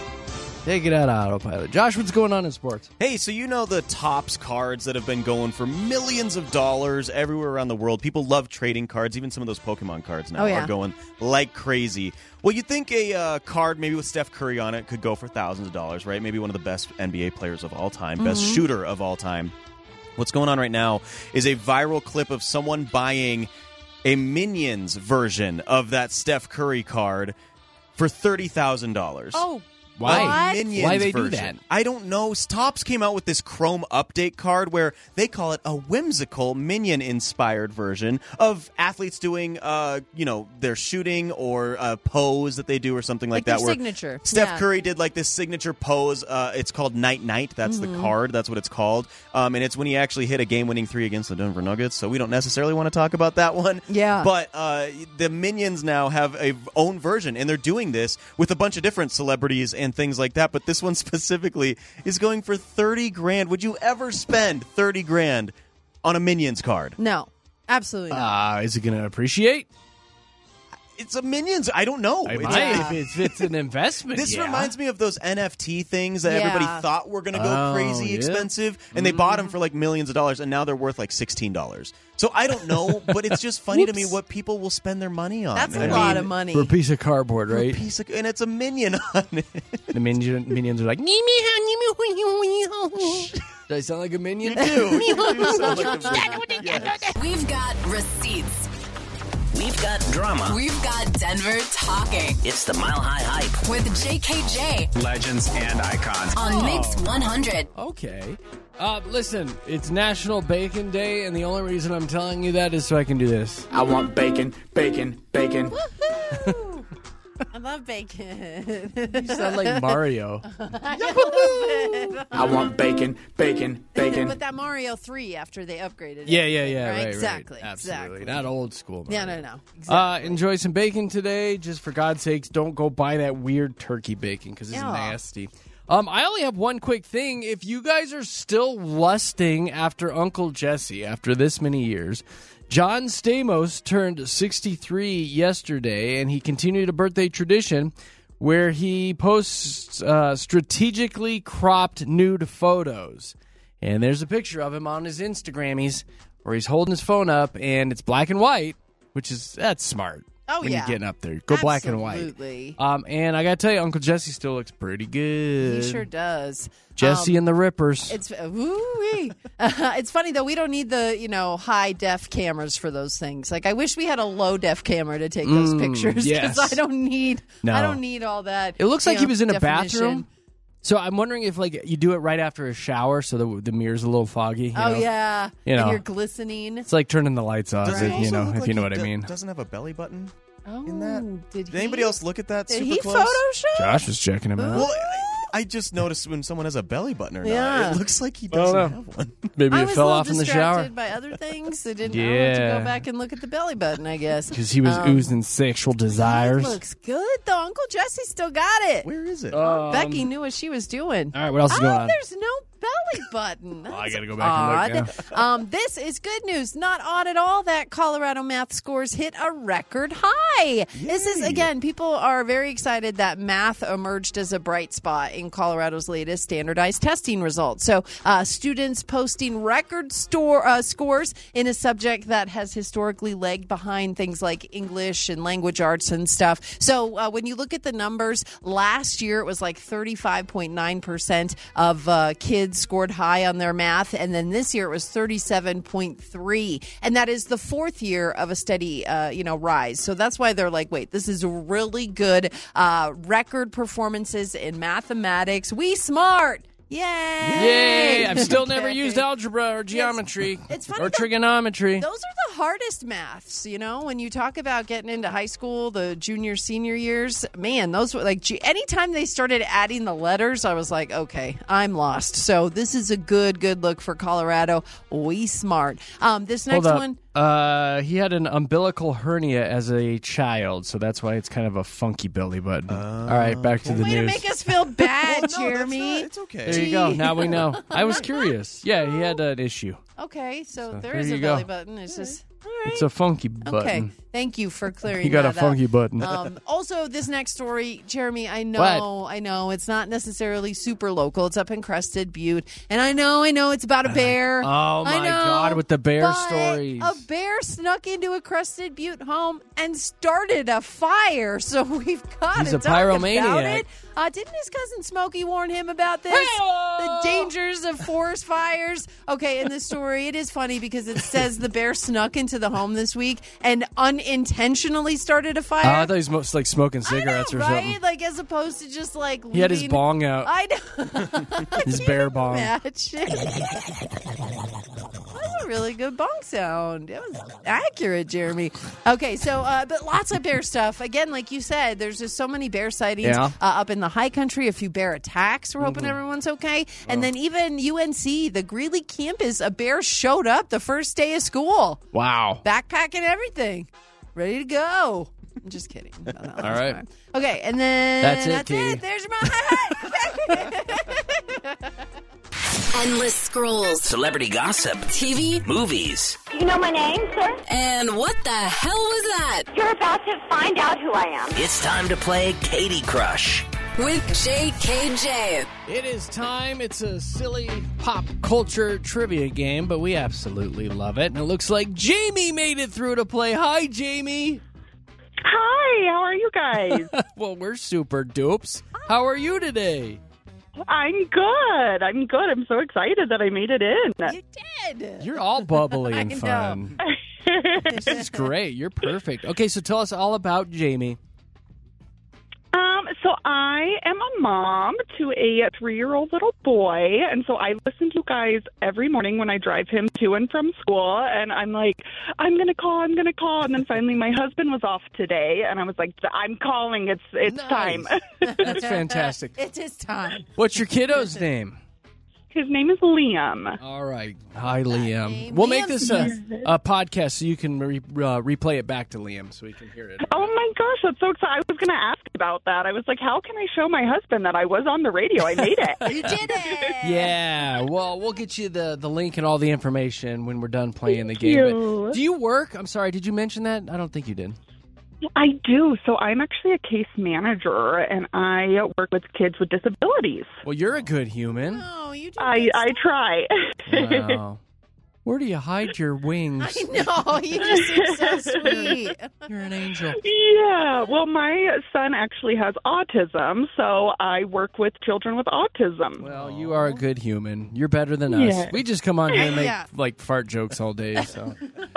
[SPEAKER 3] Take it out of autopilot. Josh, what's going on in sports?
[SPEAKER 5] Hey, so you know the Topps cards that have been going for millions of dollars everywhere around the world? People love trading cards. Even some of those Pokemon cards now
[SPEAKER 4] Oh, yeah.
[SPEAKER 5] are going like crazy. Well, you'd think a uh, card maybe with Steph Curry on it could go for thousands of dollars, right? Maybe one of the best N B A players of all time, best
[SPEAKER 4] Mhm.
[SPEAKER 5] shooter of all time. What's going on right now is a viral clip of someone buying a Minions version of that Steph Curry card for thirty thousand dollars.
[SPEAKER 4] Oh,
[SPEAKER 3] Why?
[SPEAKER 5] A Minions
[SPEAKER 3] Why they do
[SPEAKER 5] version.
[SPEAKER 3] that?
[SPEAKER 5] I don't know. Topps came out with this Chrome update card where they call it a whimsical Minion-inspired version of athletes doing, uh, you know, their shooting or a pose that they do or something like,
[SPEAKER 4] Like their
[SPEAKER 5] that. Where
[SPEAKER 4] signature.
[SPEAKER 5] Steph
[SPEAKER 4] Yeah.
[SPEAKER 5] Curry did like this signature pose. Uh, it's called Night Night. That's
[SPEAKER 4] Mhm.
[SPEAKER 5] the card. That's what it's called. Um, and it's when he actually hit a game-winning three against the Denver Nuggets. So we don't necessarily want to talk about that one.
[SPEAKER 4] Yeah.
[SPEAKER 5] But uh, the Minions now have a own version, and they're doing this with a bunch of different celebrities and things like that. But this one specifically is going for thirty grand. Would you ever spend thirty grand on a Minions card?
[SPEAKER 4] No, absolutely not.
[SPEAKER 3] Uh, is it going to appreciate?
[SPEAKER 5] It's a Minions. I don't know.
[SPEAKER 3] It
[SPEAKER 5] It's-
[SPEAKER 3] might if it's, if it's an investment.
[SPEAKER 5] This
[SPEAKER 3] yeah.
[SPEAKER 5] reminds me of those N F T things that
[SPEAKER 4] Yeah.
[SPEAKER 5] everybody thought were going to go
[SPEAKER 3] Oh,
[SPEAKER 5] crazy
[SPEAKER 3] yeah.
[SPEAKER 5] expensive, and they bought them for like millions of dollars, and now they're worth like sixteen dollars. So I don't know, but it's just funny to me what people will spend their money on.
[SPEAKER 4] That's a
[SPEAKER 5] I
[SPEAKER 4] lot
[SPEAKER 5] mean,
[SPEAKER 4] of money.
[SPEAKER 3] For a piece of cardboard,
[SPEAKER 5] for a
[SPEAKER 3] right?
[SPEAKER 5] piece of, and it's a minion on it.
[SPEAKER 3] The minion, minions are like, "Nee, mee, ha, nee, mee, hoo, hoo." Do I sound like a minion?
[SPEAKER 5] You do. You do sound like a minion. Yes.
[SPEAKER 1] We've got receipts.
[SPEAKER 2] We've got drama.
[SPEAKER 1] We've got Denver talking
[SPEAKER 2] It's the Mile High Hype.
[SPEAKER 1] with J K J
[SPEAKER 6] Legends and icons.
[SPEAKER 1] on Mix one hundred.
[SPEAKER 3] Okay. Uh, listen, it's National Bacon Day, and the only reason I'm telling you that is so I can do this.
[SPEAKER 6] I want bacon, bacon, bacon.
[SPEAKER 4] Woohoo! I love bacon.
[SPEAKER 3] You sound like Mario.
[SPEAKER 6] I want bacon, bacon, bacon.
[SPEAKER 4] But that Mario three after they upgraded it.
[SPEAKER 3] Yeah, yeah, yeah.
[SPEAKER 4] Right?
[SPEAKER 3] Right,
[SPEAKER 4] exactly.
[SPEAKER 3] Right. Absolutely.
[SPEAKER 4] Exactly.
[SPEAKER 3] Not old school. Mario.
[SPEAKER 4] Yeah, no, no. Exactly.
[SPEAKER 3] Uh, enjoy some bacon today. Just for God's sakes, don't go buy that weird turkey bacon because it's
[SPEAKER 4] Yeah.
[SPEAKER 3] nasty. Um, I only have one quick thing. If you guys are still lusting after Uncle Jesse after this many years, John Stamos turned sixty-three yesterday, and he continued a birthday tradition where he posts uh, strategically cropped nude photos. And there's a picture of him on his Instagrammies where he's holding his phone up, and it's black and white, which is, that's smart.
[SPEAKER 4] Oh,
[SPEAKER 3] when
[SPEAKER 4] yeah.
[SPEAKER 3] you're getting up there. Go black and
[SPEAKER 4] Absolutely.
[SPEAKER 3] white. Um, and I got to tell you, Uncle Jesse still looks pretty good.
[SPEAKER 4] He sure does.
[SPEAKER 3] Jesse
[SPEAKER 4] Um,
[SPEAKER 3] and the Rippers.
[SPEAKER 4] It's woo-wee. uh, it's funny though. We don't need the you know high def cameras for those things. Like I wish we had a low def camera to take those
[SPEAKER 3] Mm,
[SPEAKER 4] pictures because
[SPEAKER 3] yes.
[SPEAKER 4] I don't need.
[SPEAKER 3] No.
[SPEAKER 4] I don't need all that.
[SPEAKER 3] It looks
[SPEAKER 4] you
[SPEAKER 3] like he
[SPEAKER 4] know,
[SPEAKER 3] was in a
[SPEAKER 4] definition.
[SPEAKER 3] bathroom. So I'm wondering if like you do it right after a shower so the, the mirror's a little foggy. You
[SPEAKER 4] Oh
[SPEAKER 3] know?
[SPEAKER 4] yeah,
[SPEAKER 3] You know.
[SPEAKER 4] and you're glistening.
[SPEAKER 3] It's like turning the lights off,
[SPEAKER 5] Does
[SPEAKER 3] if,
[SPEAKER 5] it also
[SPEAKER 3] you know,
[SPEAKER 5] look
[SPEAKER 3] if
[SPEAKER 5] like
[SPEAKER 3] you know
[SPEAKER 5] he
[SPEAKER 3] what I
[SPEAKER 5] do-
[SPEAKER 3] mean.
[SPEAKER 5] Doesn't have a belly button
[SPEAKER 4] Oh,
[SPEAKER 5] in that.
[SPEAKER 4] did,
[SPEAKER 5] Did
[SPEAKER 4] he?
[SPEAKER 5] anybody else look at that
[SPEAKER 4] Did
[SPEAKER 5] super
[SPEAKER 4] he
[SPEAKER 5] close?
[SPEAKER 4] Photoshop?
[SPEAKER 3] Josh was checking him out.
[SPEAKER 5] Well, I, I just noticed when someone has a belly button or not.
[SPEAKER 4] Yeah.
[SPEAKER 5] It looks like he
[SPEAKER 3] I don't
[SPEAKER 5] doesn't
[SPEAKER 3] know.
[SPEAKER 5] have one.
[SPEAKER 3] Maybe
[SPEAKER 4] I
[SPEAKER 3] it
[SPEAKER 4] was
[SPEAKER 3] fell
[SPEAKER 4] a little
[SPEAKER 3] off in the
[SPEAKER 4] distracted
[SPEAKER 3] shower
[SPEAKER 4] by other things. I didn't know to
[SPEAKER 3] Yeah.
[SPEAKER 4] go back and look at the belly button. I guess
[SPEAKER 3] because he was
[SPEAKER 4] Um,
[SPEAKER 3] oozing sexual desires.
[SPEAKER 4] It looks good though. Uncle Jesse still got it.
[SPEAKER 5] Where is it?
[SPEAKER 3] Um,
[SPEAKER 4] Becky knew what she was doing.
[SPEAKER 3] All right, what else is
[SPEAKER 4] oh,
[SPEAKER 3] going on?
[SPEAKER 4] There's no belly button.
[SPEAKER 3] I
[SPEAKER 4] That's
[SPEAKER 3] gotta go back and look
[SPEAKER 4] odd. Um, this is good news. Not odd at all that Colorado math scores hit a record high. This is, again, people are very excited that math emerged as a bright spot in Colorado's latest standardized testing results. So uh, students posting record store, uh, scores in a subject that has historically lagged behind things like English and language arts and stuff. So uh, when you look at the numbers, last year it was like thirty-five point nine percent of uh, kids scored high on their math, and then this year it was thirty-seven point three, and that is the fourth year of a steady, uh, you know, rise. So that's why they're like, wait, this is really good uh, record performances in mathematics. We smart. Yay!
[SPEAKER 3] Yay! I've still never
[SPEAKER 4] Okay.
[SPEAKER 3] used algebra or geometry
[SPEAKER 4] it's funny
[SPEAKER 3] or
[SPEAKER 4] that-
[SPEAKER 3] trigonometry.
[SPEAKER 4] Those are the hardest maths, you know, when you talk about getting into high school, the junior, senior years, man, those were like, gee, anytime they started adding the letters, I was like, okay, I'm lost. So this is a good, good look for Colorado. We smart. Um, this next
[SPEAKER 3] Hold up.
[SPEAKER 4] one.
[SPEAKER 3] Uh, he had an umbilical hernia as a child, so that's why it's kind of a funky belly button. All right, back to the
[SPEAKER 4] Way to
[SPEAKER 3] news.
[SPEAKER 4] make us feel bad,
[SPEAKER 5] Well, no, that's
[SPEAKER 4] Jeremy.
[SPEAKER 5] not- it's okay.
[SPEAKER 3] There you go. Now we know. I was curious. Yeah, he had an issue.
[SPEAKER 4] Okay, so,
[SPEAKER 3] So
[SPEAKER 4] there
[SPEAKER 3] there
[SPEAKER 4] is
[SPEAKER 3] you
[SPEAKER 4] a
[SPEAKER 3] go.
[SPEAKER 4] belly button. It's just all right.
[SPEAKER 3] It's a funky button.
[SPEAKER 4] Okay, thank you for clearing.
[SPEAKER 3] You got a
[SPEAKER 4] that
[SPEAKER 3] funky
[SPEAKER 4] up.
[SPEAKER 3] button.
[SPEAKER 4] Um, also, this next story, Jeremy, I know, I know, it's not necessarily super local. It's up in Crested Butte, and I know, I know, it's about a bear.
[SPEAKER 3] Oh,
[SPEAKER 4] I
[SPEAKER 3] my
[SPEAKER 4] know,
[SPEAKER 3] God, with the bear
[SPEAKER 4] but
[SPEAKER 3] stories.
[SPEAKER 4] A bear snuck into a Crested Butte home and started a fire. So we've got
[SPEAKER 3] He's
[SPEAKER 4] to
[SPEAKER 3] a
[SPEAKER 4] talk about
[SPEAKER 3] pyromaniac.
[SPEAKER 4] it. Uh, didn't his cousin Smokey warn him about this? The dangers of forest fires. Okay, in this story, it is funny because it says the bear snuck into the home this week and unintentionally started a fire.
[SPEAKER 3] Oh, I thought he was most like smoking cigarettes
[SPEAKER 4] I know,
[SPEAKER 3] or
[SPEAKER 4] right?
[SPEAKER 3] something.
[SPEAKER 4] Like as opposed to just like
[SPEAKER 3] He had his
[SPEAKER 4] leaving-
[SPEAKER 3] bong out.
[SPEAKER 4] I know.
[SPEAKER 3] His bear bong.
[SPEAKER 4] Imagine. That's a really good bong sound. It was accurate, Jeremy. Okay, so uh, but lots of bear stuff. Again, like you said, there's just so many bear sightings
[SPEAKER 3] Yeah.
[SPEAKER 4] uh, up in the high country. A few bear attacks. We're hoping
[SPEAKER 3] Mhm.
[SPEAKER 4] everyone's okay. And then even U N C, the Greeley campus, a bear showed up the first day of school,
[SPEAKER 3] Wow.
[SPEAKER 4] backpack and everything, ready to go. I'm just kidding. No, no,
[SPEAKER 3] All
[SPEAKER 4] that's
[SPEAKER 3] right.
[SPEAKER 4] fine. Okay, and then
[SPEAKER 3] That's it,
[SPEAKER 4] that's
[SPEAKER 3] Katie.
[SPEAKER 4] it. There's my
[SPEAKER 1] Endless scrolls.
[SPEAKER 2] Celebrity gossip.
[SPEAKER 1] T V.
[SPEAKER 2] Movies.
[SPEAKER 20] You know my name, sir?
[SPEAKER 1] And what the hell was that?
[SPEAKER 20] You're about to find out who I am.
[SPEAKER 2] It's time to play Katie Crush.
[SPEAKER 1] With J K J.
[SPEAKER 3] It is time. It's a silly pop culture trivia game, but we absolutely love it. And it looks like Jamie made it through to play. Hi, Jamie.
[SPEAKER 21] Hi, how are you guys?
[SPEAKER 3] Well, we're super dupes. How are you today?
[SPEAKER 21] I'm good. I'm good. I'm so excited that I made it in.
[SPEAKER 4] You did.
[SPEAKER 3] You're all bubbly and
[SPEAKER 4] I know.
[SPEAKER 3] fun. This is great. You're perfect. Okay, so tell us all about Jamie.
[SPEAKER 21] Um, so I am a mom to a three-year-old little boy, and so I listen to you guys every morning when I drive him to and from school, and I'm like, I'm going to call, I'm going to call, and then finally my husband was off today, and I was like, I'm calling, it's it's
[SPEAKER 3] Nice.
[SPEAKER 21] time.
[SPEAKER 3] That's fantastic.
[SPEAKER 4] It is time.
[SPEAKER 3] What's your kiddo's name?
[SPEAKER 21] His name is Liam.
[SPEAKER 3] All right. Hi, Liam. We'll make this a, a podcast so you can re, uh, replay it back to Liam so he can hear it.
[SPEAKER 21] Oh my gosh, that's so exciting. I was going to ask about that. I was like, how can I show my husband that I was on the radio? I made it.
[SPEAKER 4] You did it.
[SPEAKER 3] Yeah. Well, we'll get you the, the link and all the information when we're done playing the
[SPEAKER 21] Thank
[SPEAKER 3] game.
[SPEAKER 21] you.
[SPEAKER 3] But do you work? I'm sorry. Did you mention that? I don't think you did.
[SPEAKER 21] I do. So I'm actually a case manager, and I work with kids with disabilities.
[SPEAKER 3] Well, you're a good human.
[SPEAKER 4] Oh, you do.
[SPEAKER 21] I, I try.
[SPEAKER 3] Wow. Where do you hide your wings?
[SPEAKER 4] I know. You just seem so sweet.
[SPEAKER 3] You're an angel.
[SPEAKER 21] Yeah. Well, my son actually has autism, so I work with children with autism.
[SPEAKER 3] Well, you are a good human. You're better than us.
[SPEAKER 21] Yeah.
[SPEAKER 3] We just come on here and make
[SPEAKER 21] Yeah.
[SPEAKER 3] like fart jokes all day. So,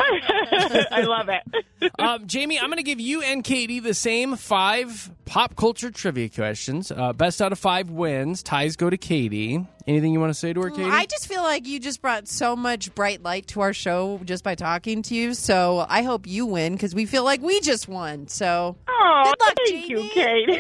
[SPEAKER 21] I love it.
[SPEAKER 3] um, Jamie, I'm going to give you and Katie the same five pop culture trivia questions. Uh, best out of five wins. Ties go to Katie. Anything you want to say to her, Katie?
[SPEAKER 4] I just feel like you just brought so much bright light to our show just by talking to you. So I hope you win because we feel like we just won. So
[SPEAKER 21] Oh,
[SPEAKER 4] good luck,
[SPEAKER 21] thank
[SPEAKER 4] Jamie.
[SPEAKER 21] you, Kate.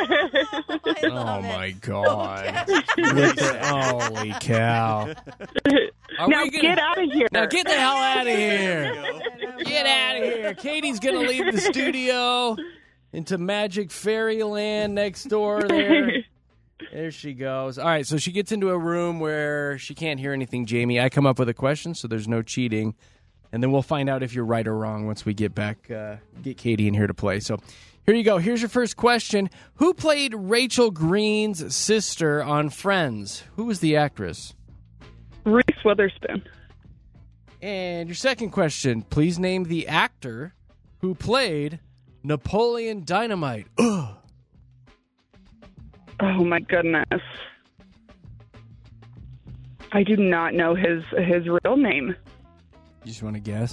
[SPEAKER 3] Oh my god! Look at- Holy cow! Are
[SPEAKER 21] Now
[SPEAKER 3] we gonna-
[SPEAKER 21] get out of here.
[SPEAKER 3] Now get the hell out of here! Get out of here! Katie's gonna leave the studio into magic fairyland next door. There, there she goes. All right, so she gets into a room where she can't hear anything. Jamie, I come up with a question, so there's no cheating, and then we'll find out if you're right or wrong once we get back. Uh, get Katie in here to play. So. Here you go. Here's your first question. Who played Rachel Green's sister on Friends? Who was the actress?
[SPEAKER 21] Reese Witherspoon.
[SPEAKER 3] And your second question. Please name the actor who played Napoleon Dynamite. Ugh.
[SPEAKER 21] Oh my goodness. I do not know his his real name.
[SPEAKER 3] You just want to guess?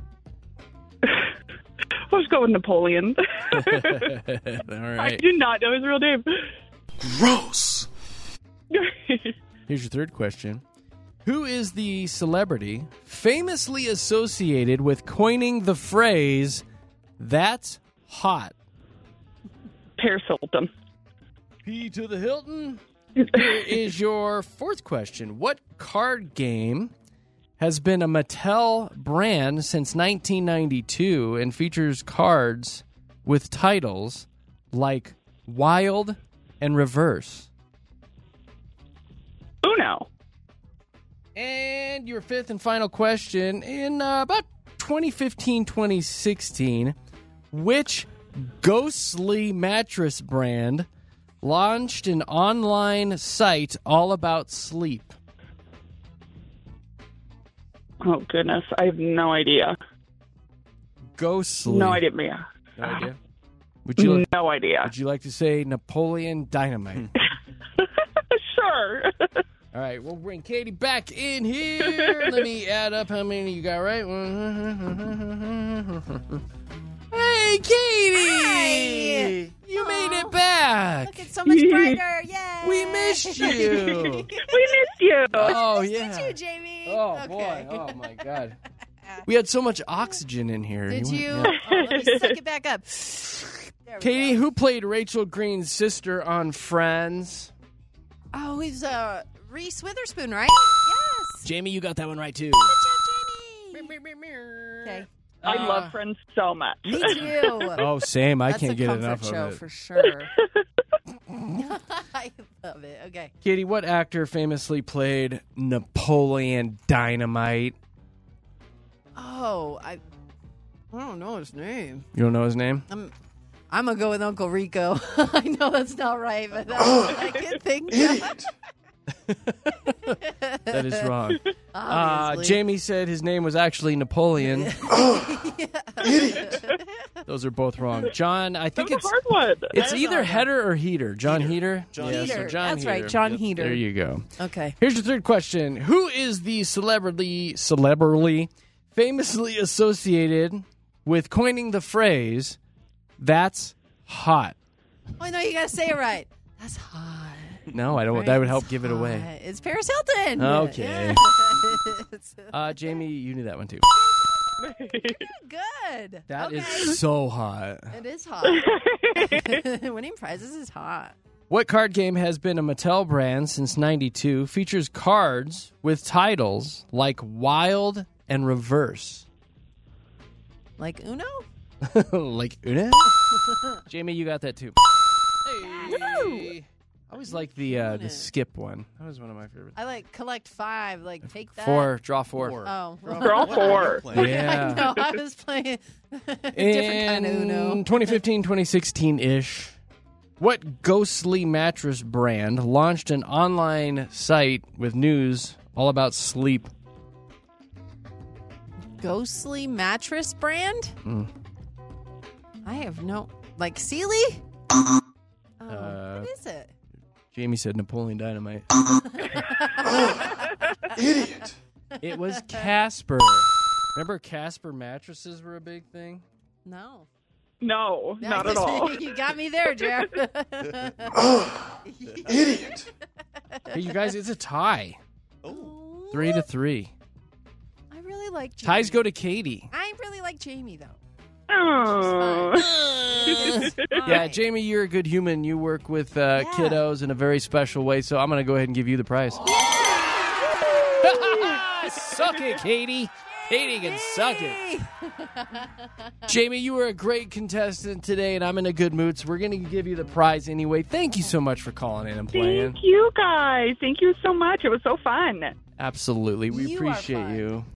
[SPEAKER 21] Let's go with Napoleon.
[SPEAKER 3] All
[SPEAKER 21] I
[SPEAKER 3] right.
[SPEAKER 21] do not know his real name.
[SPEAKER 3] Gross. Here's your third question. Who is the celebrity famously associated with coining the phrase, "That's hot"?
[SPEAKER 21] Paris Hilton.
[SPEAKER 3] P to the Hilton. Here is your fourth question. What card game has been a Mattel brand since nineteen ninety-two and features cards with titles like Wild and Reverse?
[SPEAKER 21] Uno.
[SPEAKER 3] And your fifth and final question. In uh, about twenty fifteen, twenty sixteen, which ghostly mattress brand launched an online site all about sleep?
[SPEAKER 21] Oh goodness, I have no idea.
[SPEAKER 3] Ghostly.
[SPEAKER 21] No idea. Yeah.
[SPEAKER 3] No idea? Would you like,
[SPEAKER 21] no idea.
[SPEAKER 3] Would you like to say Napoleon Dynamite?
[SPEAKER 21] Sure.
[SPEAKER 3] All right, we'll bring Katie back in here. Let me add up how many you got right. Hey, Katie!
[SPEAKER 4] Hi!
[SPEAKER 3] You made it back.
[SPEAKER 4] Look, it's so much brighter. Yay!
[SPEAKER 3] We missed you.
[SPEAKER 21] We missed you.
[SPEAKER 3] Oh,
[SPEAKER 4] Nice to
[SPEAKER 3] yeah.
[SPEAKER 4] meet you, Jamie.
[SPEAKER 3] Oh,
[SPEAKER 4] Okay.
[SPEAKER 3] boy. Oh, my God. We had so much oxygen in here.
[SPEAKER 4] Did
[SPEAKER 3] went-
[SPEAKER 4] you?
[SPEAKER 3] yeah.
[SPEAKER 4] Oh, let me suck it back up. There we
[SPEAKER 3] Katie,
[SPEAKER 4] go.
[SPEAKER 3] who played Rachel Green's sister on Friends?
[SPEAKER 4] Oh, he's uh, Reese Witherspoon, right? Yes.
[SPEAKER 3] Jamie, you got that one right, too.
[SPEAKER 4] Good job, Jamie. Okay.
[SPEAKER 21] I
[SPEAKER 3] Uh,
[SPEAKER 21] love Friends so much.
[SPEAKER 4] Me too.
[SPEAKER 3] Oh, same. I
[SPEAKER 4] That's
[SPEAKER 3] can't
[SPEAKER 4] a
[SPEAKER 3] get
[SPEAKER 4] comfort
[SPEAKER 3] enough
[SPEAKER 4] show
[SPEAKER 3] of it.
[SPEAKER 4] for sure. I love it. Okay.
[SPEAKER 3] Katie, what actor famously played Napoleon Dynamite?
[SPEAKER 4] Oh, I, I don't know his name.
[SPEAKER 3] You don't know his name?
[SPEAKER 4] I'm, I'm gonna go with Uncle Rico. I know that's not right, but that's what I can think. Of.
[SPEAKER 3] That is wrong. Uh,
[SPEAKER 4] Obviously.
[SPEAKER 3] Jamie said his name was actually Napoleon.
[SPEAKER 4] Idiot.
[SPEAKER 3] Those are both wrong. John, I think
[SPEAKER 21] That was
[SPEAKER 3] it's
[SPEAKER 21] a hard one.
[SPEAKER 3] it's
[SPEAKER 4] That is
[SPEAKER 3] either
[SPEAKER 4] hard.
[SPEAKER 3] Header or Heater. John Heater?
[SPEAKER 5] John
[SPEAKER 3] Yeah, so
[SPEAKER 4] Heater.
[SPEAKER 3] John
[SPEAKER 4] That's right,
[SPEAKER 3] Heater.
[SPEAKER 4] John
[SPEAKER 3] Yep,
[SPEAKER 4] Heater.
[SPEAKER 3] There you go.
[SPEAKER 4] Okay.
[SPEAKER 3] Here's your third question. Who is the celebrity, celebrity famously associated with coining the phrase, that's hot?
[SPEAKER 4] Oh no, you gotta say it right. That's hot.
[SPEAKER 3] No, I don't.
[SPEAKER 4] Right?
[SPEAKER 3] That would help
[SPEAKER 4] It's
[SPEAKER 3] give it away.
[SPEAKER 4] hot. It's Paris Hilton.
[SPEAKER 3] Okay.
[SPEAKER 4] Yes.
[SPEAKER 3] Uh, Jamie, you knew that one too.
[SPEAKER 4] Good.
[SPEAKER 3] That is
[SPEAKER 4] Okay.
[SPEAKER 3] so hot.
[SPEAKER 4] It is hot. Winning prizes is hot.
[SPEAKER 3] What card game has been a Mattel brand since ninety-two, features cards with titles like Wild and Reverse?
[SPEAKER 4] Like Uno?
[SPEAKER 3] Like Una? Jamie, you got that too. Hey. I always like the uh, the skip one. That was one of my favorites.
[SPEAKER 4] I like collect five. Like take that.
[SPEAKER 3] Four, draw four.
[SPEAKER 4] Oh,
[SPEAKER 21] Draw four.
[SPEAKER 3] Yeah.
[SPEAKER 4] no, I was playing a different
[SPEAKER 3] In
[SPEAKER 4] kind of Uno.
[SPEAKER 3] twenty fifteen, twenty sixteen-ish, what ghostly mattress brand launched an online site with news all about sleep?
[SPEAKER 4] Ghostly mattress brand?
[SPEAKER 3] Mm.
[SPEAKER 4] I have no. Like Sealy? Oh,
[SPEAKER 3] Uh,
[SPEAKER 4] what is it?
[SPEAKER 3] Jamie said Napoleon Dynamite.
[SPEAKER 9] Idiot.
[SPEAKER 3] It was Casper. Remember Casper mattresses were a big thing?
[SPEAKER 4] No.
[SPEAKER 21] No,
[SPEAKER 4] Yeah,
[SPEAKER 21] not at all.
[SPEAKER 4] You got me there, Jared.
[SPEAKER 9] Idiot.
[SPEAKER 3] Hey, you guys, it's a tie.
[SPEAKER 4] Oh.
[SPEAKER 3] Three to three.
[SPEAKER 4] I really like Jamie.
[SPEAKER 3] Ties go to Katie.
[SPEAKER 4] I really like Jamie, though.
[SPEAKER 21] Oh.
[SPEAKER 3] Yeah, Jamie, you're a good human. You work with uh,
[SPEAKER 4] Yeah.
[SPEAKER 3] kiddos in a very special way, so I'm going to go ahead and give you the prize. Suck it, Katie. Katie can suck it. Jamie, you were a great contestant today, and I'm in a good mood, so we're going to give you the prize anyway. Thank you so much for calling in and playing.
[SPEAKER 21] Thank you guys. Thank you so much. It was so fun.
[SPEAKER 3] Absolutely. We
[SPEAKER 4] You are
[SPEAKER 3] appreciate
[SPEAKER 4] fun.
[SPEAKER 3] you.